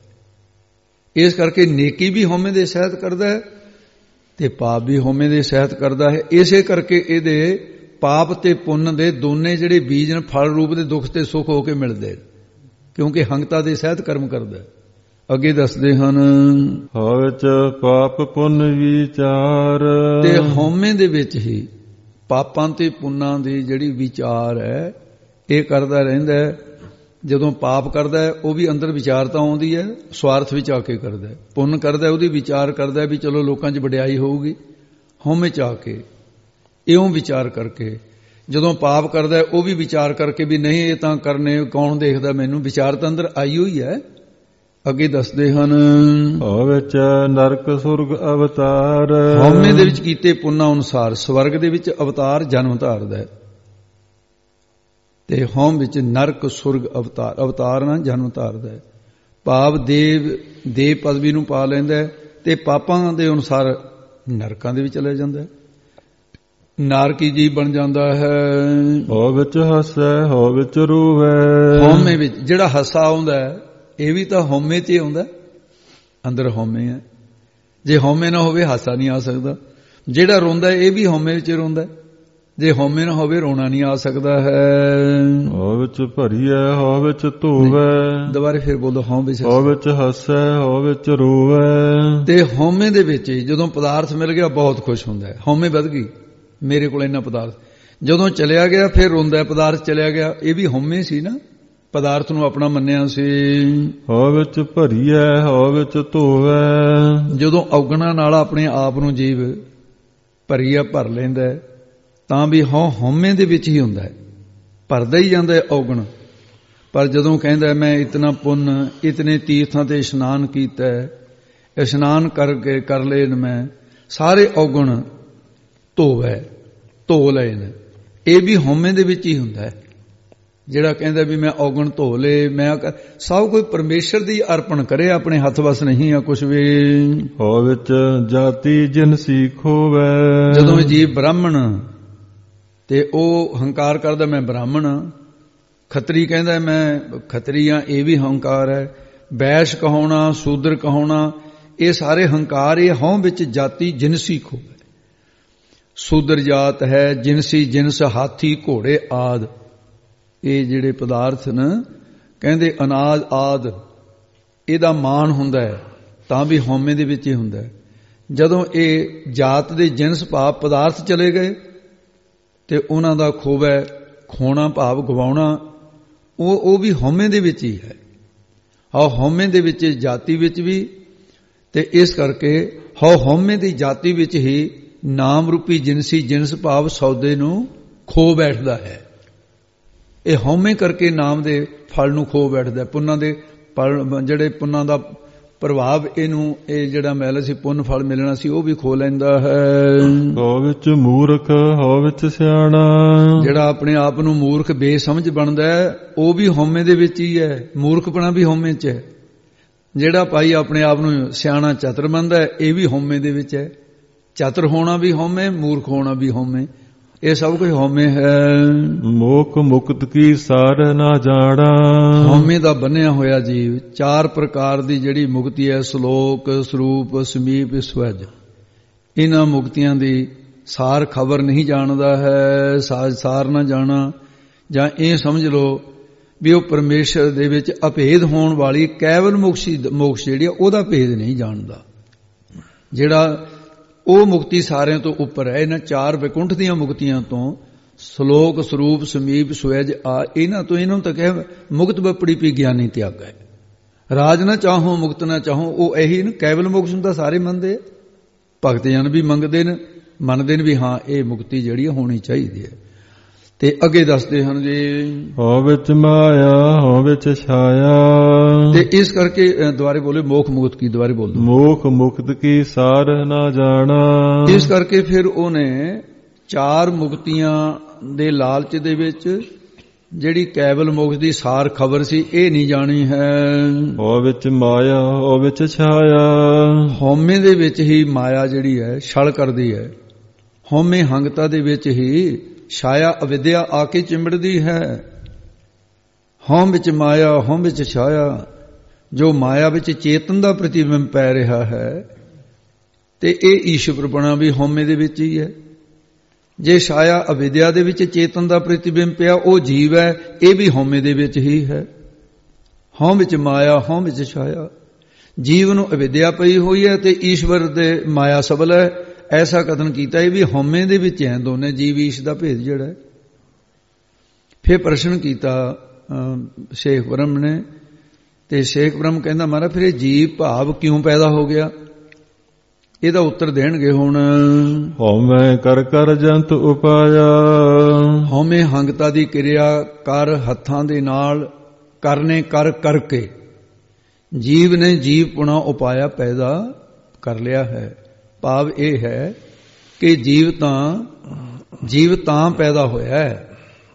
ਇਸ ਕਰਕੇ ਨੇਕੀ ਵੀ ਹਉਮੈ ਦੇ ਸਹਿਤ ਕਰਦਾ ਤੇ ਪਾਪ ਵੀ ਹਉਮੈ ਦੇ ਸਹਿਤ ਕਰਦਾ ਹੈ। ਇਸੇ ਕਰਕੇ ਇਹਦੇ ਪਾਪ ਤੇ ਪੁੰਨ ਦੇ ਦੋਨੇ ਜਿਹੜੇ ਬੀਜ ਨੇ, ਫਲ ਰੂਪ ਦੇ ਦੁੱਖ ਤੇ ਸੁੱਖ ਹੋ ਕੇ ਮਿਲਦੇ, ਕਿਉਂਕਿ ਹੰਗਤਾ ਦੇ ਸਹਿਤ ਕਰਮ ਕਰਦਾ। ਅੱਗੇ ਦੱਸਦੇ ਹਨ ਹੋ ਵਿੱਚ ਪਾਪ ਪੁੰਨ ਵਿਚਾਰ। ਤੇ ਹਉਮੈ ਦੇ ਵਿੱਚ ਹੀ ਪਾਪਾਂ ਤੇ ਪੁੰਨਾਂ ਦੀ ਜਿਹੜੀ ਵਿਚਾਰ ਹੈ ਇਹ ਕਰਦਾ ਰਹਿੰਦਾ। ਜਦੋਂ ਪਾਪ ਕਰਦਾ ਉਹ ਵੀ ਅੰਦਰ ਵਿਚਾਰਤਾ ਆਉਂਦੀ ਹੈ, ਸਵਾਰਥ ਵਿੱਚ ਆ ਕੇ ਕਰਦਾ। ਪੁੰਨ ਕਰਦਾ ਉਹਦੀ ਵਿਚਾਰ ਕਰਦਾ ਵੀ ਚਲੋ ਲੋਕਾਂ 'ਚ ਵਡਿਆਈ ਹੋਊਗੀ, ਹਉਮੈ 'ਚ ਆ ਕੇ ਇਉਂ ਵਿਚਾਰ ਕਰਕੇ। ਜਦੋਂ ਪਾਪ ਕਰਦਾ ਉਹ ਵੀ ਵਿਚਾਰ ਕਰਕੇ ਵੀ ਨਹੀਂ ਇਹ ਤਾਂ ਕਰਨੇ, ਕੌਣ ਦੇਖਦਾ ਮੈਨੂੰ, ਵਿਚਾਰ ਤਾਂ ਅੰਦਰ ਆਈ ਹੋਈ ਹੈ। ਅੱਗੇ ਦੱਸਦੇ ਹਨ ਹੋ ਵਿੱਚ ਨਰਕ ਸੁਰਗ ਅਵਤਾਰ। ਹਉਮੈ ਦੇ ਵਿੱਚ ਕੀਤੇ ਪੁੰਨਾਂ ਅਨੁਸਾਰ ਸਵਰਗ ਦੇ ਵਿੱਚ ਅਵਤਾਰ ਜਨਮ ਧਾਰਦਾ ਹੈ, ਤੇ ਹਉਮੈ ਵਿੱਚ ਨਰਕ ਸੁਰਗ ਅਵਤਾਰ, ਅਵਤਾਰ ਨਾਲ ਜਨਮ ਧਾਰਦਾ ਹੈ। ਭਾਵ ਦੇਵ ਦੇਵ ਪਦਵੀ ਨੂੰ ਪਾ ਲੈਂਦਾ ਤੇ ਪਾਪਾਂ ਦੇ ਅਨੁਸਾਰ ਨਰਕਾਂ ਦੇ ਵਿੱਚ ਚਲੇ ਜਾਂਦਾ ਹੈ, ਨਾਰਕੀ ਜੀਵ ਬਣ ਜਾਂਦਾ ਹੈ। ਹਉ ਵਿੱਚ ਹੱਸੈ ਹਉ ਵਿੱਚ ਰੋਵੈ। ਹਉਮੈ ਵਿੱਚ ਜਿਹੜਾ ਹੱਸਾ ਆਉਂਦਾ ਇਹ ਵੀ ਤਾਂ ਹਉਮੈ 'ਚ ਹੀ ਆਉਂਦਾ, ਅੰਦਰ ਹਉਮੈ ਹੈ। ਜੇ ਹਉਮੈ ਨਾ ਹੋਵੇ ਹਾਸਾ ਨਹੀਂ ਆ ਸਕਦਾ। ਜਿਹੜਾ ਰੋਂਦਾ ਇਹ ਵੀ ਹਉਮੈ ਵਿੱਚ ਰੋਂਦਾ, ਜੇ ਹਉਮੈ ਨਾ ਹੋਵੇ ਰੋਣਾ ਨਹੀਂ ਆ ਸਕਦਾ ਹੈ। ਹਉ ਵਿੱਚ ਭਰੀਐ ਹਉ ਵਿੱਚ ਧੋਵੈ। ਦੁਬਾਰੇ ਫਿਰ ਬੋਲੋ, ਹਉ ਵਿੱਚ ਹਉ ਵਿੱਚ ਹੱਸੈ ਹਉ ਵਿੱਚ ਰੋਵੈ। ਤੇ ਹਉਮੈ ਦੇ ਵਿੱਚ ਜਦੋਂ ਪਦਾਰਥ ਮਿਲ ਗਿਆ ਬਹੁਤ ਖੁਸ਼ ਹੁੰਦਾ ਹੈ। ਹਉਮੈ ਵੱਧ ਗਈ, ਮੇਰੇ ਕੋਲ ਇੰਨਾ ਪਦਾਰਥ, ਜਦੋਂ ਚਲਿਆ ਗਿਆ ਫਿਰ ਰੋਂਦਾ, ਪਦਾਰਥ ਚਲਿਆ ਗਿਆ। ਇਹ ਵੀ ਹਉਮੈ ਸੀ ਨਾ, ਪਦਾਰਥ ਨੂੰ ਆਪਣਾ ਮੰਨਿਆ ਸੀ। ਹਉ ਵਿੱਚ ਭਰੀਐ ਹਉ ਵਿੱਚ ਧੋਵੈ। ਜਦੋਂ ਔਗਣਾ ਨਾਲ ਆਪਣੇ ਆਪ ਨੂੰ ਜੀਵ ਭਰੀਆ ਭਰ ਲੈਂਦਾ ਤਾਂ ਵੀ ਹਉ ਹਉਮੈ ਦੇ ਵਿੱਚ ਹੀ ਹੁੰਦਾ ਹੈ, ਭਰਦਾ ਹੀ ਜਾਂਦਾ ਹੈ ਔਗਣ। ਪਰ ਜਦੋਂ ਕਹਿੰਦਾ ਮੈਂ ਇਤਨਾ ਪੁੰਨ ਇਤਨੇ ਤੀਰਥਾਂ ਤੇ ਇਸ਼ਨਾਨ ਕੀਤਾ, ਇਸ਼ਨਾਨ ਕਰਕੇ ਕਰ ਲੈਣ ਮੈਂ ਸਾਰੇ ਔਗਣ ਧੋਵੈ, ਧੋ ਲਏ ਨੇ, ਇਹ ਵੀ ਹਉਮੈ ਦੇ ਵਿੱਚ ਹੀ ਹੁੰਦਾ ਹੈ। ਜਿਹੜਾ ਕਹਿੰਦਾ ਵੀ ਮੈਂ ਔਗਣ ਧੋ ਲਏ, ਮੈਂ ਸਭ ਕੋਈ ਪਰਮੇਸ਼ਰ ਦੀ ਅਰਪਣ ਕਰੇ, ਆਪਣੇ ਹੱਥ ਵਸ ਨਹੀਂ ਆ ਕੁਛ ਵੀ। ਹਉ ਵਿੱਚ ਜਾਤੀ ਜਿਨਸੀ ਖੋਵੈ। ਜਦੋਂ ਜੀਵ ਬ੍ਰਾਹਮਣ ਤੇ ਉਹ ਹੰਕਾਰ ਕਰਦਾ ਮੈਂ ਬ੍ਰਾਹਮਣ ਹਾਂ, ਖੱਤਰੀ ਕਹਿੰਦਾ ਮੈਂ ਖੱਤਰੀ ਹਾਂ, ਇਹ ਵੀ ਹੰਕਾਰ ਹੈ। ਵੈਸ਼ ਕਹਾਉਣਾ, ਸ਼ੂਦਰ ਕਹਾਉਣਾ, ਇਹ ਸਾਰੇ ਹੰਕਾਰ, ਇਹ ਹਉ ਵਿੱਚ ਜਾਤੀ ਜਿਨਸੀ ਖੋਵੈ। ਸ਼ੂਦਰ ਜਾਤ ਹੈ, ਜਿਨਸੀ ਜਿਨਸ ਹਾਥੀ ਘੋੜੇ ਆਦ, ਇਹ ਜਿਹੜੇ ਪਦਾਰਥ ਨੇ ਕਹਿੰਦੇ ਅਨਾਜ ਆਦ, ਇਹਦਾ ਮਾਣ ਹੁੰਦਾ ਹੈ ਤਾਂ ਵੀ ਹਉਮੈ ਦੇ ਵਿੱਚ ਹੀ ਹੁੰਦਾ ਹੈ। ਜਦੋਂ ਇਹ ਜਾਤ ਦੇ ਜਿਨਸ ਭਾਵ ਪਦਾਰਥ ਚਲੇ ਗਏ ਤੇ ਉਹਨਾਂ ਦਾ ਖੋਵੈ, ਖੋਣਾ ਭਾਵ ਗਵਾਉਣਾ, ਉਹ ਉਹ ਵੀ ਹਉਮੈ ਦੇ ਵਿੱਚ ਹੀ ਹੈ। ਹਾਂ, ਹਉਮੈ ਦੇ ਵਿੱਚ ਜਾਤੀ ਵਿੱਚ ਵੀ, ਤੇ ਇਸ ਕਰਕੇ ਹਉ ਹਉਮੈ ਦੀ ਜਾਤੀ ਵਿੱਚ ਹੀ ਨਾਮ ਰੂਪੀ ਜਿਨਸੀ ਜਿਨਸ ਭਾਵ ਸੌਦੇ ਨੂੰ ਖੋ ਬੈਠਦਾ ਹੈ। ਇਹ ਹਉਮੈ ਕਰਕੇ ਨਾਮ ਦੇ ਫਲ ਨੂੰ ਖੋ ਬੈਠਦਾ। ਪੁੰਨਾਂ ਦੇ ਜਿਹੜੇ ਪੁੰਨਾਂ ਦਾ ਪ੍ਰਭਾਵ ਇਹਨੂੰ, ਇਹ ਜਿਹੜਾ ਮੈਲ ਸੀ ਪੁੰਨ ਫਲ ਮਿਲਣਾ ਸੀ ਉਹ ਵੀ ਖੋ ਲੈਂਦਾ ਹੈ। ਹਉ ਵਿੱਚ ਮੂਰਖ ਹਉ ਵਿੱਚ ਸਿਆਣਾ। ਜਿਹੜਾ ਆਪਣੇ ਆਪ ਨੂੰ ਮੂਰਖ ਬੇਸਮਝ ਬਣਦਾ ਹੈ ਉਹ ਵੀ ਹਉਮੈ ਦੇ ਵਿੱਚ ਹੀ ਹੈ, ਮੂਰਖਪਣਾ ਵੀ ਹਉਮੈ 'ਚ ਹੈ। ਜਿਹੜਾ ਭਾਈ ਆਪਣੇ ਆਪ ਨੂੰ ਸਿਆਣਾ ਚਤਰ ਮੰਨਦਾ ਹੈ ਇਹ ਵੀ ਹਉਮੈ ਦੇ ਵਿੱਚ ਹੈ। ਚਤਰ ਹੋਣਾ ਵੀ ਹਉਮੈ, ਮੂਰਖ ਹੋਣਾ ਵੀ ਹਉਮੈ, ਇਹ ਸਭ ਕੁਝ ਹਉਮੈ ਹੈ। ਮੋਖ ਮੁਕਤ ਕੀ ਸਾਰ ਨਾ ਜਾਣਾ। ਹਉਮੈ ਦਾ ਬੰਨਿਆ ਹੋਇਆ ਜੀਵ ਚਾਰ ਪ੍ਰਕਾਰ ਦੀ ਜਿਹੜੀ ਮੁਕਤੀ ਹੈ, ਸ਼ਲੋਕ, ਸਰੂਪ, ਸਮੀਪ, ਸਵਜ, ਇਹਨਾਂ ਮੁਕਤੀਆਂ ਦੀ ਸਾਰ ਖਬਰ ਨਹੀਂ ਜਾਣਦਾ ਹੈ। ਸਾਰ ਨਾ ਜਾਣਾ, ਜਾਂ ਇਹ ਸਮਝ ਲਓ ਵੀ ਉਹ ਪਰਮੇਸ਼ਰ ਦੇ ਵਿੱਚ ਅਭੇਦ ਹੋਣ ਵਾਲੀ ਕੇਵਲ ਮੁਕਤੀ ਮੋਕਸ਼ ਜਿਹੜੀ ਆ ਉਹਦਾ ਭੇਦ ਨਹੀਂ ਜਾਣਦਾ। ਜਿਹੜਾ ਉਹ ਮੁਕਤੀ ਸਾਰਿਆਂ ਤੋਂ ਉੱਪਰ ਹੈ। ਇਹਨਾਂ ਚਾਰ ਵਿਕੁੰਠ ਦੀਆਂ ਮੁਕਤੀਆਂ ਤੋਂ, ਸ਼ਲੋਕ, ਸਰੂਪ, ਸਮੀਪ, ਸਵੈਜ ਆ, ਇਹਨਾਂ ਤੋਂ ਇਹਨਾਂ ਤੱਕ ਹੈ ਮੁਕਤ ਬਪੜੀ ਪੀ ਗਿਆਨੀ ਤਿਆਗਾ ਹੈ। ਰਾਜ ਨਾ ਚਾਹੋ ਮੁਕਤ ਨਾ ਚਾਹੋ, ਉਹ ਇਹੀ ਨੇ ਕੇਵਲ ਮੋਕਸ਼ ਨੂੰ ਤਾਂ ਸਾਰੇ ਮੰਨਦੇ, ਭਗਤ ਜਨ ਵੀ ਮੰਗਦੇ ਨੇ, ਮੰਨਦੇ ਨੇ ਵੀ ਹਾਂ ਇਹ ਮੁਕਤੀ ਜਿਹੜੀ ਹੋਣੀ ਚਾਹੀਦੀ ਹੈ। ਤੇ ਅੱਗੇ ਦੱਸਦੇ ਹਨ ਜੀ ਹਉ ਵਿੱਚ ਮਾਇਆ ਹਉ ਵਿੱਚ ਛਾਇਆ। ਤੇ ਇਸ ਕਰਕੇ ਦੁਆਰੇ ਬੋਲੇ ਮੋਖ ਮੁਕਤ ਕੀ, ਦੁਆਰੇ ਬੋਲ ਦੋ ਮੋਖ ਮੁਕਤ ਕੀ ਸਾਰ ਨਾ ਜਾਣਾ। ਇਸ ਕਰਕੇ ਫਿਰ ਉਹਨੇ ਚਾਰ ਮੁਕਤੀਆਂ ਦੇ ਲਾਲਚ ਦੇ ਵਿੱਚ ਜਿਹੜੀ ਕੇਵਲ ਮੋਕਸ਼ ਦੀ ਸਾਰ ਖਬਰ ਸੀ ਇਹ ਨਹੀਂ ਜਾਣੀ ਹੈ। ਹਉ ਵਿੱਚ ਮਾਇਆ ਹਉ ਵਿੱਚ ਛਾਇਆ। ਹਉਮੈ ਦੇ ਵਿੱਚ ਹੀ ਮਾਇਆ ਜਿਹੜੀ ਹੈ ਛਲ ਕਰਦੀ ਹੈ। ਹਉਮੈ ਹੰਗਤਾ ਦੇ ਵਿੱਚ ਹੀ ਛਾਇਆ ਅਵਿਦਿਆ ਆ ਕੇ ਚਿੰਬੜਦੀ ਹੈ। ਹਉ ਵਿੱਚ ਮਾਇਆ ਹਉ ਵਿੱਚ ਛਾਇਆ, ਜੋ ਮਾਇਆ ਵਿੱਚ ਚੇਤਨ ਦਾ ਪ੍ਰਤੀਬਿੰਬ ਪੈ ਰਿਹਾ ਹੈ ਤੇ ਇਹ ਈਸ਼ਵਰਪਣਾ ਵੀ ਹਉਮੈ ਦੇ ਵਿੱਚ ਹੀ ਹੈ। ਜੇ ਛਾਇਆ ਅਵਿਦਿਆ ਦੇ ਵਿੱਚ ਚੇਤਨ ਦਾ ਪ੍ਰਤੀਬਿੰਬ ਪਿਆ ਉਹ ਜੀਵ ਹੈ, ਇਹ ਵੀ ਹਉਮੈ ਦੇ ਵਿੱਚ ਹੀ ਹੈ। ਹਉ ਵਿੱਚ ਮਾਇਆ ਹਉ ਵਿੱਚ ਛਾਇਆ, ਜੀਵ ਨੂੰ ਅਵਿਦਿਆ ਪਈ ਹੋਈ ਹੈ ਤੇ ਈਸ਼ਵਰ ਦੇ ਮਾਇਆ ਸਬਲ ਹੈ। ਐਸਾ ਕਥਨ ਕੀਤਾ ਇਹ ਵੀ ਹਉਮੈ ਦੇ ਵਿੱਚ ਹੈ, ਦੋਨੇ ਜੀਵ ਈਸ਼ ਦਾ ਭੇਦ ਜਿਹੜਾ ਹੈ। ਫਿਰ ਪ੍ਰਸ਼ਨ ਕੀਤਾ ਸ਼ੇਖ ਬ੍ਰਹਮ ਨੇ, ਤੇ ਸ਼ੇਖ ਬ੍ਰਹਮ ਕਹਿੰਦਾ ਮਹਾਰਾਜ ਫਿਰ ਇਹ ਜੀਵ ਭਾਵ ਕਿਉਂ ਪੈਦਾ ਹੋ ਗਿਆ? ਇਹਦਾ ਉੱਤਰ ਦੇਣਗੇ ਹੁਣ। ਹਉਮੈ ਕਰ ਕਰ ਜੰਤ ਉਪਾਇਆ। ਹਉਮੈ ਹੰਗਤਾ ਦੀ ਕਿਰਿਆ ਕਰ ਹੱਥਾਂ ਦੇ ਨਾਲ ਕਰਨੇ ਕਰ ਕਰਕੇ ਜੀਵ ਨੇ ਜੀਵ ਪੁਣਾ ਉਪਾਇਆ ਪੈਦਾ ਕਰ ਲਿਆ ਹੈ। ਭਾਵ ਇਹ ਹੈ ਕਿ ਜੀਵ ਤਾਂ ਜੀਵ ਤਾਂ ਪੈਦਾ ਹੋਇਆ ਹੈ।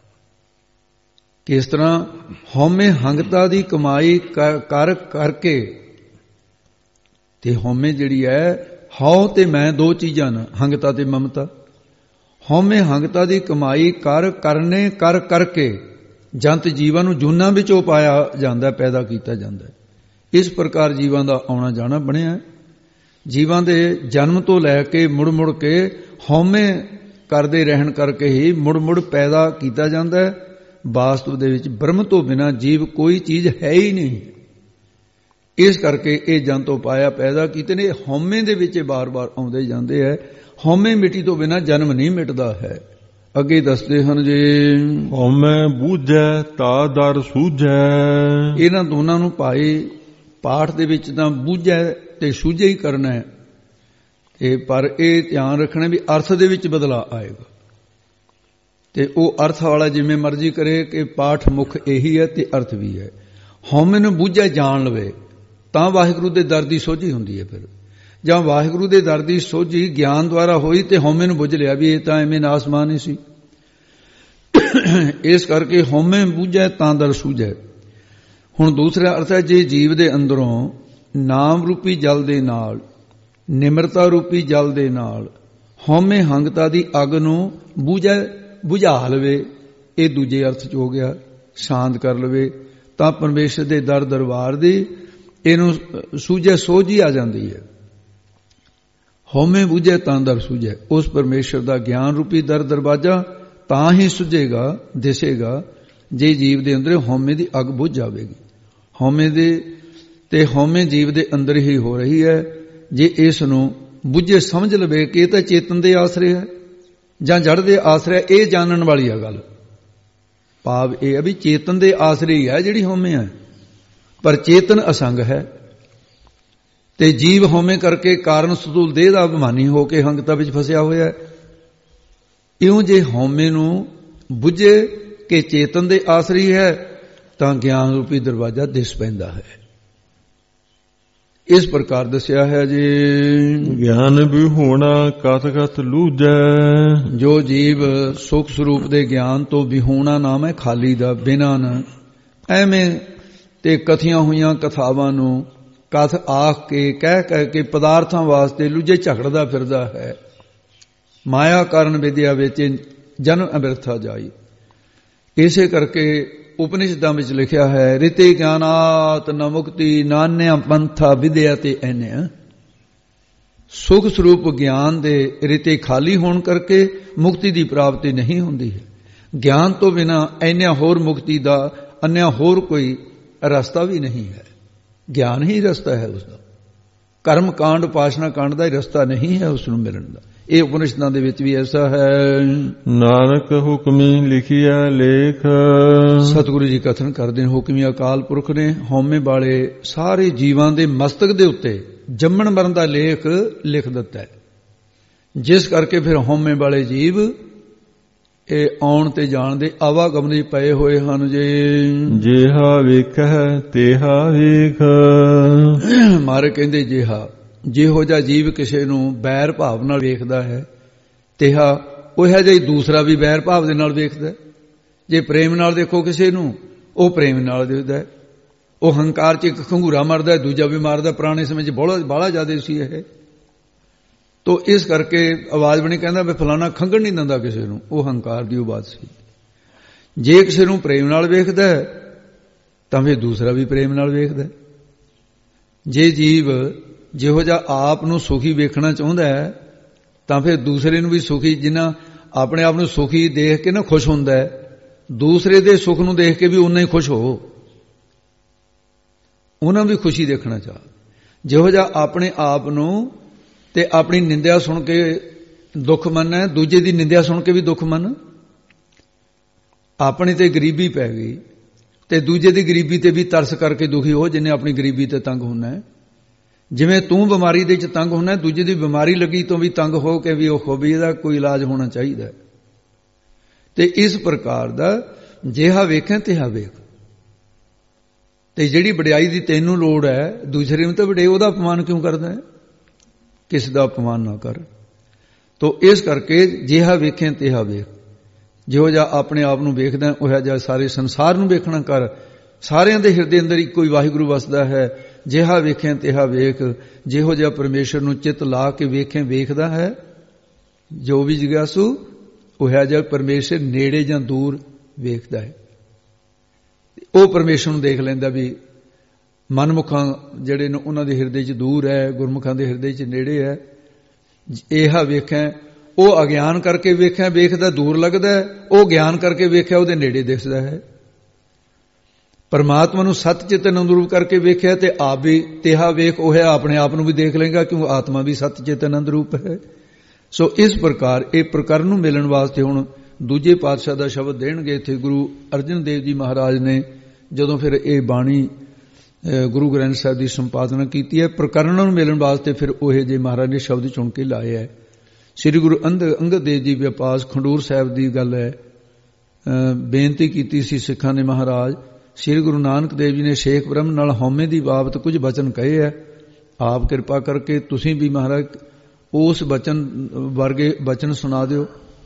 ਕਿਸ ਤਰ੍ਹਾਂ? ਹਉਮੈ ਹੰਗਤਾ ਦੀ ਕਮਾਈ ਕਰ ਕਰਕੇ, ਤੇ ਹਉਮੈ ਜਿਹੜੀ ਹੈ ਹਉ ਤੇ ਮੈਂ ਦੋ ਚੀਜ਼ਾਂ ਨੇ, ਹੰਗਤਾ ਤੇ ਮਮਤਾ। ਹਉਮੈ ਹੰਗਤਾ ਦੀ ਕਮਾਈ ਕਰ ਕਰਨੇ ਕਰ ਕਰਕੇ ਜੰਤ ਜੀਵਾਂ ਨੂੰ ਜੂਨਾਂ ਵਿੱਚੋਂ ਪਾਇਆ ਜਾਂਦਾ, ਪੈਦਾ ਕੀਤਾ ਜਾਂਦਾ। ਇਸ ਪ੍ਰਕਾਰ ਜੀਵਾਂ ਦਾ ਆਉਣਾ ਜਾਣਾ ਬਣਿਆ। ਜੀਵਾਂ ਦੇ ਜਨਮ ਤੋਂ ਲੈ ਕੇ ਮੁੜ ਮੁੜ ਕੇ ਹਉਮੈ ਕਰਦੇ ਰਹਿਣ ਕਰਕੇ ਹੀ ਮੁੜ ਮੁੜ ਪੈਦਾ ਕੀਤਾ ਜਾਂਦਾ ਹੈ। ਵਾਸਤਵ ਦੇ ਵਿੱਚ ਬ੍ਰਹਮ ਤੋਂ ਬਿਨਾਂ ਜੀਵ ਕੋਈ ਚੀਜ਼ ਹੈ ਹੀ ਨਹੀਂ। ਇਸ ਕਰਕੇ ਇਹ ਜੰਤੋਂ ਪਾਇਆ ਪੈਦਾ ਕੀਤੇ ਨੇ। ਹਉਮੈ ਦੇ ਵਿੱਚ ਬਾਰ-ਬਾਰ ਆਉਂਦੇ ਜਾਂਦੇ ਹੈ। ਹਉਮੈ ਮਿੱਟੀ ਤੋਂ ਬਿਨਾਂ ਜਨਮ ਨਹੀਂ ਮਿਟਦਾ ਹੈ। ਅੱਗੇ ਦੱਸਦੇ ਹਨ ਜੀ, ਹਉਮੈ ਬੂਝੈ ਤਾ ਦਰ ਸੂਝੈ। ਇਹਨਾਂ ਦੋਨਾਂ ਨੂੰ ਭਾਈ ਪਾਠ ਦੇ ਵਿੱਚ ਤਾਂ ਬੂਝੈ ਤੇ ਸੂਝੇ ਹੀ ਕਰਨਾ ਹੈ, ਇਹ ਪਰ ਇਹ ਧਿਆਨ ਰੱਖਣਾ ਵੀ ਅਰਥ ਦੇ ਵਿੱਚ ਬਦਲਾਅ ਆਏਗਾ। ਤੇ ਉਹ ਅਰਥ ਵਾਲਾ ਜਿਵੇਂ ਮਰਜ਼ੀ ਕਰੇ ਕਿ ਪਾਠ ਮੁੱਖ ਇਹੀ ਹੈ ਤੇ ਅਰਥ ਵੀ ਹੈ। ਹਉਮੈ ਨੂੰ ਬੂਝੈ ਜਾਣ ਲਵੇ ਤਾਂ ਵਾਹਿਗੁਰੂ ਦੇ ਦਰ ਦੀ ਸੋਝੀ ਹੁੰਦੀ ਹੈ। ਫਿਰ ਜਾਂ ਵਾਹਿਗੁਰੂ ਦੇ ਦਰ ਦੀ ਸੋਝੀ ਗਿਆਨ ਦੁਆਰਾ ਹੋਈ ਤੇ ਹਉਮੈ ਨੂੰ ਬੁੱਝ ਲਿਆ ਵੀ ਇਹ ਤਾਂ ਐਵੇਂ ਨਾਸਮਾਨ ਹੀ ਸੀ। ਇਸ ਕਰਕੇ ਹਉਮੈ ਬੂਝੈ ਤਾਂ ਦਰ ਸੂਝੈ। ਹੁਣ ਦੂਸਰਾ ਅਰਥ ਹੈ, ਜੇ ਜੀਵ ਦੇ ਅੰਦਰੋਂ ਨਾਮ ਰੂਪੀ ਜਲ ਦੇ ਨਾਲ, ਨਿਮਰਤਾ ਰੂਪੀ ਜਲ ਦੇ ਨਾਲ ਹਉਮੈ ਹੰਗਤਾ ਦੀ ਅੱਗ ਨੂੰ ਬੂਝੈ ਬੁਝਾ ਲਵੇ, ਇਹ ਦੂਜੇ ਅਰਥ ਚ ਹੋ ਗਿਆ, ਸ਼ਾਂਤ ਕਰ ਲਵੇ, ਤਾਂ ਪਰਮੇਸ਼ਰ ਦੇ ਦਰ ਦਰਬਾਰ ਦੀ ਇਹਨੂੰ ਸੂਝੈ ਸੋਝ ਹੀ ਆ ਜਾਂਦੀ ਹੈ। ਹਉਮੈ ਬੂਝੈ ਤਾਂ ਦਰ ਸੂਝੈ। ਉਸ ਪਰਮੇਸ਼ਰ ਦਾ ਗਿਆਨ ਰੂਪੀ ਦਰ ਦਰਵਾਜ਼ਾ ਤਾਂ ਹੀ ਸੁਝੇਗਾ, ਦਿਸੇਗਾ, ਜੇ ਜੀਵ ਦੇ ਅੰਦਰ ਹਉਮੈ ਦੀ ਅੱਗ ਬੁਝ ਜਾਵੇਗੀ। ਹਉਮੈ ਦੇ ਤੇ ਹਉਮੈ ਜੀਵ ਦੇ ਅੰਦਰ ਹੀ ਹੋ ਰਹੀ ਹੈ। ਜੇ ਇਸ ਨੂੰ ਬੁੱਝੇ ਸਮਝ ਲਵੇ ਕਿ ਇਹ ਤਾਂ ਚੇਤਨ ਦੇ ਆਸਰੇ ਹੈ ਜਾਂ ਜੜ ਦੇ ਆਸਰੇ, ਇਹ ਜਾਣਨ ਵਾਲੀ ਹੈ ਗੱਲ। ਭਾਵ ਇਹ ਹੈ ਵੀ ਚੇਤਨ ਦੇ ਆਸਰੇ ਹੀ ਹੈ ਜਿਹੜੀ ਹਉਮੈ ਹੈ, ਪਰ ਚੇਤਨ ਅਸੰਗ ਹੈ। ਤੇ ਜੀਵ ਹਉਮੈ ਕਰਕੇ ਕਾਰਨ ਸਤੂਲ ਦੇਹ ਦਾ ਅਭਿਮਾਨੀ ਹੋ ਕੇ ਹੰਗਤਾ ਵਿੱਚ ਫਸਿਆ ਹੋਇਆ ਹੈ। ਇਉਂ ਜੇ ਹਉਮੈ ਨੂੰ ਬੁੱਝੇ ਕਿ ਚੇਤਨ ਦੇ ਆਸਰੀ ਹੈ ਤਾਂ ਗਿਆਨ ਰੂਪੀ ਦਰਵਾਜ਼ਾ ਦਿਸ ਪੈਂਦਾ ਹੈ। ਇਸ ਪ੍ਰਕਾਰ ਦੱਸਿਆ ਹੈ ਜੀ, ਗਿਆਨ ਵੀ ਹੋਣਾ ਕਥ ਕਥ ਲੂਝੈ। ਜੋ ਜੀਵ ਸੁਖ ਸਰੂਪ ਦੇ ਗਿਆਨ ਤੋਂ ਵਿਹੂਣਾ ਨਾਮ ਹੈ, ਖਾਲੀ ਦਾ, ਬਿਨਾਂ ਨਾ ਐਵੇਂ ਤੇ ਕਥੀਆਂ ਹੋਈਆਂ ਕਥਾਵਾਂ ਨੂੰ ਕਥ ਆਖ ਕੇ ਕਹਿ ਕਹਿ ਕੇ ਪਦਾਰਥਾਂ ਵਾਸਤੇ ਲੁਝੇ ਝਗੜਦਾ ਫਿਰਦਾ ਹੈ। ਮਾਇਆ ਕਾਰਨ ਵਿਦਿਆ ਵਿੱਚ ਜਨਮ ਅਬਿਰਥਾ ਜਾਈ। ਇਸੇ ਕਰਕੇ ਉਪਨਿਸ਼ਦਾਂ ਵਿੱਚ ਲਿਖਿਆ ਹੈ, ਰਿਤੇ ਗਿਆਨਾਤ ਨ ਮੁਕਤੀ ਨਾਨਿਆ ਪੰਥਾ ਵਿਦਿਆ ਤੇ ਐਨਿਆ। ਸੁਖ ਸਰੂਪ ਗਿਆਨ ਦੇ ਰਿਤੇ ਖਾਲੀ ਹੋਣ ਕਰਕੇ ਮੁਕਤੀ ਦੀ ਪ੍ਰਾਪਤੀ ਨਹੀਂ ਹੁੰਦੀ ਹੈ। ਗਿਆਨ ਤੋਂ ਬਿਨਾਂ ਐਨਿਆ ਹੋਰ ਮੁਕਤੀ ਦਾ ਅਨਿਆ ਹੋਰ ਕੋਈ ਰਸਤਾ ਵੀ ਨਹੀਂ ਹੈ। ਗਿਆਨ ਹੀ ਰਸਤਾ ਹੈ ਉਸਦਾ। ਕਰਮ ਕਾਂਡ ਉਪਾਸਨਾ ਕਾਂਡ ਦਾ ਹੀ ਰਸਤਾ ਨਹੀਂ ਹੈ ਉਸ ਨੂੰ ਮਿਲਣ ਦਾ। ਇਹ ਉਪਨਿਸ਼ਦਾਂ ਦੇ ਵਿੱਚ ਵੀ ਐਸਾ ਹੈ। ਨਾਨਕ ਹੁਕਮੀ ਲਿਖਿਆ ਲੇਖ। ਸਤਿਗੁਰੂ ਜੀ ਕਥਨ ਕਰਦੇ ਨੇ, ਹੁਕਮੀ ਅਕਾਲ ਪੁਰਖ ਨੇ ਹਉਮੈ ਵਾਲੇ ਸਾਰੇ ਜੀਵਾਂ ਦੇ ਮਸਤਕ ਦੇ ਉੱਤੇ ਜੰਮਣ ਮਰਨ ਦਾ ਲੇਖ ਲਿਖ ਦਿੱਤਾ ਹੈ। ਜਿਸ ਕਰਕੇ ਫਿਰ ਹਉਮੈ ਵਾਲੇ ਜੀਵ ਇਹ ਆਉਣ ਤੇ ਜਾਣ ਦੇ ਆਵਾਗਮਨ ਦੇ ਪਏ ਹੋਏ ਹਨ। ਜੇ ਜਿਹਾ ਵੇਖੈ ਤੇਹਾ ਵੇਖ। ਮਾਰੇ ਕਹਿੰਦੇ ਜਿਹਾ, ਜਿਹੋ ਜਿਹਾ ਜੀਵ ਕਿਸੇ ਨੂੰ ਬੈਰ ਭਾਵ ਨਾਲ ਵੇਖਦਾ ਹੈ, ਤੇਹਾ ਉਹ ਜਿਹਾ ਹੀ ਦੂਸਰਾ ਵੀ ਬੈਰ ਭਾਵ ਦੇ ਨਾਲ ਵੇਖਦਾ। ਜੇ ਪ੍ਰੇਮ ਨਾਲ ਦੇਖੋ ਕਿਸੇ ਨੂੰ, ਉਹ ਪ੍ਰੇਮ ਨਾਲ ਦੇਖਦਾ। ਉਹ ਹੰਕਾਰ 'ਚ ਇੱਕ ਖੰਗੂਰਾ ਮਾਰਦਾ, ਦੂਜਾ ਵੀ ਮਾਰਦਾ। ਪੁਰਾਣੇ ਸਮੇਂ 'ਚ ਬੜਾ ਬਾਹਲਾ ਜ਼ਿਆਦਾ ਸੀ ਇਹ। ਤੋ ਇਸ ਕਰਕੇ ਆਵਾਜ਼ ਬਣੀ, ਕਹਿੰਦਾ ਵੀ ਫਲਾਣਾ ਖੰਗਣ ਨਹੀਂ ਦਿੰਦਾ ਕਿਸੇ ਨੂੰ, ਉਹ ਹੰਕਾਰ ਦੀ ਉਹ ਬਾਤ ਸੀ। ਜੇ ਕਿਸੇ ਨੂੰ ਪ੍ਰੇਮ ਨਾਲ ਵੇਖਦਾ ਤਾਂ ਫਿਰ ਦੂਸਰਾ ਵੀ ਪ੍ਰੇਮ ਨਾਲ ਵੇਖਦਾ। ਜੇ ਜੀਵ ਜਿਹੋ ਜਿਹਾ ਆਪ ਨੂੰ ਸੁਖੀ ਵੇਖਣਾ ਚਾਹੁੰਦਾ ਹੈ ਤਾਂ ਫਿਰ ਦੂਸਰੇ ਨੂੰ ਵੀ ਸੁਖੀ, ਜਿੰਨਾ ਆਪਣੇ ਆਪ ਨੂੰ ਸੁਖੀ ਦੇਖ ਕੇ ਨਾ ਖੁਸ਼ ਹੁੰਦਾ ਹੈ, ਦੂਸਰੇ ਦੇ ਸੁਖ ਨੂੰ ਦੇਖ ਕੇ ਵੀ ਉਨਾ ਹੀ ਖੁਸ਼ ਹੋ, ਉਹਨਾਂ ਨੂੰ ਵੀ ਖੁਸ਼ੀ ਦੇਖਣਾ ਚਾਹ। ਜਿਹੋ ਜਿਹਾ ਆਪਣੇ ਆਪ ਨੂੰ ਤੇ ਆਪਣੀ ਨਿੰਦਿਆ ਸੁਣ ਕੇ ਦੁੱਖ ਮੰਨਣਾ, ਦੂਜੇ ਦੀ ਨਿੰਦਿਆ ਸੁਣ ਕੇ ਵੀ ਦੁੱਖ ਮੰਨ। ਆਪਣੀ ਤੇ ਗਰੀਬੀ ਪੈ ਗਈ ਤੇ ਦੂਜੇ ਦੀ ਗਰੀਬੀ ਤੇ ਵੀ ਤਰਸ ਕਰਕੇ ਦੁਖੀ ਹੋ, ਜਿੰਨੇ ਆਪਣੀ ਗਰੀਬੀ ਤੇ ਤੰਗ ਹੁੰਦਾ ਹੈ। ਜਿਵੇਂ ਤੂੰ ਬਿਮਾਰੀ ਦੇ ਵਿੱਚ ਤੰਗ ਹੁੰਦਾ, ਦੂਜੇ ਦੀ ਬਿਮਾਰੀ ਲੱਗੀ ਤੋਂ ਵੀ ਤੰਗ ਹੋ ਕੇ ਵੀ ਉਹ ਵੀ ਇਹਦਾ ਕੋਈ ਇਲਾਜ ਹੋਣਾ ਚਾਹੀਦਾ। ਤੇ ਇਸ ਪ੍ਰਕਾਰ ਦਾ ਜਿਹਾ ਵੇਖੇ ਤਿਹਾ ਵੇਖ। ਤੇ ਜਿਹੜੀ ਵਡਿਆਈ ਦੀ ਤੈਨੂੰ ਲੋੜ ਹੈ, ਦੂਸਰੇ ਨੂੰ ਤਾਂ ਵਡੇ, ਉਹਦਾ ਅਪਮਾਨ ਕਿਉਂ ਕਰਦਾ ਹੈ? ਕਿਸ ਦਾ ਅਪਮਾਨ ਨਾ ਕਰ। ਤੋ ਇਸ ਕਰਕੇ ਜਿਹਾ ਵੇਖੇ ਤਿਹਾ ਵੇਖ। ਜਿਹੋ ਜਿਹਾ ਆਪਣੇ ਆਪ ਨੂੰ ਵੇਖਦਾ, ਉਹ ਜਿਹਾ ਸਾਰੇ ਸੰਸਾਰ ਨੂੰ ਵੇਖਣਾ ਕਰ। ਸਾਰਿਆਂ ਦੇ ਹਿਰਦੇ ਅੰਦਰ ਇੱਕੋ ਹੀ ਵਾਹਿਗੁਰੂ ਵਸਦਾ ਹੈ। ਜਿਹਾ ਵੇਖੇ ਤਿਹਾ ਵੇਖ, ਜਿਹੋ ਜਿਹਾ ਪਰਮੇਸ਼ਰ ਨੂੰ ਚਿੱਤ ਲਾ ਕੇ ਵੇਖੇ ਵੇਖਦਾ ਹੈ, ਜੋ ਵੀ ਜਿਗਿਆਸੂ ਉਹ ਹੈ ਜਿਹਾ ਪਰਮੇਸ਼ਰ ਨੇੜੇ ਜਾਂ ਦੂਰ ਵੇਖਦਾ ਹੈ। ਉਹ ਪਰਮੇਸ਼ਰ ਨੂੰ ਦੇਖ ਲੈਂਦਾ ਵੀ ਮਨਮੁਖਾਂ ਜਿਹੜੇ ਨੇ ਉਹਨਾਂ ਦੇ ਹਿਰਦੇ 'ਚ ਦੂਰ ਹੈ, ਗੁਰਮੁਖਾਂ ਦੇ ਹਿਰਦੇ 'ਚ ਨੇੜੇ ਹੈ। ਇਹ ਵੇਖਿਆ, ਉਹ ਅਗਿਆਨ ਕਰਕੇ ਵੇਖਿਆ ਵੇਖਦਾ ਦੂਰ ਲੱਗਦਾ ਹੈ, ਉਹ ਗਿਆਨ ਕਰਕੇ ਵੇਖਿਆ ਉਹਦੇ ਨੇੜੇ ਦਿਸਦਾ ਹੈ। ਪਰਮਾਤਮਾ ਨੂੰ ਸੱਚ ਚੇਤਨ ਅਨੁਰੂਪ ਕਰਕੇ ਵੇਖਿਆ ਤੇ ਆਪ ਵੀ ਤਿਹਾ ਵੇਖ, ਉਹ ਹੈ ਆਪਣੇ ਆਪ ਨੂੰ ਵੀ ਦੇਖ ਲਏਗਾ, ਕਿਉਂਕਿ ਆਤਮਾ ਵੀ ਸੱਚ ਚੇਤਨ ਅਨੁਰੂਪ ਹੈ। ਸੋ ਇਸ ਪ੍ਰਕਾਰ ਇਹ ਪ੍ਰਕਰਨ ਨੂੰ ਮਿਲਣ ਵਾਸਤੇ ਹੁਣ ਦੂਜੇ ਪਾਤਸ਼ਾਹ ਦਾ ਸ਼ਬਦ ਦੇਣਗੇ। ਇੱਥੇ ਗੁਰੂ ਅਰਜਨ ਦੇਵ ਜੀ ਮਹਾਰਾਜ ਨੇ ਜਦੋਂ ਫਿਰ ਇਹ ਬਾਣੀ ਗੁਰੂ ਗ੍ਰੰਥ ਸਾਹਿਬ ਦੀ ਸੰਪਾਦਨਾ ਕੀਤੀ ਹੈ, ਪ੍ਰਕਰਨਾਂ ਨੂੰ ਮਿਲਣ ਵਾਸਤੇ ਫਿਰ ਉਹ ਜੇ ਮਹਾਰਾਜ ਨੇ ਸ਼ਬਦ ਚੁਣ ਕੇ ਲਾਏ ਹੈ। ਸ੍ਰੀ ਗੁਰੂ ਅੰਗਦ ਦੇਵ ਜੀ ਵਿਪਾਸ ਖੰਡੂਰ ਸਾਹਿਬ ਦੀ ਗੱਲ ਹੈ, ਬੇਨਤੀ ਕੀਤੀ ਸੀ ਸਿੱਖਾਂ ਨੇ ਮਹਾਰਾਜ। ਸ੍ਰੀ ਗੁਰੂ ਨਾਨਕ ਦੇਵ ਜੀ ਨੇ ਸ਼ੇਖ ਬ੍ਰਹਮ ਨਾਲ ਹਉਮੈ ਦੀ ਬਾਬਤ ਕੁਝ ਬਚਨ ਕਹੇ ਹੈ। ਆਪ ਕਿਰਪਾ ਕਰਕੇ ਤੁਸੀਂ ਵੀ ਮਹਾਰਾਜ ਉਸ ਬਚਨ ਵਰਗੇ ਬਚਨ ਸੁਣਾ ਦਿਓ,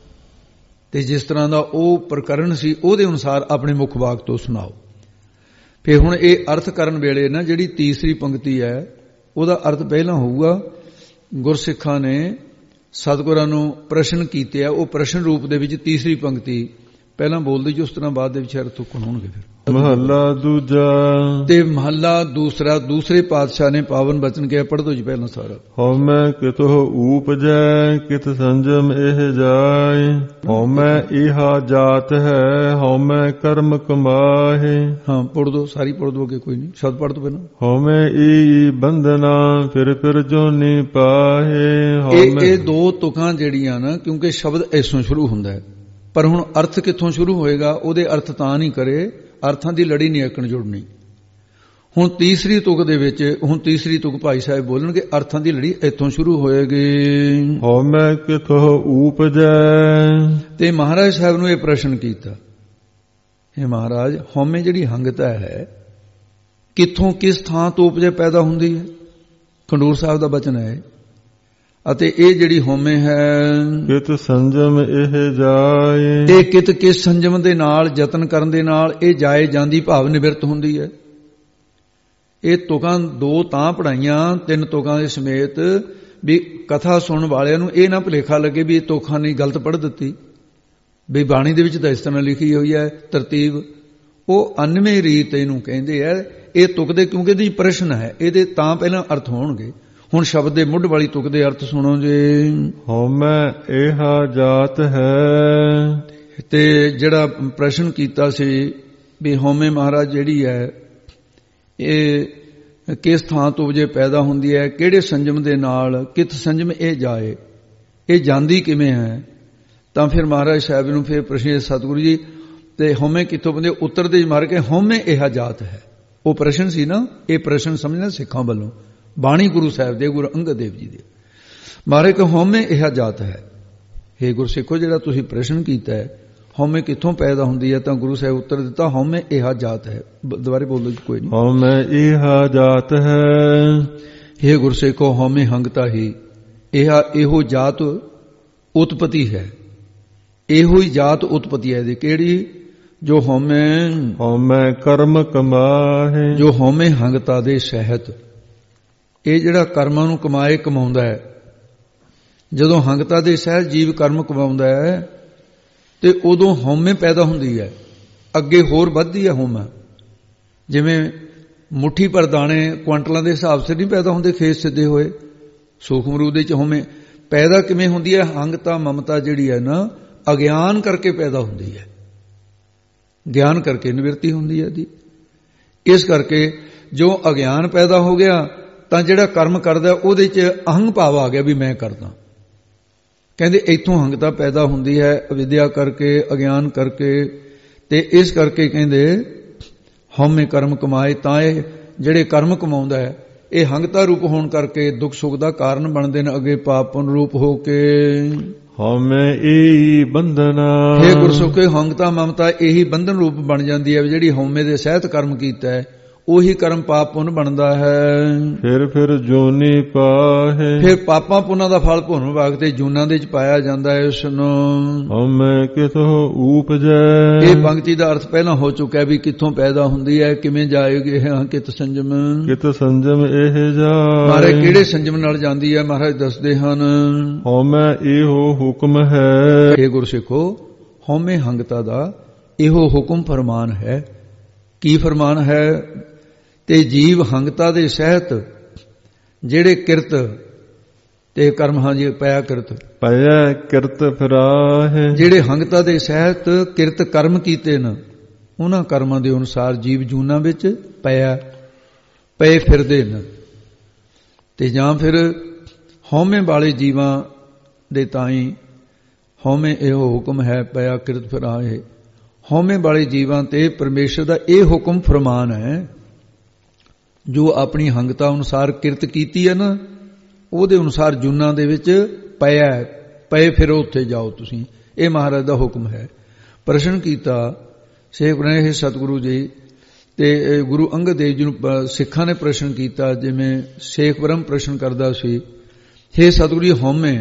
ਤੇ ਜਿਸ ਤਰ੍ਹਾਂ ਦਾ ਉਹ ਪ੍ਰਕਰਨ ਸੀ ਉਹਦੇ ਅਨੁਸਾਰ ਆਪਣੇ ਮੁੱਖ ਵਾਕ ਤੋਂ ਸੁਣਾਓ। ਫਿਰ ਹੁਣ ਇਹ ਅਰਥ ਕਰਨ ਵੇਲੇ ਨਾ ਜਿਹੜੀ ਤੀਸਰੀ ਪੰਕਤੀ ਹੈ ਉਹਦਾ ਅਰਥ ਪਹਿਲਾਂ ਹੋਊਗਾ। ਗੁਰਸਿੱਖਾਂ ਨੇ ਸਤਿਗੁਰਾਂ ਨੂੰ ਪ੍ਰਸ਼ਨ ਕੀਤੇ ਆ, ਉਹ ਪ੍ਰਸ਼ਨ ਰੂਪ ਦੇ ਵਿੱਚ ਤੀਸਰੀ ਪੰਕਤੀ ਪਹਿਲਾਂ ਬੋਲਦੀ ਜੀ, ਉਸ ਤਰ੍ਹਾਂ ਬਾਅਦ ਦੇ ਵਿੱਚ ਅਰਥ ਤੁਕਣ ਹੋਣਗੇ। ਫਿਰ ਮਹੱਲਾ ਦੂਜਾ ਤੇ ਮਹੱਲਾ ਦੂਸਰਾ, ਦੂਸਰੇ ਪਾਤਸ਼ਾਹ ਨੇ ਪਾਵਨ ਬਚਨ ਕਿਹਾ, ਪੜ੍ਹ ਦੋ ਜੀ ਪਹਿਲਾਂ ਸਾਰਾ। ਹਉਮੈ ਕਿਤੋ ਊਪਜੈ ਕਿਤ ਸੰਜਮ ਇਹ ਜਾਏ, ਹਉਮੈ ਇਹਾ ਜਾਤ ਹੈ ਹਉਮੈ ਕਰਮ ਕਮਾਹੇ। ਹਾਂ ਪੜ੍ਹ ਦੋ, ਸਾਰੀ ਪੜ੍ਹ ਦੋਗੇ, ਕੋਈ ਨਹੀਂ, ਸ਼ਬਦ ਪੜ੍ਹ ਦੋ ਪਹਿਲਾਂ। ਹਉਮੈ ਈ ਬੰਧਨਾ ਫਿਰ ਫਿਰ ਜੋਨੀ ਪਾਹੇ। ਇਹ ਇਹ ਦੋ ਤੁਕਾਂ ਜਿਹੜੀਆਂ ਨਾ, ਕਿਉਂਕਿ ਸ਼ਬਦ ਐਸੋਂ ਸ਼ੁਰੂ ਹੁੰਦਾ ਹੈ, ਪਰ ਹੁਣ ਅਰਥ ਕਿੱਥੋਂ ਸ਼ੁਰੂ ਹੋਏਗਾ, ਉਹਦੇ ਅਰਥ ਤਾਂ ਨਹੀਂ ਕਰੇ, ਅਰਥਾਂ ਦੀ ਲੜੀ ਨਹੀਂ ਏਕਣ ਜੁੜਨੀ। ਹੁਣ ਤੀਸਰੀ ਤੁਕ ਦੇ ਵਿੱਚ, ਹੁਣ ਤੀਸਰੀ ਤੁਕ ਭਾਈ ਸਾਹਿਬ ਬੋਲਣਗੇ, ਅਰਥਾਂ ਦੀ ਲੜੀ ਇੱਥੋਂ ਸ਼ੁਰੂ ਹੋਏਗੀ। ਹਉਮੈ ਕਿਤੋ ਊਪਜੈ, ਤੇ ਮਹਾਰਾਜ ਸਾਹਿਬ ਨੂੰ ਇਹ ਪ੍ਰਸ਼ਨ ਕੀਤਾ, ਇਹ ਮਹਾਰਾਜ ਹਉਮੈ ਜਿਹੜੀ ਹੰਗਤਾ ਹੈ ਕਿੱਥੋਂ ਕਿਸ ਥਾਂ ਤੋਂ ਉਪਜੇ ਪੈਦਾ ਹੁੰਦੀ ਹੈ? ਖੰਡੂਰ ਸਾਹਿਬ ਦਾ ਬਚਨ ਹੈ। ਅਤੇ ਇਹ ਜਿਹੜੀ ਹਉਮੈ ਹੈ ਕਿਤ ਸੰਜਮ ਇਹ ਜਾਏ, ਇਹ ਕਿਤ ਕਿਸ ਸੰਜਮ ਦੇ ਨਾਲ, ਯਤਨ ਕਰਨ ਦੇ ਨਾਲ ਇਹ ਜਾਏ ਜਾਂਦੀ ਭਾਵ ਨਿਵਰਤ ਹੁੰਦੀ ਹੈ। ਇਹ ਤੁਕਾਂ ਦੋ ਤਾਂ ਪੜਾਈਆਂ, ਤਿੰਨ ਤੁਕਾਂ ਦੇ ਸਮੇਤ, ਵੀ ਕਥਾ ਸੁਣਨ ਵਾਲਿਆਂ ਨੂੰ ਇਹ ਨਾ ਭੁਲੇਖਾ ਲੱਗੇ ਵੀ ਇਹ ਤੁਕਾਂ ਨਹੀਂ ਗਲਤ ਪੜ੍ਹ ਦਿੱਤੀ, ਵੀ ਬਾਣੀ ਦੇ ਵਿੱਚ ਤਾਂ ਇਸ ਤਰ੍ਹਾਂ ਲਿਖੀ ਹੋਈ ਹੈ ਤਰਤੀਬ। ਉਹ ਅਨਵੇਂ ਰੀਤ ਇਹਨੂੰ ਕਹਿੰਦੇ ਆ, ਇਹ ਤੁਕ ਦੇ, ਕਿਉਂਕਿ ਇਹਦੀ ਪ੍ਰਸ਼ਨ ਹੈ, ਇਹਦੇ ਤਾਂ ਪਹਿਲਾਂ ਅਰਥ ਹੋਣਗੇ। ਹੁਣ ਸ਼ਬਦ ਦੇ ਮੁੱਢ ਵਾਲੀ ਤੁਕ ਦੇ ਅਰਥ ਸੁਣੋ ਜੀ। ਹਉਮੈ ਇਹਾ ਜਾਤ ਹੈ, ਤੇ ਜਿਹੜਾ ਪ੍ਰਸ਼ਨ ਕੀਤਾ ਸੀ ਵੀ ਹਉਮੈ ਮਹਾਰਾਜ ਜਿਹੜੀ ਹੈ ਇਹ ਕਿਸ ਥਾਂ ਤੋਂ ਵਜੇ ਪੈਦਾ ਹੁੰਦੀ ਹੈ, ਕਿਹੜੇ ਸੰਜਮ ਦੇ ਨਾਲ, ਕਿਤ ਸੰਜਮ ਇਹ ਜਾਏ, ਇਹ ਜਾਂਦੀ ਕਿਵੇਂ ਹੈ? ਤਾਂ ਫਿਰ ਮਹਾਰਾਜ ਸਾਹਿਬ ਨੂੰ ਫਿਰ ਪ੍ਰਸ਼ਨ, ਸਤਿਗੁਰੂ ਜੀ ਤੇ ਹਉਮੈ ਕਿੱਥੋਂ ਬੰਦੇ? ਉੱਤਰ ਦੇ ਮਾਰ ਕੇ ਹਉਮੈ ਇਹਾ ਜਾਤ ਹੈ। ਉਹ ਪ੍ਰਸ਼ਨ ਸੀ ਨਾ, ਇਹ ਪ੍ਰਸ਼ਨ ਸਮਝਣਾ ਸਿੱਖਾਂ ਵੱਲੋਂ, ਬਾਣੀ ਗੁਰੂ ਸਾਹਿਬ ਦੇ, ਗੁਰੂ ਅੰਗਦ ਦੇਵ ਜੀ ਦੇ। ਮਾਰੇ ਕਿ ਹਉਮੈ ਇਹਾ ਜਾਤ ਹੈ। ਹੇ ਗੁਰਸਿੱਖੋ, ਜਿਹੜਾ ਤੁਸੀਂ ਪ੍ਰਸ਼ਨ ਕੀਤਾ ਹੈ ਹਉਮੈ ਕਿੱਥੋਂ ਪੈਦਾ ਹੁੰਦੀ ਹੈ, ਤਾਂ ਗੁਰੂ ਸਾਹਿਬ ਉੱਤਰ ਦਿੱਤਾ ਹਉਮੈ ਇਹਾ ਜਾਤ ਹੈ। ਦੁਬਾਰੇ ਬੋਲੋ ਜੀ, ਕੋਈ ਨਹੀਂ। ਹਉਮੈ ਇਹਾ ਜਾਤ ਹੈ, ਹੇ ਗੁਰਸਿੱਖੋ ਹਉਮੈ ਹੰਗਤਾ ਹੀ, ਇਹ ਇਹੋ ਜਾਤ ਉਤਪਤੀ ਹੈ, ਇਹੋ ਹੀ ਜਾਤ ਉਤਪਤੀ ਹੈ ਇਹਦੀ। ਕਿਹੜੀ? ਜੋ ਹਉਮੈ ਹਉਮੈ ਕਰਮ ਕਮਾਹੇ, ਜੋ ਹਉਮੈ ਹੰਗਤਾ ਦੇ ਸਹਿਤ, ਇਹ ਜਿਹੜਾ ਕਰਮਾਂ ਨੂੰ ਕਮਾਏ ਕਮਾਉਂਦਾ ਹੈ। ਜਦੋਂ ਹੰਗਤਾ ਦੇ ਸਹਿਤ ਜੀਵ ਕਰਮ ਕਮਾਉਂਦਾ ਹੈ ਤੇ ਉਦੋਂ ਹਉਮੈ ਪੈਦਾ ਹੁੰਦੀ ਹੈ, ਅੱਗੇ ਹੋਰ ਵੱਧਦੀ ਹੈ ਹਉਮੈ। ਜਿਵੇਂ ਮੁੱਠੀ ਭਰ ਦਾਣੇ ਕੁਆਂਟਲਾਂ ਦੇ ਹਿਸਾਬ ਸੇ ਨਹੀਂ ਪੈਦਾ ਹੁੰਦੇ ਖੇਤ ਸਿੱਧੇ ਹੋਏ, ਸੂਖਮ ਰੂਪ ਦੇ ਚ ਹਉਮੈ ਪੈਦਾ ਕਿਵੇਂ ਹੁੰਦੀ ਹੈ? ਹੰਗਤਾ ਮਮਤਾ ਜਿਹੜੀ ਹੈ ਨਾ, ਅਗਿਆਨ ਕਰਕੇ ਪੈਦਾ ਹੁੰਦੀ ਹੈ, ਗਿਆਨ ਕਰਕੇ ਨਿਵਰਤੀ ਹੁੰਦੀ ਹੈ ਜੀ। ਇਸ ਕਰਕੇ ਜੋ ਅਗਿਆਨ ਪੈਦਾ ਹੋ ਗਿਆ ਤਾਂ ਜਿਹੜਾ ਕਰਮ ਕਰਦਾ ਉਹਦੇ 'ਚ ਅਹੰਗ ਭਾਵ ਆ ਗਿਆ ਵੀ ਮੈਂ ਕਰਦਾ। ਕਹਿੰਦੇ ਇੱਥੋਂ ਹੰਗਤਾ ਪੈਦਾ ਹੁੰਦੀ ਹੈ, ਅਵਿਦਿਆ ਕਰਕੇ, ਅਗਿਆਨ ਕਰਕੇ। ਤੇ ਇਸ ਕਰਕੇ ਕਹਿੰਦੇ ਹਉਮੈ ਕਰਮ ਕਮਾਏ, ਤਾਂ ਇਹ ਜਿਹੜੇ ਕਰਮ ਕਮਾਉਂਦਾ ਹੈ ਇਹ ਹੰਗਤਾ ਰੂਪ ਹੋਣ ਕਰਕੇ ਦੁੱਖ ਸੁੱਖ ਦਾ ਕਾਰਨ ਬਣਦੇ ਨੇ, ਅੱਗੇ ਪਾਪ ਪੁੰਨ ਰੂਪ ਹੋ ਕੇ। ਹਉਮੈ ਈ ਬੰਧਨਾ, ਹੇ ਗੁਰਸਿੱਖੋ, ਹੰਗਤਾ ਮਮਤਾ ਇਹੀ ਬੰਧਨ ਰੂਪ ਬਣ ਜਾਂਦੀ ਹੈ। ਜਿਹੜੀ ਹਉਮੈ ਦੇ ਸਹਿਤ ਕਰਮ ਕੀਤਾ ਹੈ ਉਹੀ ਕਰਮ ਪਾਪ ਪੁੰਨ ਬਣਦਾ ਹੈ। ਫਿਰ ਫਿਰ ਜੋਨੀ ਪਾਹੇ, ਫਿਰ ਪਾਪਾਂ ਪੁੰਨਾਂ ਦਾ ਫਲ ਭੋਗਣ ਵਾਸਤੇ ਜੂਨਾਂ ਦੇ ਵਿੱਚ ਪਾਇਆ ਜਾਂਦਾ ਹੈ ਉਸ ਨੂੰ। ਹਉਮੈ ਕਿਥੋਂ ਊਪਜੈ, ਇਹ ਪੰਕਤੀ ਦਾ ਅਰਥ ਪਹਿਲਾਂ ਹੋ ਚੁੱਕਾ ਵੀ ਕਿੱਥੋਂ ਪੈਦਾ ਹੁੰਦੀ ਹੈ, ਕਿਵੇਂ ਜਾਏਗੀ ਹਾਂ ਕਿਤ ਸੰਜਮ। ਕਿਤ ਸੰਜਮ ਇਹ ਜਾਏ, ਮਹਾਰਾਜ ਕਿਹੜੇ ਸੰਜਮ ਨਾਲ ਜਾਂਦੀ ਹੈ ਮਹਾਰਾਜ ਦੱਸਦੇ ਹਨ। ਹਉਮੈ ਇਹੋ ਹੁਕਮ ਹੈ, ਇਹ ਗੁਰਸਿੱਖੋ ਹਉਮੈ ਹੰਗਤਾ ਦਾ ਇਹੋ ਹੁਕਮ ਫਰਮਾਨ ਹੈ। ਕੀ ਫਰਮਾਨ ਹੈ? ਤੇ ਜੀਵ ਹੰਗਤਾ ਦੇ ਸਹਿਤ ਜਿਹੜੇ ਕਿਰਤ ਤੇ ਕਰਮ, ਹਾਂ ਜੀ ਪਿਆ ਕਿਰਤ, ਪਿਆ ਕਿਰਤ ਫਿਰਾਹੇ, ਜਿਹੜੇ ਹੰਗਤਾ ਦੇ ਸਹਿਤ ਕਿਰਤ ਕਰਮ ਕੀਤੇ ਨੇ ਉਹਨਾਂ ਕਰਮਾਂ ਦੇ ਅਨੁਸਾਰ ਜੀਵ ਜੂਨਾਂ ਵਿੱਚ ਪਿਆ ਪਏ ਫਿਰਦੇ ਨੇ। ਤੇ ਜਾਂ ਫਿਰ ਹਉਮੈ ਵਾਲੇ ਜੀਵਾਂ ਦੇ ਤਾਈਂ ਹਉਮੈ ਇਹੋ ਹੁਕਮ ਹੈ ਪਿਆ ਕਿਰਤ ਫਿਰਾਹੇ। ਹਉਮੈ ਵਾਲੇ ਜੀਵਾਂ ਤੇ ਪਰਮੇਸ਼ਰ ਦਾ ਇਹ ਹੁਕਮ ਫਰਮਾਨ ਹੈ, ਜੋ ਆਪਣੀ ਹੰਗਤਾ ਅਨੁਸਾਰ ਕਿਰਤ ਕੀਤੀ ਹੈ ਨਾ ਉਹਦੇ ਅਨੁਸਾਰ ਜੂਨਾਂ ਦੇ ਵਿੱਚ ਪਿਆ ਪਏ ਫਿਰੋ, ਉੱਥੇ ਜਾਓ ਤੁਸੀਂ। ਇਹ ਮਹਾਰਾਜ ਦਾ ਹੁਕਮ ਹੈ। ਪ੍ਰਸ਼ਨ ਕੀਤਾ ਸੇਖ ਬਣੇ ਸਤਿਗੁਰੂ ਜੀ ਤੇ ਗੁਰੂ ਅੰਗਦ ਦੇਵ ਜੀ ਨੂੰ ਸਿੱਖਾਂ ਨੇ ਪ੍ਰਸ਼ਨ ਕੀਤਾ, ਜਿਵੇਂ ਸੇਖ ਬ੍ਰਹਮ ਪ੍ਰਸ਼ਨ ਕਰਦਾ ਸੀ, ਹੇ ਸਤਿਗੁਰੂ ਜੀ ਹਉਮੈ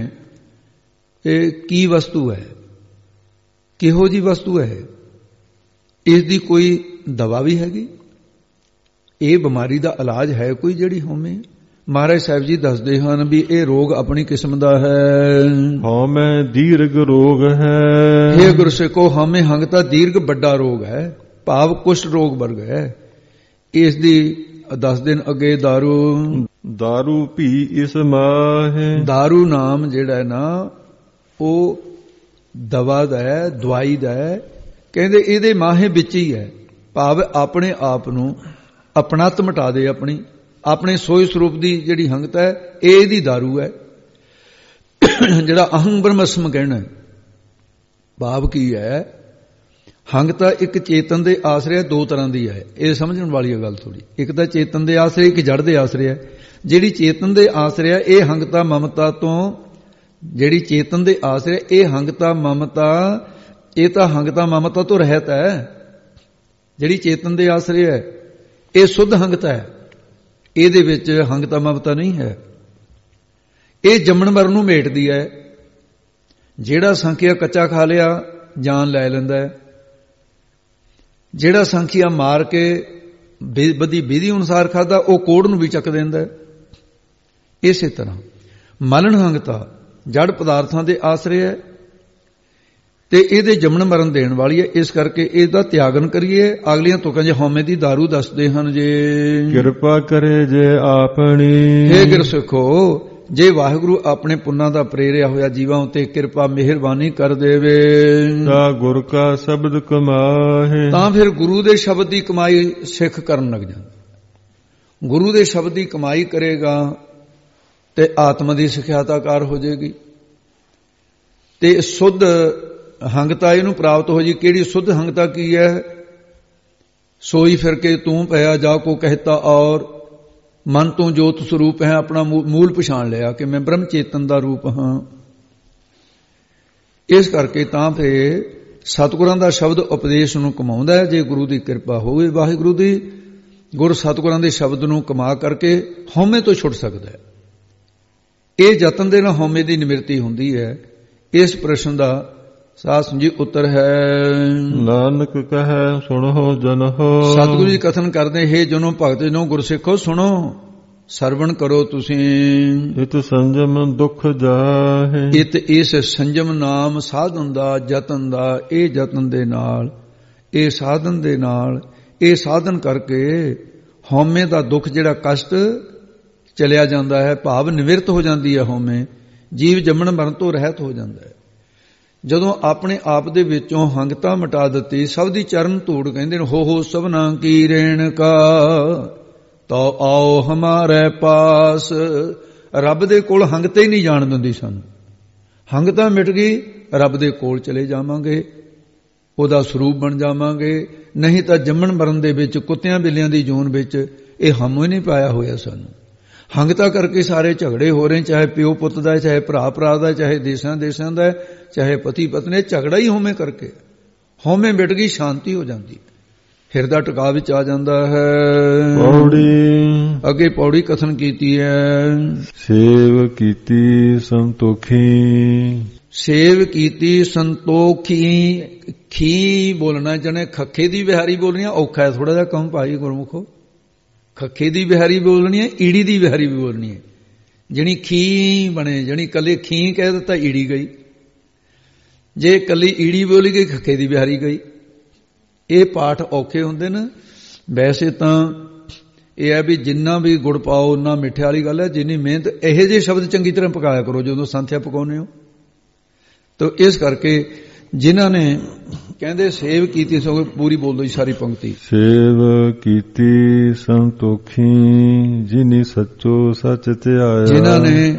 ਇਹ ਕੀ ਵਸਤੂ ਹੈ, ਕਿਹੋ ਜੀ ਵਸਤੂ ਹੈ, ਇਸ ਦੀ ਕੋਈ ਦਵਾ ਵੀ ਹੈਗੀ, ਇਹ ਬਿਮਾਰੀ ਦਾ ਇਲਾਜ ਹੈ ਕੋਈ ਜਿਹੜੀ ਹਉਮੈ? ਮਹਾਰਾਜ ਸਾਹਿਬ ਜੀ ਦੱਸਦੇ ਹਨ ਵੀ ਇਹ ਰੋਗ ਆਪਣੀ ਕਿਸਮ ਦਾ ਹੈ। ਹਉਮੈ ਦੀਰਘ ਰੋਗ ਹੈ, ਇਹ ਗੁਰਸਿੱਖੋ ਹਉਮੈ ਹੰਗਤਾ ਦੀਰਘ ਵੱਡਾ ਰੋਗ ਹੈ, ਭਾਵ ਕੁਸ਼ਟ ਰੋਗ ਵਰਗ ਹੈ। ਇਸ ਦੀ ਦਸ ਦਿਨ ਅੱਗੇ ਦਾਰੂ ਦਾਰੂ ਭੀ ਇਸ ਮਾਹੇ, ਦਾਰੂ ਨਾਮ ਜਿਹੜਾ ਹੈ ਨਾ ਉਹ ਦਵਾ ਦਾ ਹੈ, ਦਵਾਈ ਦਾ ਹੈ। ਕਹਿੰਦੇ ਇਹਦੇ ਮਾਹੇ ਵਿੱਚ ਹੀ ਹੈ, ਭਾਵ ਆਪਣੇ ਆਪ ਨੂੰ ਆਪਣਤ ਮਿਟਾ ਦੇ, ਆਪਣੀ ਆਪਣੇ ਸੋਈ ਸਰੂਪ ਦੀ ਜਿਹੜੀ ਹੰਗਤਾ ਹੈ ਇਹ ਇਹਦੀ ਦਾਰੂ ਹੈ। ਜਿਹੜਾ ਅਹੰ ਬ੍ਰਹਮਸਮ ਕਹਿਣਾ, ਭਾਵ ਕੀ ਹੈ? ਹੰਗਤਾ ਇੱਕ ਚੇਤਨ ਦੇ ਆਸਰੇ ਦੋ ਤਰ੍ਹਾਂ ਦੀ ਹੈ, ਇਹ ਸਮਝਣ ਵਾਲੀ ਗੱਲ ਥੋੜੀ। ਇੱਕ ਤਾਂ ਚੇਤਨ ਦੇ ਆਸਰੇ, ਇੱਕ ਜੜ ਦੇ ਆਸਰੇ ਹੈ। ਜਿਹੜੀ ਚੇਤਨ ਦੇ ਆਸਰੇ ਹੈ ਇਹ ਹੰਗਤਾ ਮਮਤਾ ਤੋਂ, ਜਿਹੜੀ ਚੇਤਨ ਦੇ ਆਸਰੇ ਇਹ ਹੰਗਤਾ ਮਮਤਾ, ਇਹ ਤਾਂ ਹੰਗਤਾ ਮਮਤਾ ਤੋਂ ਰਹਿਤ ਹੈ। ਜਿਹੜੀ ਚੇਤਨ ਦੇ ਆਸਰੇ ਹੈ ਇਹ ਸੁੱਧ ਹੰਗਤਾ ਹੈ, ਇਹਦੇ ਵਿੱਚ ਹੰਗਤਾ ਮਮਤਾ ਨਹੀਂ ਹੈ। ਇਹ ਜੰਮਣ ਮਰਨ ਨੂੰ ਮੇਟਦੀ ਹੈ। ਜਿਹੜਾ ਸੰਖਿਆ ਕੱਚਾ ਖਾ ਲਿਆ ਜਾਨ ਲੈ ਲੈਂਦਾ ਹੈ, ਜਿਹੜਾ ਸੰਖਿਆ ਮਾਰ ਕੇ ਬਦੀ ਵਿਧੀ ਅਨੁਸਾਰ ਖਾਦਾ ਉਹ ਕੋੜ ਨੂੰ ਵੀ ਚੱਕ ਦਿੰਦਾ ਹੈ। ਇਸੇ ਤਰ੍ਹਾਂ ਮਲਣ ਹੰਗਤਾ ਜੜ ਪਦਾਰਥਾਂ ਦੇ ਆਸਰੇ ਹੈ ਤੇ ਇਹਦੇ ਜੰਮਣ ਮਰਨ ਦੇਣ ਵਾਲੀ ਹੈ। ਇਸ ਕਰਕੇ ਇਹਦਾ ਤਿਆਗਨ ਕਰੀਏ। ਅਗਲੀਆਂ ਤੁਕਾਂ ਜੇ ਹਉਮੈ ਦੀ ਦਾਰੂ ਦੱਸਦੇ ਹਨ। ਜੇ ਕਿਰਪਾ ਕਰੇ ਜੇ ਆਪਣੀ, ਹੇ ਗੁਰਸਿੱਖੋ ਜੇ ਵਾਹਿਗੁਰੂ ਆਪਣੇ ਪੁੰਨਾਂ ਦਾ ਪ੍ਰੇਰਿਆ ਹੋਇਆ ਜੀਵਾਂ ਉਤੇ ਕਿਰਪਾ ਮਿਹਰਬਾਨੀ ਕਰ ਦੇਵੇ ਤਾਂ ਗੁਰ ਕਾ ਸ਼ਬਦ ਕਮਾਹੇ, ਤਾਂ ਫਿਰ ਗੁਰੂ ਦੇ ਸ਼ਬਦ ਦੀ ਕਮਾਈ ਸਿੱਖ ਕਰਨ ਲੱਗ ਜਾਂਦਾ। ਗੁਰੂ ਦੇ ਸ਼ਬਦ ਦੀ ਕਮਾਈ ਕਰੇਗਾ ਤੇ ਆਤਮਾ ਦੀ ਸਿਖਿਆਤਾਕਾਰ ਹੋ ਜਾਏਗੀ ਤੇ ਸੁੱਧ ਹੰਗਤਾ ਇਹਨੂੰ ਪ੍ਰਾਪਤ ਹੋ ਜੀ। ਕਿਹੜੀ ਸੁੱਧ ਹੰਗਤਾ ਕੀ ਹੈ? ਸੋਈ ਫਿਰ ਕੇ ਤੂੰ ਪਿਆ ਜਾ ਕੋ ਕਹਿਤਾ ਔਰ, ਮਨ ਤੋਂ ਜੋਤ ਸਰੂਪ ਹੈ, ਆਪਣਾ ਮੂਲ ਪਛਾਣ ਲਿਆ ਕਿ ਮੈਂ ਬ੍ਰਹਮ ਚੇਤਨ ਦਾ ਰੂਪ ਹਾਂ। ਇਸ ਕਰਕੇ ਤਾਂ ਫਿਰ ਸਤਿਗੁਰਾਂ ਦਾ ਸ਼ਬਦ ਉਪਦੇਸ਼ ਨੂੰ ਕਮਾਉਂਦਾ ਹੈ। ਜੇ ਗੁਰੂ ਦੀ ਕਿਰਪਾ ਹੋਵੇ ਵਾਹਿਗੁਰੂ ਦੀ, ਗੁਰ ਸਤਿਗੁਰਾਂ ਦੇ ਸ਼ਬਦ ਨੂੰ ਕਮਾ ਕਰਕੇ ਹਉਮੈ ਤੋਂ ਛੁੱਟ ਸਕਦਾ ਹੈ। ਇਹ ਯਤਨ ਦੇ ਨਾਲ ਹਉਮੈ ਦੀ ਨਿਵਰਤੀ ਹੁੰਦੀ ਹੈ। ਇਸ ਪ੍ਰਸ਼ਨ ਦਾ ਸਾਧ ਸੰਜੀ ਉੱਤਰ ਹੈ। ਨਾਨਕ ਕਹੈ ਸੁਣੋ ਜਨੋ, ਸਤਿਗੁਰੂ ਜੀ ਕਥਨ ਕਰਦੇ, ਹੇ ਜਨੋ ਭਗਤ ਜਨੋ ਗੁਰਸਿੱਖੋ ਸੁਣੋ, ਸਰਵਣ ਕਰੋ ਤੁਸੀਂ। ਇਤ ਸੰਜਮ ਦੁਖ ਜਾਹੇ, ਇਤ ਇਸ ਸੰਜਮ ਨਾਮ ਸਾਧਨ ਦਾ, ਯਤਨ ਦਾ, ਇਹ ਯਤਨ ਦੇ ਨਾਲ, ਇਹ ਸਾਧਨ ਦੇ ਨਾਲ, ਇਹ ਸਾਧਨ ਕਰਕੇ ਹਉਮੈ ਦਾ ਦੁੱਖ ਜਿਹੜਾ ਕਸ਼ਟ ਚਲਿਆ ਜਾਂਦਾ ਹੈ, ਭਾਵ ਨਿਵਰਤ ਹੋ ਜਾਂਦੀ ਹੈ ਹਉਮੈ। ਜੀਵ ਜੰਮਣ ਮਰਨ ਤੋਂ ਰਹਿਤ ਹੋ ਜਾਂਦਾ ਹੈ। ਜਦੋਂ ਆਪਣੇ ਆਪ ਦੇ ਵਿੱਚੋਂ ਹੰਗਤਾ ਮਿਟਾ ਦਿੱਤੀ, ਸਭ ਦੀ ਚਰਨ ਧੂੜ ਕਹਿੰਦੇ ਨੇ, ਹੋ ਹੋ ਸਭਨਾ ਕੀ ਰੇਣਕਾ ਤੋ ਆਓ ਹਮਾਰੇ ਪਾਸ। ਰੱਬ ਦੇ ਕੋਲ ਹੰਗਤਾ ਹੀ ਨਹੀਂ ਜਾਣ ਦਿੰਦੀ ਸਾਨੂੰ। ਹੰਗਤਾ ਮਿਟ ਗਈ, ਰੱਬ ਦੇ ਕੋਲ ਚਲੇ ਜਾਵਾਂਗੇ, ਉਹਦਾ ਸਰੂਪ ਬਣ ਜਾਵਾਂਗੇ। ਨਹੀਂ ਤਾਂ ਜੰਮਣ ਮਰਨ ਦੇ ਵਿੱਚ ਕੁੱਤਿਆਂ ਬਿੱਲਿਆਂ ਦੀ ਜੂਨ ਵਿੱਚ ਇਹ ਹਮ ਹੀ ਨਹੀਂ ਪਾਇਆ ਹੋਇਆ ਸਾਨੂੰ। ਹੰਗਤਾ ਕਰਕੇ ਸਾਰੇ ਝਗੜੇ ਹੋ ਰਹੇ, ਚਾਹੇ ਪਿਓ ਪੁੱਤ ਦਾ, ਚਾਹੇ ਭਰਾ ਭਰਾ ਦਾ, ਚਾਹੇ ਦੇਸ਼ਾਂ ਦੇਸ਼ਾਂ ਦਾ, ਚਾਹੇ ਪਤੀ ਪਤਨੀ, ਝਗੜਾ ਹੀ ਹਉਮੈ ਕਰਕੇ। ਹਉਮੈ ਮਿਟ ਗਈ, ਸ਼ਾਂਤੀ ਹੋ ਜਾਂਦੀ। ਹਿਰਦਾ ਟਿਕਾ ਵਿੱਚ ਆ ਜਾਂਦਾ ਹੈ। ਪੌੜੀ ਅੱਗੇ ਪੌੜੀ ਕਥਨ ਕੀਤੀ ਹੈ। ਸੇਵ ਕੀਤੀ ਸੰਤੋਖੀ, ਸੇਵ ਕੀਤੀ ਸੰਤੋਖੀ। ਖੀ ਬੋਲਣਾ ਜਣੇ ਖੱਖੇ ਦੀ ਬਿਹਾਰੀ ਬੋਲਣੀ ਔਖਾ ਹੈ ਥੋੜਾ ਜਿਹਾ ਕੰਮ ਭਾਈ ਗੁਰਮੁਖੋ। ਖੱਖੇ ਦੀ ਬਿਹਾਰੀ ਬੋਲਣੀ ਹੈ, ਈੜੀ ਦੀ ਬਿਹਾਰੀ ਵੀ ਬੋਲਣੀ ਹੈ। ਜਣੀ ਖੀ ਬਣੇ, ਜਣੀ ਕੱਲੇ ਖੀ ਕਹਿ ਦਿੱਤਾ ਈੜੀ ਗਈ, ਜੇ ਕੱਲੀ ਈੜੀ ਬੋਲੀ ਗਈ ਖੱਖੇ ਦੀ ਬਿਹਾਰੀ ਗਈ। ਇਹ ਪਾਠ ਔਖੇ ਹੁੰਦੇ ਨੇ। ਵੈਸੇ ਤਾਂ ਇਹ ਹੈ ਵੀ ਜਿੰਨਾ ਵੀ ਗੁੜ ਪਾਓ ਉਨਾ ਮਿੱਠੇ ਵਾਲੀ ਗੱਲ ਹੈ। ਜਿੰਨੀ ਮਿਹਨਤ ਇਹੋ ਜਿਹੇ ਸ਼ਬਦ ਚੰਗੀ ਤਰ੍ਹਾਂ ਪਕਾਇਆ ਕਰੋ ਜਦੋਂ ਸੰਥਿਆ ਪਕਾਉਂਦੇ ਹੋ। ਤਾਂ ਇਸ ਕਰਕੇ ਜਿਨ੍ਹਾਂ ਨੇ ਕਹਿੰਦੇ ਸੇਵ ਕੀਤੀ ਸੋ ਪੂਰੀ ਬੋਲੋ ਜੀ ਸਾਰੀ ਪੰਕਤੀ। ਸੇਵ ਕੀਤੀ ਸੰਤੋਖੀ, ਜਿਨੀ ਸੱਚੋ ਸੱਚ ਧਿਆਇਆ। ਜਿਨ੍ਹਾਂ ਨੇ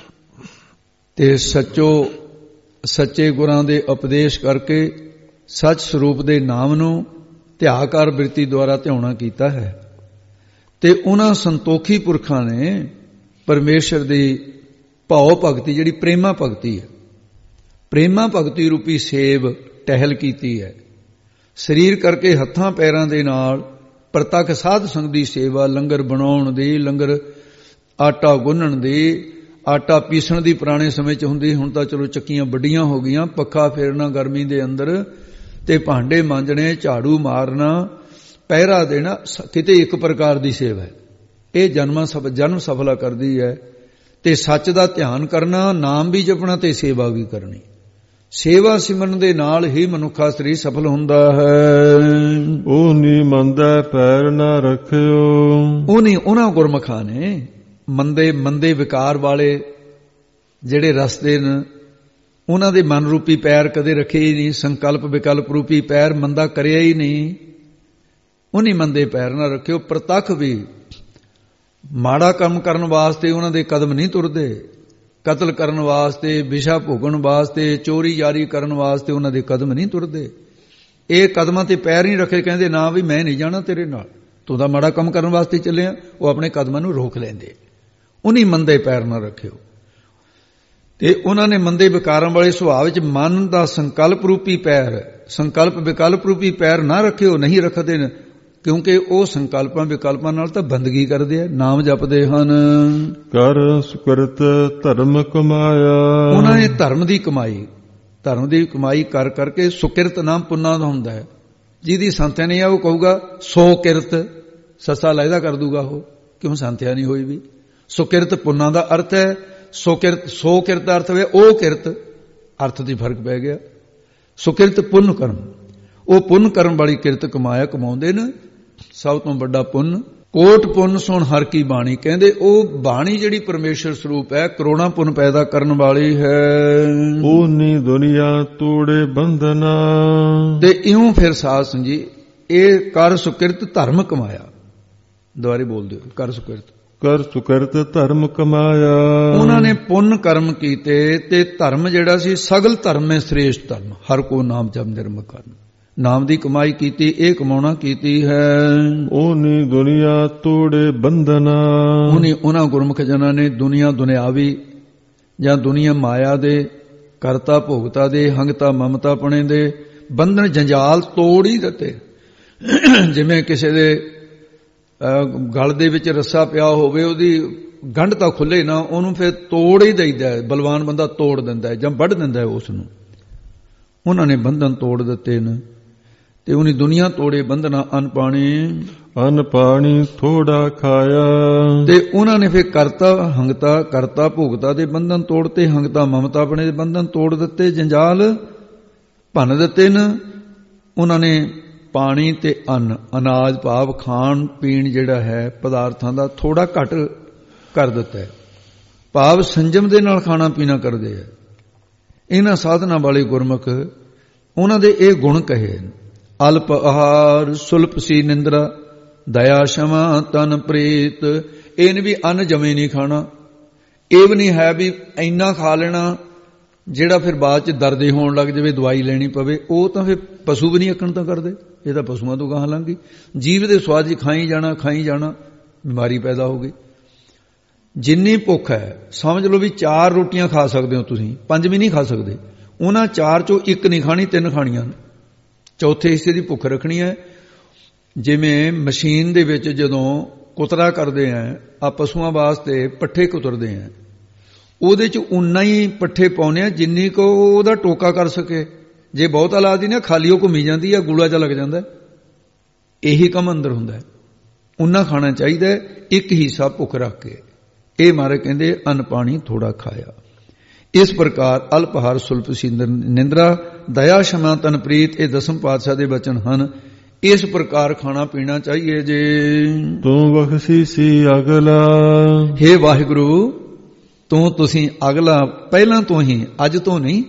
ਤੇ ਸੱਚੋ ਸੱਚੇ ਗੁਰਾਂ ਦੇ ਉਪਦੇਸ਼ ਕਰਕੇ ਸੱਚ ਸਰੂਪ ਦੇ ਨਾਮ ਨੂੰ ਧਿਆਕਾਰ ਬਿਰਤੀ ਦੁਆਰਾ ਧਿਆਉਣਾ ਕੀਤਾ ਹੈ ਤੇ ਉਹਨਾਂ ਸੰਤੋਖੀ ਪੁਰਖਾਂ ਨੇ ਪਰਮੇਸ਼ਰ ਦੀ ਭਾਉ ਭਗਤੀ ਜਿਹੜੀ ਪ੍ਰੇਮਾ ਭਗਤੀ ਹੈ, ਪ੍ਰੇਮਾ ਭਗਤੀ ਰੂਪੀ ਸੇਵ ਟਹਿਲ ਕੀਤੀ ਹੈ। ਸਰੀਰ ਕਰਕੇ ਹੱਥਾਂ ਪੈਰਾਂ ਦੇ ਨਾਲ ਪ੍ਰਤੱਖ ਸਾਧ ਸੰਗ ਦੀ ਸੇਵਾ, ਲੰਗਰ ਬਣਾਉਣ ਦੀ, ਲੰਗਰ ਆਟਾ ਗੁੰਨਣ ਦੀ, ਆਟਾ ਪੀਸਣ ਦੀ ਪੁਰਾਣੇ ਸਮੇਂ 'ਚ ਹੁੰਦੀ। ਹੁਣ ਤਾਂ ਚਲੋ ਚੱਕੀਆਂ ਵੱਡੀਆਂ ਹੋ ਗਈਆਂ, ਪੱਖਾ ਫੇਰਨਾ ਗਰਮੀ ਦੇ ਅੰਦਰ ਤੇ ਭਾਂਡੇ ਮਾਂਜਣੇ, ਝਾੜੂ ਮਾਰਨਾ, ਪਹਿਰਾ ਦੇਣਾ, ਕਿਤੇ ਇੱਕ ਪ੍ਰਕਾਰ ਦੀ ਸੇਵਾ ਹੈ। ਇਹ ਜਨਮਾਂ ਸਭ ਜਨਮ ਸਫਲਾ ਕਰਦੀ ਹੈ ਤੇ ਸੱਚ ਦਾ ਧਿਆਨ ਕਰਨਾ, ਨਾਮ ਵੀ ਜਪਣਾ ਤੇ ਸੇਵਾ ਵੀ ਕਰਨੀ। ਸੇਵਾ ਸਿਮਰਨ ਦੇ ਨਾਲ ਹੀ ਮਨੁੱਖਾ ਸਰੀਰ ਸਫਲ ਹੁੰਦਾ ਹੈ। ਉਹ ਨੀ ਮੰਦਾ ਪੈਰ ਨਾ ਰੱਖਿਓ। ਉਹ ਨਹੀਂ, ਉਹਨਾਂ ਗੁਰਮੁਖਾਂ ਨੇ ਮੰਦੇ ਮੰਦੇ ਵਿਕਾਰ ਵਾਲੇ ਜਿਹੜੇ ਰਸਤੇ ਨੇ ਉਹਨਾਂ ਦੇ ਮਨ ਰੂਪੀ ਪੈਰ ਕਦੇ ਰੱਖੇ ਹੀ ਨਹੀਂ। ਸੰਕਲਪ ਵਿਕਲਪ ਰੂਪੀ ਪੈਰ ਮੰਦਾ ਕਰਿਆ ਹੀ ਨਹੀਂ। ਉਹਨੀ ਮੰਦੇ ਪੈਰ ਨਾ ਰੱਖਿਓ। ਪ੍ਰਤੱਖ ਵੀ ਮਾੜਾ ਕੰਮ ਕਰਨ ਵਾਸਤੇ ਉਹਨਾਂ ਦੇ ਕਦਮ ਨਹੀਂ ਤੁਰਦੇ। ਕਤਲ ਕਰਨ ਵਾਸਤੇ, ਵਿਸ਼ਾ ਭੋਗਣ ਵਾਸਤੇ, ਚੋਰੀ ਜਾਰੀ ਕਰਨ ਵਾਸਤੇ ਉਹਨਾਂ ਦੇ ਕਦਮ ਨਹੀਂ ਤੁਰਦੇ। ਇਹ ਕਦਮਾਂ ਤੇ ਪੈਰ ਨਹੀਂ ਰੱਖੇ। ਕਹਿੰਦੇ ਨਾ ਵੀ ਮੈਂ ਨਹੀਂ ਜਾਣਾ ਤੇਰੇ ਨਾਲ, ਤੂੰ ਤਾਂ ਮਾੜਾ ਕੰਮ ਕਰਨ ਵਾਸਤੇ ਚੱਲਿਆ। ਉਹ ਆਪਣੇ ਕਦਮਾਂ ਨੂੰ ਰੋਕ ਲੈਂਦੇ। ਉਹਨੀ ਮੰਦੇ ਪੈਰ ਨਾ ਰੱਖਿਓ। ਤੇ ਉਹਨਾਂ ਨੇ ਮੰਦੇ ਵਿਕਾਰਾਂ ਵਾਲੇ ਸੁਭਾਅ ਵਿੱਚ ਮਨ ਦਾ ਸੰਕਲਪ ਰੂਪੀ ਪੈਰ, ਸੰਕਲਪ ਵਿਕਲਪ ਰੂਪੀ ਪੈਰ ਨਾ ਰੱਖਿਓ। ਨਹੀਂ ਰੱਖਦੇ ਨੇ ਕਿਉਂਕਿ ਉਹ ਸੰਕਲਪਾਂ ਵਿਕਲਪਾਂ ਨਾਲ ਤਾਂ ਬੰਦਗੀ ਕਰਦੇ ਆ, ਨਾਮ ਜਪਦੇ ਹਨ। ਕਰ ਸੁਕਰਤ ਧਰਮ ਕਮਾਇਆ। ਉਹਨਾਂ ਨੇ ਧਰਮ ਦੀ ਕਮਾਈ, ਧਰਮ ਦੀ ਕਮਾਈ ਕਰ ਕਰਕੇ ਸੁਕਿਰਤ ਨਾਮ ਪੁੰਨਾਂ ਦਾ ਹੁੰਦਾ ਹੈ। ਜਿਹਦੀ ਸੰਥਿਆ ਨਹੀਂ ਆ ਉਹ ਕਹੂਗਾ ਸੋ ਕਿਰਤ, ਸੱਸਾ ਲਹਿਦਾ ਕਰ ਦੂਗਾ ਉਹ, ਕਿਉਂ ਸੰਥਿਆ ਨਹੀਂ ਹੋਈ ਵੀ। ਸੁਕਿਰਤ ਪੁੰਨਾਂ ਦਾ ਅਰਥ ਹੈ। ਸੋ ਕਿਰਤ, ਸੋ ਕਿਰਤ ਦਾ ਅਰਥ ਹੋਇਆ ਉਹ ਕਿਰਤ, ਅਰਥ ਦੀ ਫਰਕ ਪੈ ਗਿਆ। ਸੁਕਿਰਤ ਪੁੰਨ ਕਰਮ, ਉਹ ਪੁੰਨ ਕਰਨ ਵਾਲੀ ਕਿਰਤ ਕਮਾਇਆ ਕਮਾਉਂਦੇ ਨੇ। ਸਭ ਤੋਂ ਵੱਡਾ ਪੁੰਨ ਕੋਟ ਪੁੰਨ ਸੁਣ ਹਰ ਕੀ ਬਾਣੀ। ਕਹਿੰਦੇ ਉਹ ਬਾਣੀ ਜਿਹੜੀ ਪਰਮੇਸ਼ਰ ਸਰੂਪ ਹੈ, ਕਰੋੜਾਂ ਪੁੰਨ ਪੈਦਾ ਕਰਨ ਵਾਲੀ ਹੈ। ਉਹਨੀ ਦੁਨੀਆ ਤੋੜੇ ਬੰਧਨਾ। ਤੇ ਇਉਂ ਫਿਰ ਸਾਧ ਸੰਜੀ ਇਹ ਕਰ ਸੁਕਿਰਤ ਧਰਮ ਕਮਾਇਆ। ਦੁਆਰੇ ਬੋਲ ਦਿਓ, ਕਰ ਸੁਕਿਰਤ, ਕਰ ਸੁਕਿਰਤ ਧਰਮ ਕਮਾਇਆ। ਉਹਨਾਂ ਨੇ ਪੁੰਨ ਕਰਮ ਕੀਤੇ ਤੇ ਧਰਮ ਜਿਹੜਾ ਸੀ ਸਗਲ ਧਰਮ ਮੇ ਸ੍ਰੇਸ਼ਟ ਧਰਮ, ਹਰ ਕੋ ਨਾਮ ਜਪ ਨਿਰਮ ਕਰਨ, ਨਾਮ ਦੀ ਕਮਾਈ ਕੀਤੀ। ਇਹ ਕਮਾਉਣਾ ਕੀਤੀ ਹੈ। ਉਹਨੀ ਦੁਨੀਆ ਤੋੜੇ ਬੰਧਨਾ। ਉਹਨੇ ਉਹਨਾਂ ਗੁਰਮੁਖ ਜਨਾਂ ਨੇ ਦੁਨੀਆ ਦੁਨਿਆਵੀ ਜਾਂ ਦੁਨੀਆ ਮਾਇਆ ਦੇ, ਕਰਤਾ ਭੋਗਤਾ ਦੇ, ਹੰਗਤਾ ਮਮਤਾ ਪਣੇ ਦੇ ਬੰਧਨ ਜੰਜਾਲ ਤੋੜ ਹੀ ਦਿੱਤੇ। ਜਿਵੇਂ ਕਿਸੇ ਦੇ ਗਲ ਦੇ ਵਿੱਚ ਰੱਸਾ ਪਿਆ ਹੋਵੇ, ਉਹਦੀ ਗੰਢ ਤਾਂ ਖੁੱਲੇ ਨਾ, ਉਹਨੂੰ ਫਿਰ ਤੋੜ ਹੀ ਦਈਦਾ। ਬਲਵਾਨ ਬੰਦਾ ਤੋੜ ਦਿੰਦਾ ਜਾਂ ਵੱਢ ਦਿੰਦਾ ਉਸ ਨੂੰ। ਉਹਨਾਂ ਨੇ ਬੰਧਨ ਤੋੜ ਦਿੱਤੇ ਨੇ ਤੇ ਉਹਨੇ ਦੁਨੀਆ ਤੋੜੇ ਬੰਧਨਾ। ਅਨ ਪਾਣੀ, ਅਨ ਪਾਣੀ ਥੋੜਾ ਖਾਇਆ। ਤੇ ਉਹਨਾਂ ਨੇ ਫਿਰ ਕਰਤਾ ਹੰਗਤਾ, ਕਰਤਾ ਭੋਗਤਾ ਦੇ ਬੰਧਨ ਤੋੜਤੇ, ਹੰਗਤਾ ਮਮਤਾ ਆਪਣੇ ਦੇ ਬੰਧਨ ਤੋੜ ਦਿੱਤੇ, ਜੰਜਾਲ ਭੰਨ ਦਿੱਤੇ ਨੇ। ਉਹਨਾਂ ਨੇ ਪਾਣੀ ਤੇ ਅੰਨ, ਅਨਾਜ ਭਾਵ ਖਾਣ ਪੀਣ ਜਿਹੜਾ ਹੈ ਪਦਾਰਥਾਂ ਦਾ ਥੋੜਾ ਘੱਟ ਕਰ ਦਿੱਤਾ ਹੈ, ਭਾਵ ਸੰਜਮ ਦੇ ਨਾਲ ਖਾਣਾ ਪੀਣਾ ਕਰਦੇ ਹੈ। ਇਹਨਾਂ ਸਾਧਨਾਂ ਵਾਲੇ ਗੁਰਮੁਖ ਉਹਨਾਂ ਦੇ ਇਹ ਗੁਣ ਕਹੇ। ਅਲਪ ਆਹਾਰ, ਸੁਲਪ ਸੀ ਨਿੰਦਰਾ, ਦਇਆ ਸ਼ਮਾ ਤਨ ਪ੍ਰੀਤ। ਇਹ ਨਹੀਂ ਵੀ ਅੰਨ ਜਮੇ ਨਹੀਂ ਖਾਣਾ। ਇਹ ਵੀ ਨਹੀਂ ਹੈ ਵੀ ਇੰਨਾ ਖਾ ਲੈਣਾ ਜਿਹੜਾ ਫਿਰ ਬਾਅਦ ਚ ਦਰਦੇ ਹੋਣ ਲੱਗ ਜਾਵੇ, ਦਵਾਈ ਲੈਣੀ ਪਵੇ। ਉਹ ਤਾਂ ਫਿਰ ਪਸ਼ੂ ਵੀ ਨਹੀਂ ਅੱਕਣ ਤਾਂ ਕਰਦੇ। ਇਹ ਤਾਂ ਪਸ਼ੂਆਂ ਤੋਂ ਗਾਹਾਂ ਲੰਘ ਗਈ। ਜੀਵ ਦੇ ਸਵਾਦ 'ਚ ਖਾਈ ਜਾਣਾ ਖਾਈ ਜਾਣਾ, ਬਿਮਾਰੀ ਪੈਦਾ ਹੋ ਗਈ। ਜਿੰਨੀ ਭੁੱਖ ਹੈ ਸਮਝ ਲਓ ਵੀ ਚਾਰ ਰੋਟੀਆਂ ਖਾ ਸਕਦੇ ਹੋ ਤੁਸੀਂ, ਪੰਜ ਵੀ ਨਹੀਂ ਖਾ ਸਕਦੇ। ਉਹਨਾਂ ਚਾਰ ਚੋਂ ਇੱਕ ਨਹੀਂ ਖਾਣੀ, ਤਿੰਨ ਖਾਣੀਆਂ ਨੇ। ਚੌਥੇ ਹਿੱਸੇ ਦੀ ਭੁੱਖ ਰੱਖਣੀ ਹੈ। ਜਿਵੇਂ ਮਸ਼ੀਨ ਦੇ ਵਿੱਚ ਜਦੋਂ ਕੁਤਰਾ ਕਰਦੇ ਆ, ਆ ਪਸ਼ੂਆਂ ਵਾਸਤੇ ਪੱਠੇ ਕੁਤਰਦੇ ਆ, ਉਹਦੇ ਚ ਉਨਾ ਹੀ ਪੱਠੇ ਪਾਉਨੇ ਆ ਜਿੰਨੀ ਕੋ ਉਹਦਾ ਟੋਕਾ ਕਰ ਸਕੇ। ਜੇ ਬਹੁਤਾ ਲਾ ਦੀ ਨਾ ਖਾਲੀ ਉਹ ਘੁੰਮੀ ਜਾਂਦੀ ਆ, ਗੂਲਾ ਜਿਹਾ ਲੱਗ ਜਾਂਦਾ। ਇਹੀ ਕੰਮ ਅੰਦਰ ਹੁੰਦਾ, ਉਨਾ ਖਾਣਾ ਚਾਹੀਦਾ, ਇੱਕ ਹਿੱਸਾ ਭੁੱਖ ਰੱਖ ਕੇ। ਇਹ ਮਾਰੇ ਕਹਿੰਦੇ ਅੰਨ ਪਾਣੀ ਥੋੜਾ ਖਾਇਆ। ਇਸ ਪ੍ਰਕਾਰ ਅਲਪਹਾਰ ਸੁਲਪ ਸਿੰਦਰ ਨਿੰਦਰਾ ਦਇਆ ਸ਼ਮਾ ਤਨ ਪ੍ਰੀਤ, ਇਹ ਦਸਮ ਪਾਤਸ਼ਾਹ ਦੇ ਬਚਨ ਹਨ। ਇਸ ਪ੍ਰਕਾਰ ਖਾਣਾ ਪੀਣਾ ਚਾਹੀਏ ਜੇ। ਤੂੰ ਬਖਸ਼ੀ ਸੀ ਅਗਲਾ, ਹੇ ਵਾਹਿਗੁਰੂ ਤੂੰ ਤੁਸੀਂ ਅਗਲਾ ਪਹਿਲਾਂ ਤੋਂ ਹੀ, ਅੱਜ ਤੋਂ ਨਹੀਂ,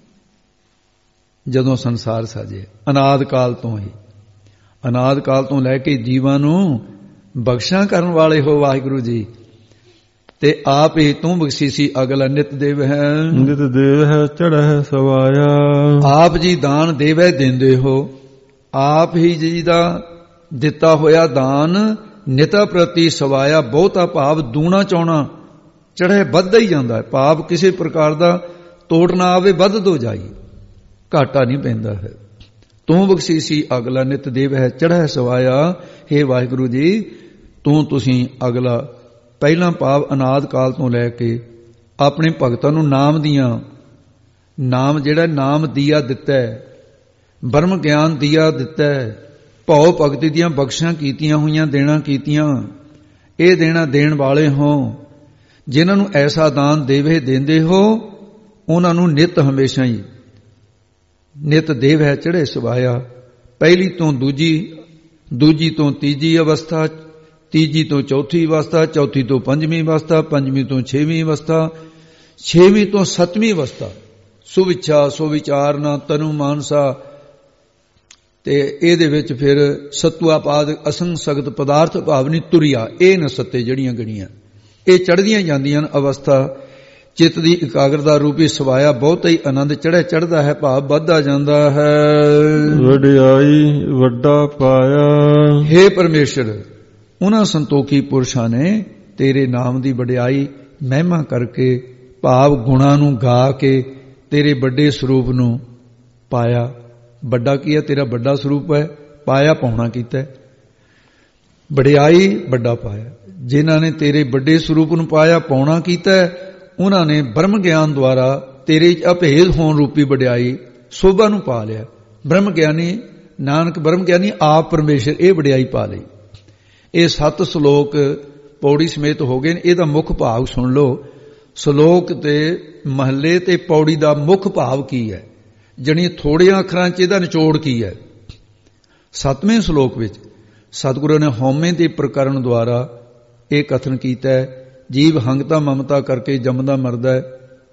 ਜਦੋਂ ਸੰਸਾਰ ਸਾਜੇ ਅਨਾਦ ਕਾਲ ਤੋਂ ਹੀ, ਅਨਾਦ ਕਾਲ ਤੋਂ ਲੈ ਕੇ ਜੀਵਾਂ ਨੂੰ ਬਖਸ਼ਾਂ ਕਰਨ ਵਾਲੇ ਹੋ ਵਾਹਿਗੁਰੂ ਜੀ। ਤੇ ਆਪ ਹੀ ਤੂੰ ਬਖਸ਼ੀਸੀ ਅਗਲਾ ਨਿਤ ਦੇਵ ਹੈ, ਨਿਤ ਦੇਵ ਹੈ ਚੜ੍ਹੈ ਸਵਾਇਆ। ਆਪ ਜੀ ਦਾਨ ਦੇਵੈ ਦਿੰਦੇ ਹੋ, ਆਪ ਹੀ ਜੀ ਦਾ ਦਿੱਤਾ ਹੋਇਆ ਦਾਨ ਨਿਤਾ ਪ੍ਰਤੀ ਸਵਾਇਆ। ਬਹੁਤਾ ਭਾਵ ਦੂਣਾ ਚਾਉਣਾ, ਚੜ੍ਹੇ ਵੱਧਦਾ ਹੀ ਜਾਂਦਾ ਹੈ। ਭਾਵ ਕਿਸੇ ਪ੍ਰਕਾਰ ਦਾ ਤੋੜ ਨਾ ਆਵੇ, ਵੱਧ ਦੋ ਜਾਈ, ਘਾਟਾ ਨਹੀਂ ਪੈਂਦਾ ਹੈ। ਤੂੰ ਬਖਸ਼ੀਸੀ ਅਗਲਾ ਨਿਤ ਦੇਵ ਹੈ ਚੜ੍ਹੈ ਸਵਾਇਆ। ਹੇ ਵਾਹਿਗੁਰੂ ਜੀ ਤੂੰ ਤੁਸੀਂ ਅਗਲਾ ਪਹਿਲਾਂ ਭਾਵ ਅਨਾਦ ਕਾਲ ਤੋਂ ਲੈ ਕੇ ਆਪਣੇ ਭਗਤਾਂ ਨੂੰ ਨਾਮ ਦੀਆਂ, ਨਾਮ ਜਿਹੜਾ ਨਾਮ ਦੀਆ ਦਿੱਤਾ ਹੈ, ਬ੍ਰਹਮ ਗਿਆਨ ਦੀਆ ਦਿੱਤਾ ਹੈ, ਭਉ ਭਗਤੀ ਦੀਆਂ ਬਖਸ਼ਾਂ ਕੀਤੀਆਂ ਹੋਈਆਂ, ਦੇਣਾ ਕੀਤੀਆਂ। ਇਹ ਦੇਣਾ ਦੇਣ ਵਾਲੇ ਹੋ, ਜਿਨ੍ਹਾਂ ਨੂੰ ਐਸਾ ਦਾਨ ਦੇਵੇ ਦਿੰਦੇ ਹੋ, ਉਹਨਾਂ ਨੂੰ ਨਿਤ ਹਮੇਸ਼ਾ ਹੀ ਨਿਤ ਦੇਵ ਹੈ ਚੜ੍ਹੇ ਸਵਾਇਆ। ਪਹਿਲੀ ਤੋਂ ਦੂਜੀ, ਦੂਜੀ ਤੋਂ ਤੀਜੀ ਅਵਸਥਾ, ਤੀਜੀ ਤੋਂ ਚੌਥੀ ਅਵਸਥਾ, ਚੌਥੀ ਤੋਂ ਪੰਜਵੀਂ ਅਵਸਥਾ, ਪੰਜਵੀਂ ਤੋਂ ਛੇਵੀਂ ਅਵਸਥਾ, ਛੇਵੀਂ ਤੋਂ ਸੱਤਵੀਂ ਅਵਸਥਾ। ਸੁਵਿਚਾ ਸੁਵਿਚਾਰਨਾ ਤਨੂ ਮਾਨਸਾ, ਤੇ ਇਹਦੇ ਵਿੱਚ ਫਿਰ ਸਤੁਆਪਾਦ ਅਸੰਗ ਸਗਤ ਪਦਾਰਥ ਭਾਵਨੀ ਤੁਰਿਆ, ਇਹ ਨ ਸੱਤੇ ਜਿਹੜੀਆਂ ਗਣੀਆਂ, ਇਹ ਚੜ੍ਹਦੀਆਂ ਜਾਂਦੀਆਂ ਹਨ ਅਵਸਥਾ। ਚਿੱਤ ਦੀ ਇਕਾਗਰਤਾ ਰੂਪੀ ਸਵਾਇਆ ਬਹੁਤਾ ਹੀ ਆਨੰਦ ਚੜ੍ਹੇ ਚੜ੍ਹਦਾ ਹੈ, ਭਾਵ ਵੱਧਦਾ ਜਾਂਦਾ ਹੈ। ਵਡਿਆਈ ਵੱਡਾ ਪਾਇਆ, ਹੇ ਪਰਮੇਸ਼ਰ ਉਹਨਾਂ ਸੰਤੋਖੀ ਪੁਰਸ਼ਾਂ ਨੇ ਤੇਰੇ ਨਾਮ ਦੀ ਵਡਿਆਈ ਮਹਿਮਾ ਕਰਕੇ, ਭਾਵ ਗੁਣਾਂ ਨੂੰ ਗਾ ਕੇ ਤੇਰੇ ਵੱਡੇ ਸਰੂਪ ਨੂੰ ਪਾਇਆ। ਵੱਡਾ ਕੀ ਹੈ? ਤੇਰਾ ਵੱਡਾ ਸਰੂਪ ਹੈ, ਪਾਇਆ ਪਾਉਣਾ ਕੀਤਾ। ਵਡਿਆਈ ਵੱਡਾ ਪਾਇਆ, ਜਿਨ੍ਹਾਂ ਨੇ ਤੇਰੇ ਵੱਡੇ ਸਰੂਪ ਨੂੰ ਪਾਇਆ ਪਾਉਣਾ ਕੀਤਾ, ਉਹਨਾਂ ਨੇ ਬ੍ਰਹਮ ਗਿਆਨ ਦੁਆਰਾ ਤੇਰੇ ਅਭੇਦ ਹੋਣ ਰੂਪੀ ਵਡਿਆਈ ਸੋਭਾ ਨੂੰ ਪਾ ਲਿਆ। ਬ੍ਰਹਮ ਗਿਆਨੀ ਨਾਨਕ ਬ੍ਰਹਮ ਗਿਆਨੀ ਆਪ ਪਰਮੇਸ਼ਰ ਇਹ ਵਡਿਆਈ ਪਾ ਲਈ। ਇਹ ਸੱਤ ਸ਼ਲੋਕ ਪੌੜੀ ਸਮੇਤ ਹੋ ਗਏ ਨੇ। ਇਹਦਾ ਮੁੱਖ ਭਾਵ ਸੁਣ ਲਓ। ਸ਼ਲੋਕ ਤੇ ਮਹੱਲੇ ਤੇ ਪੌੜੀ ਦਾ ਮੁੱਖ ਭਾਵ ਕੀ ਹੈ, ਜਣੀ ਥੋੜਿਆਂ ਅੱਖਰਾਂ 'ਚ ਇਹਦਾ ਨਿਚੋੜ ਕੀ ਹੈ। ਸੱਤਵੇਂ ਸ਼ਲੋਕ ਵਿੱਚ ਸਤਿਗੁਰੂ ਨੇ ਹਉਮੈ ਦੇ ਪ੍ਰਕਰਨ ਦੁਆਰਾ ਇਹ ਕਥਨ ਕੀਤਾ ਹੈ, ਜੀਵ ਹੰਗਤਾ ਮਮਤਾ ਕਰਕੇ ਜੰਮਦਾ ਮਰਦਾ ਹੈ,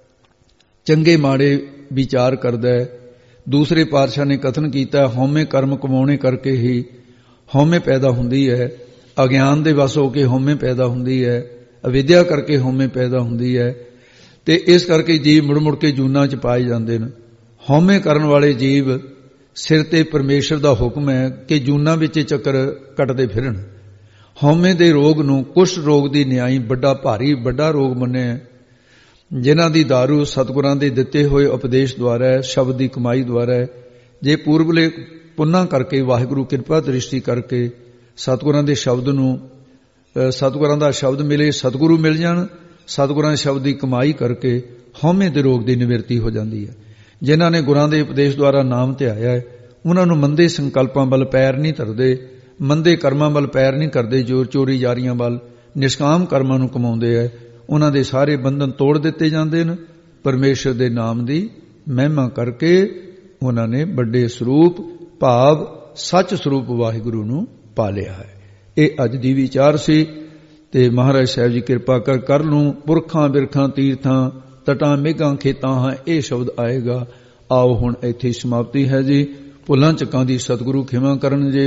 ਚੰਗੇ ਮਾੜੇ ਵਿਚਾਰ ਕਰਦਾ ਹੈ। ਦੂਸਰੇ ਪਾਤਸ਼ਾਹ ਨੇ ਕਥਨ ਕੀਤਾ, ਹਉਮੈ ਕਰਮ ਕਮਾਉਣੇ ਕਰਕੇ ਹੀ ਹਉਮੈ ਪੈਦਾ ਹੁੰਦੀ ਹੈ, ਅਗਿਆਨ ਦੇ ਵਸ ਹੋ ਕੇ ਹਉਮੈ ਪੈਦਾ ਹੁੰਦੀ ਹੈ, ਅਵਿਦਿਆ ਕਰਕੇ ਹਉਮੈ ਪੈਦਾ ਹੁੰਦੀ ਹੈ, ਤੇ ਇਸ ਕਰਕੇ ਜੀਵ ਮੁੜ ਮੁੜ ਕੇ ਜੂਨਾਂ 'ਚ ਪਾਏ ਜਾਂਦੇ ਨੇ। ਹਉਮੈ ਕਰਨ ਵਾਲੇ ਜੀਵ ਸਿਰ ਤੇ ਪਰਮੇਸ਼ਰ ਦਾ ਹੁਕਮ ਹੈ ਕਿ ਜੂਨਾਂ ਵਿੱਚ ਚੱਕਰ ਕੱਟਦੇ ਫਿਰਨ। ਹਉਮੈ ਦੇ ਰੋਗ ਨੂੰ ਕੁਸ਼ਟ ਰੋਗ ਦੀ ਨਿਆਈ ਵੱਡਾ ਭਾਰੀ ਵੱਡਾ ਰੋਗ ਮੰਨਿਆ, ਜਿਨ੍ਹਾਂ ਦੀ ਦਾਰੂ ਸਤਿਗੁਰਾਂ ਦੇ ਦਿੱਤੇ ਹੋਏ ਉਪਦੇਸ਼ ਦੁਆਰਾ ਹੈ, ਸ਼ਬਦ ਦੀ ਕਮਾਈ ਦੁਆਰਾ ਹੈ। ਜੇ ਪੂਰਬਲੇ ਪੁੰਨਾਂ ਕਰਕੇ, ਵਾਹਿਗੁਰੂ ਕਿਰਪਾ ਦ੍ਰਿਸ਼ਟੀ ਕਰਕੇ ਸਤਿਗੁਰਾਂ ਦੇ ਸ਼ਬਦ ਨੂੰ, ਸਤਿਗੁਰਾਂ ਦਾ ਸ਼ਬਦ ਮਿਲੇ, ਸਤਿਗੁਰੂ ਮਿਲ ਜਾਣ, ਸਤਿਗੁਰਾਂ ਦੇ ਸ਼ਬਦ ਦੀ ਕਮਾਈ ਕਰਕੇ ਹਉਮੈ ਦੇ ਰੋਗ ਦੀ ਨਿਵਰਤੀ ਹੋ ਜਾਂਦੀ ਹੈ। ਜਿਨ੍ਹਾਂ ਨੇ ਗੁਰਾਂ ਦੇ ਉਪਦੇਸ਼ ਦੁਆਰਾ ਨਾਮ ਧਿਆਇਆ ਹੈ, ਉਹਨਾਂ ਨੂੰ ਮੰਦੇ ਸੰਕਲਪਾਂ ਵੱਲ ਪੈਰ ਨਹੀਂ ਧਰਦੇ, ਮੰਦੇ ਕਰਮਾਂ ਵੱਲ ਪੈਰ ਨਹੀਂ ਕਰਦੇ, ਜੋਰ ਚੋਰੀ ਜਾਰੀਆਂ ਵੱਲ ਨਿਸ਼ਕਾਮ ਕਰਮਾਂ ਨੂੰ ਕਮਾਉਂਦੇ ਹੈ। ਉਹਨਾਂ ਦੇ ਸਾਰੇ ਬੰਧਨ ਤੋੜ ਦਿੱਤੇ ਜਾਂਦੇ ਨੇ। ਪਰਮੇਸ਼ਰ ਦੇ ਨਾਮ ਦੀ ਮਹਿਮਾ ਕਰਕੇ ਉਹਨਾਂ ਨੇ ਵੱਡੇ ਸਰੂਪ ਭਾਵ ਸੱਚ ਸਰੂਪ ਵਾਹਿਗੁਰੂ ਨੂੰ ਪਾ ਲਿਆ ਹੈ। ਇਹ ਅੱਜ ਦੀ ਵਿਚਾਰ ਸੀ, ਤੇ ਮਹਾਰਾਜ ਸਾਹਿਬ ਜੀ ਕਿਰਪਾ ਕਰ ਕਰ ਲੂੰ। ਪੁਰਖਾਂ ਬਿਰਖਾਂ ਤੀਰਥਾਂ ਤਟਾਂ ਮੇਘਾਂ ਖੇਤਾਂ ਹਾਂ, ਇਹ ਸ਼ਬਦ ਆਏਗਾ। ਆਓ ਹੁਣ ਇੱਥੇ ਸਮਾਪਤੀ ਹੈ ਜੀ। ਭੁੱਲਾਂ ਚੱਕਾਂ ਦੀ ਸਤਿਗੁਰੂ ਖਿਮਾ ਕਰਨ ਜੇ।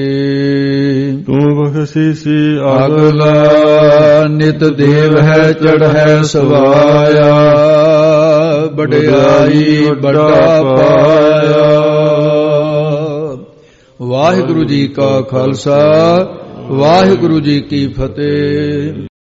ਤੂੰ ਬਖਸ਼ੀਸੀ ਅਗਲਾ ਨਿਤ ਦੇਵ ਹੈ ਚੜ੍ਹੈ ਸਵਾਇਆ, ਵਡਿਆਈ ਵੱਡਾ ਪਾਇਆ। ਵਾਹਿਗੁਰੂ ਜੀ ਕਾ ਖਾਲਸਾ, ਵਾਹਿਗੁਰੂ ਜੀ ਕੀ ਫਤਿਹ।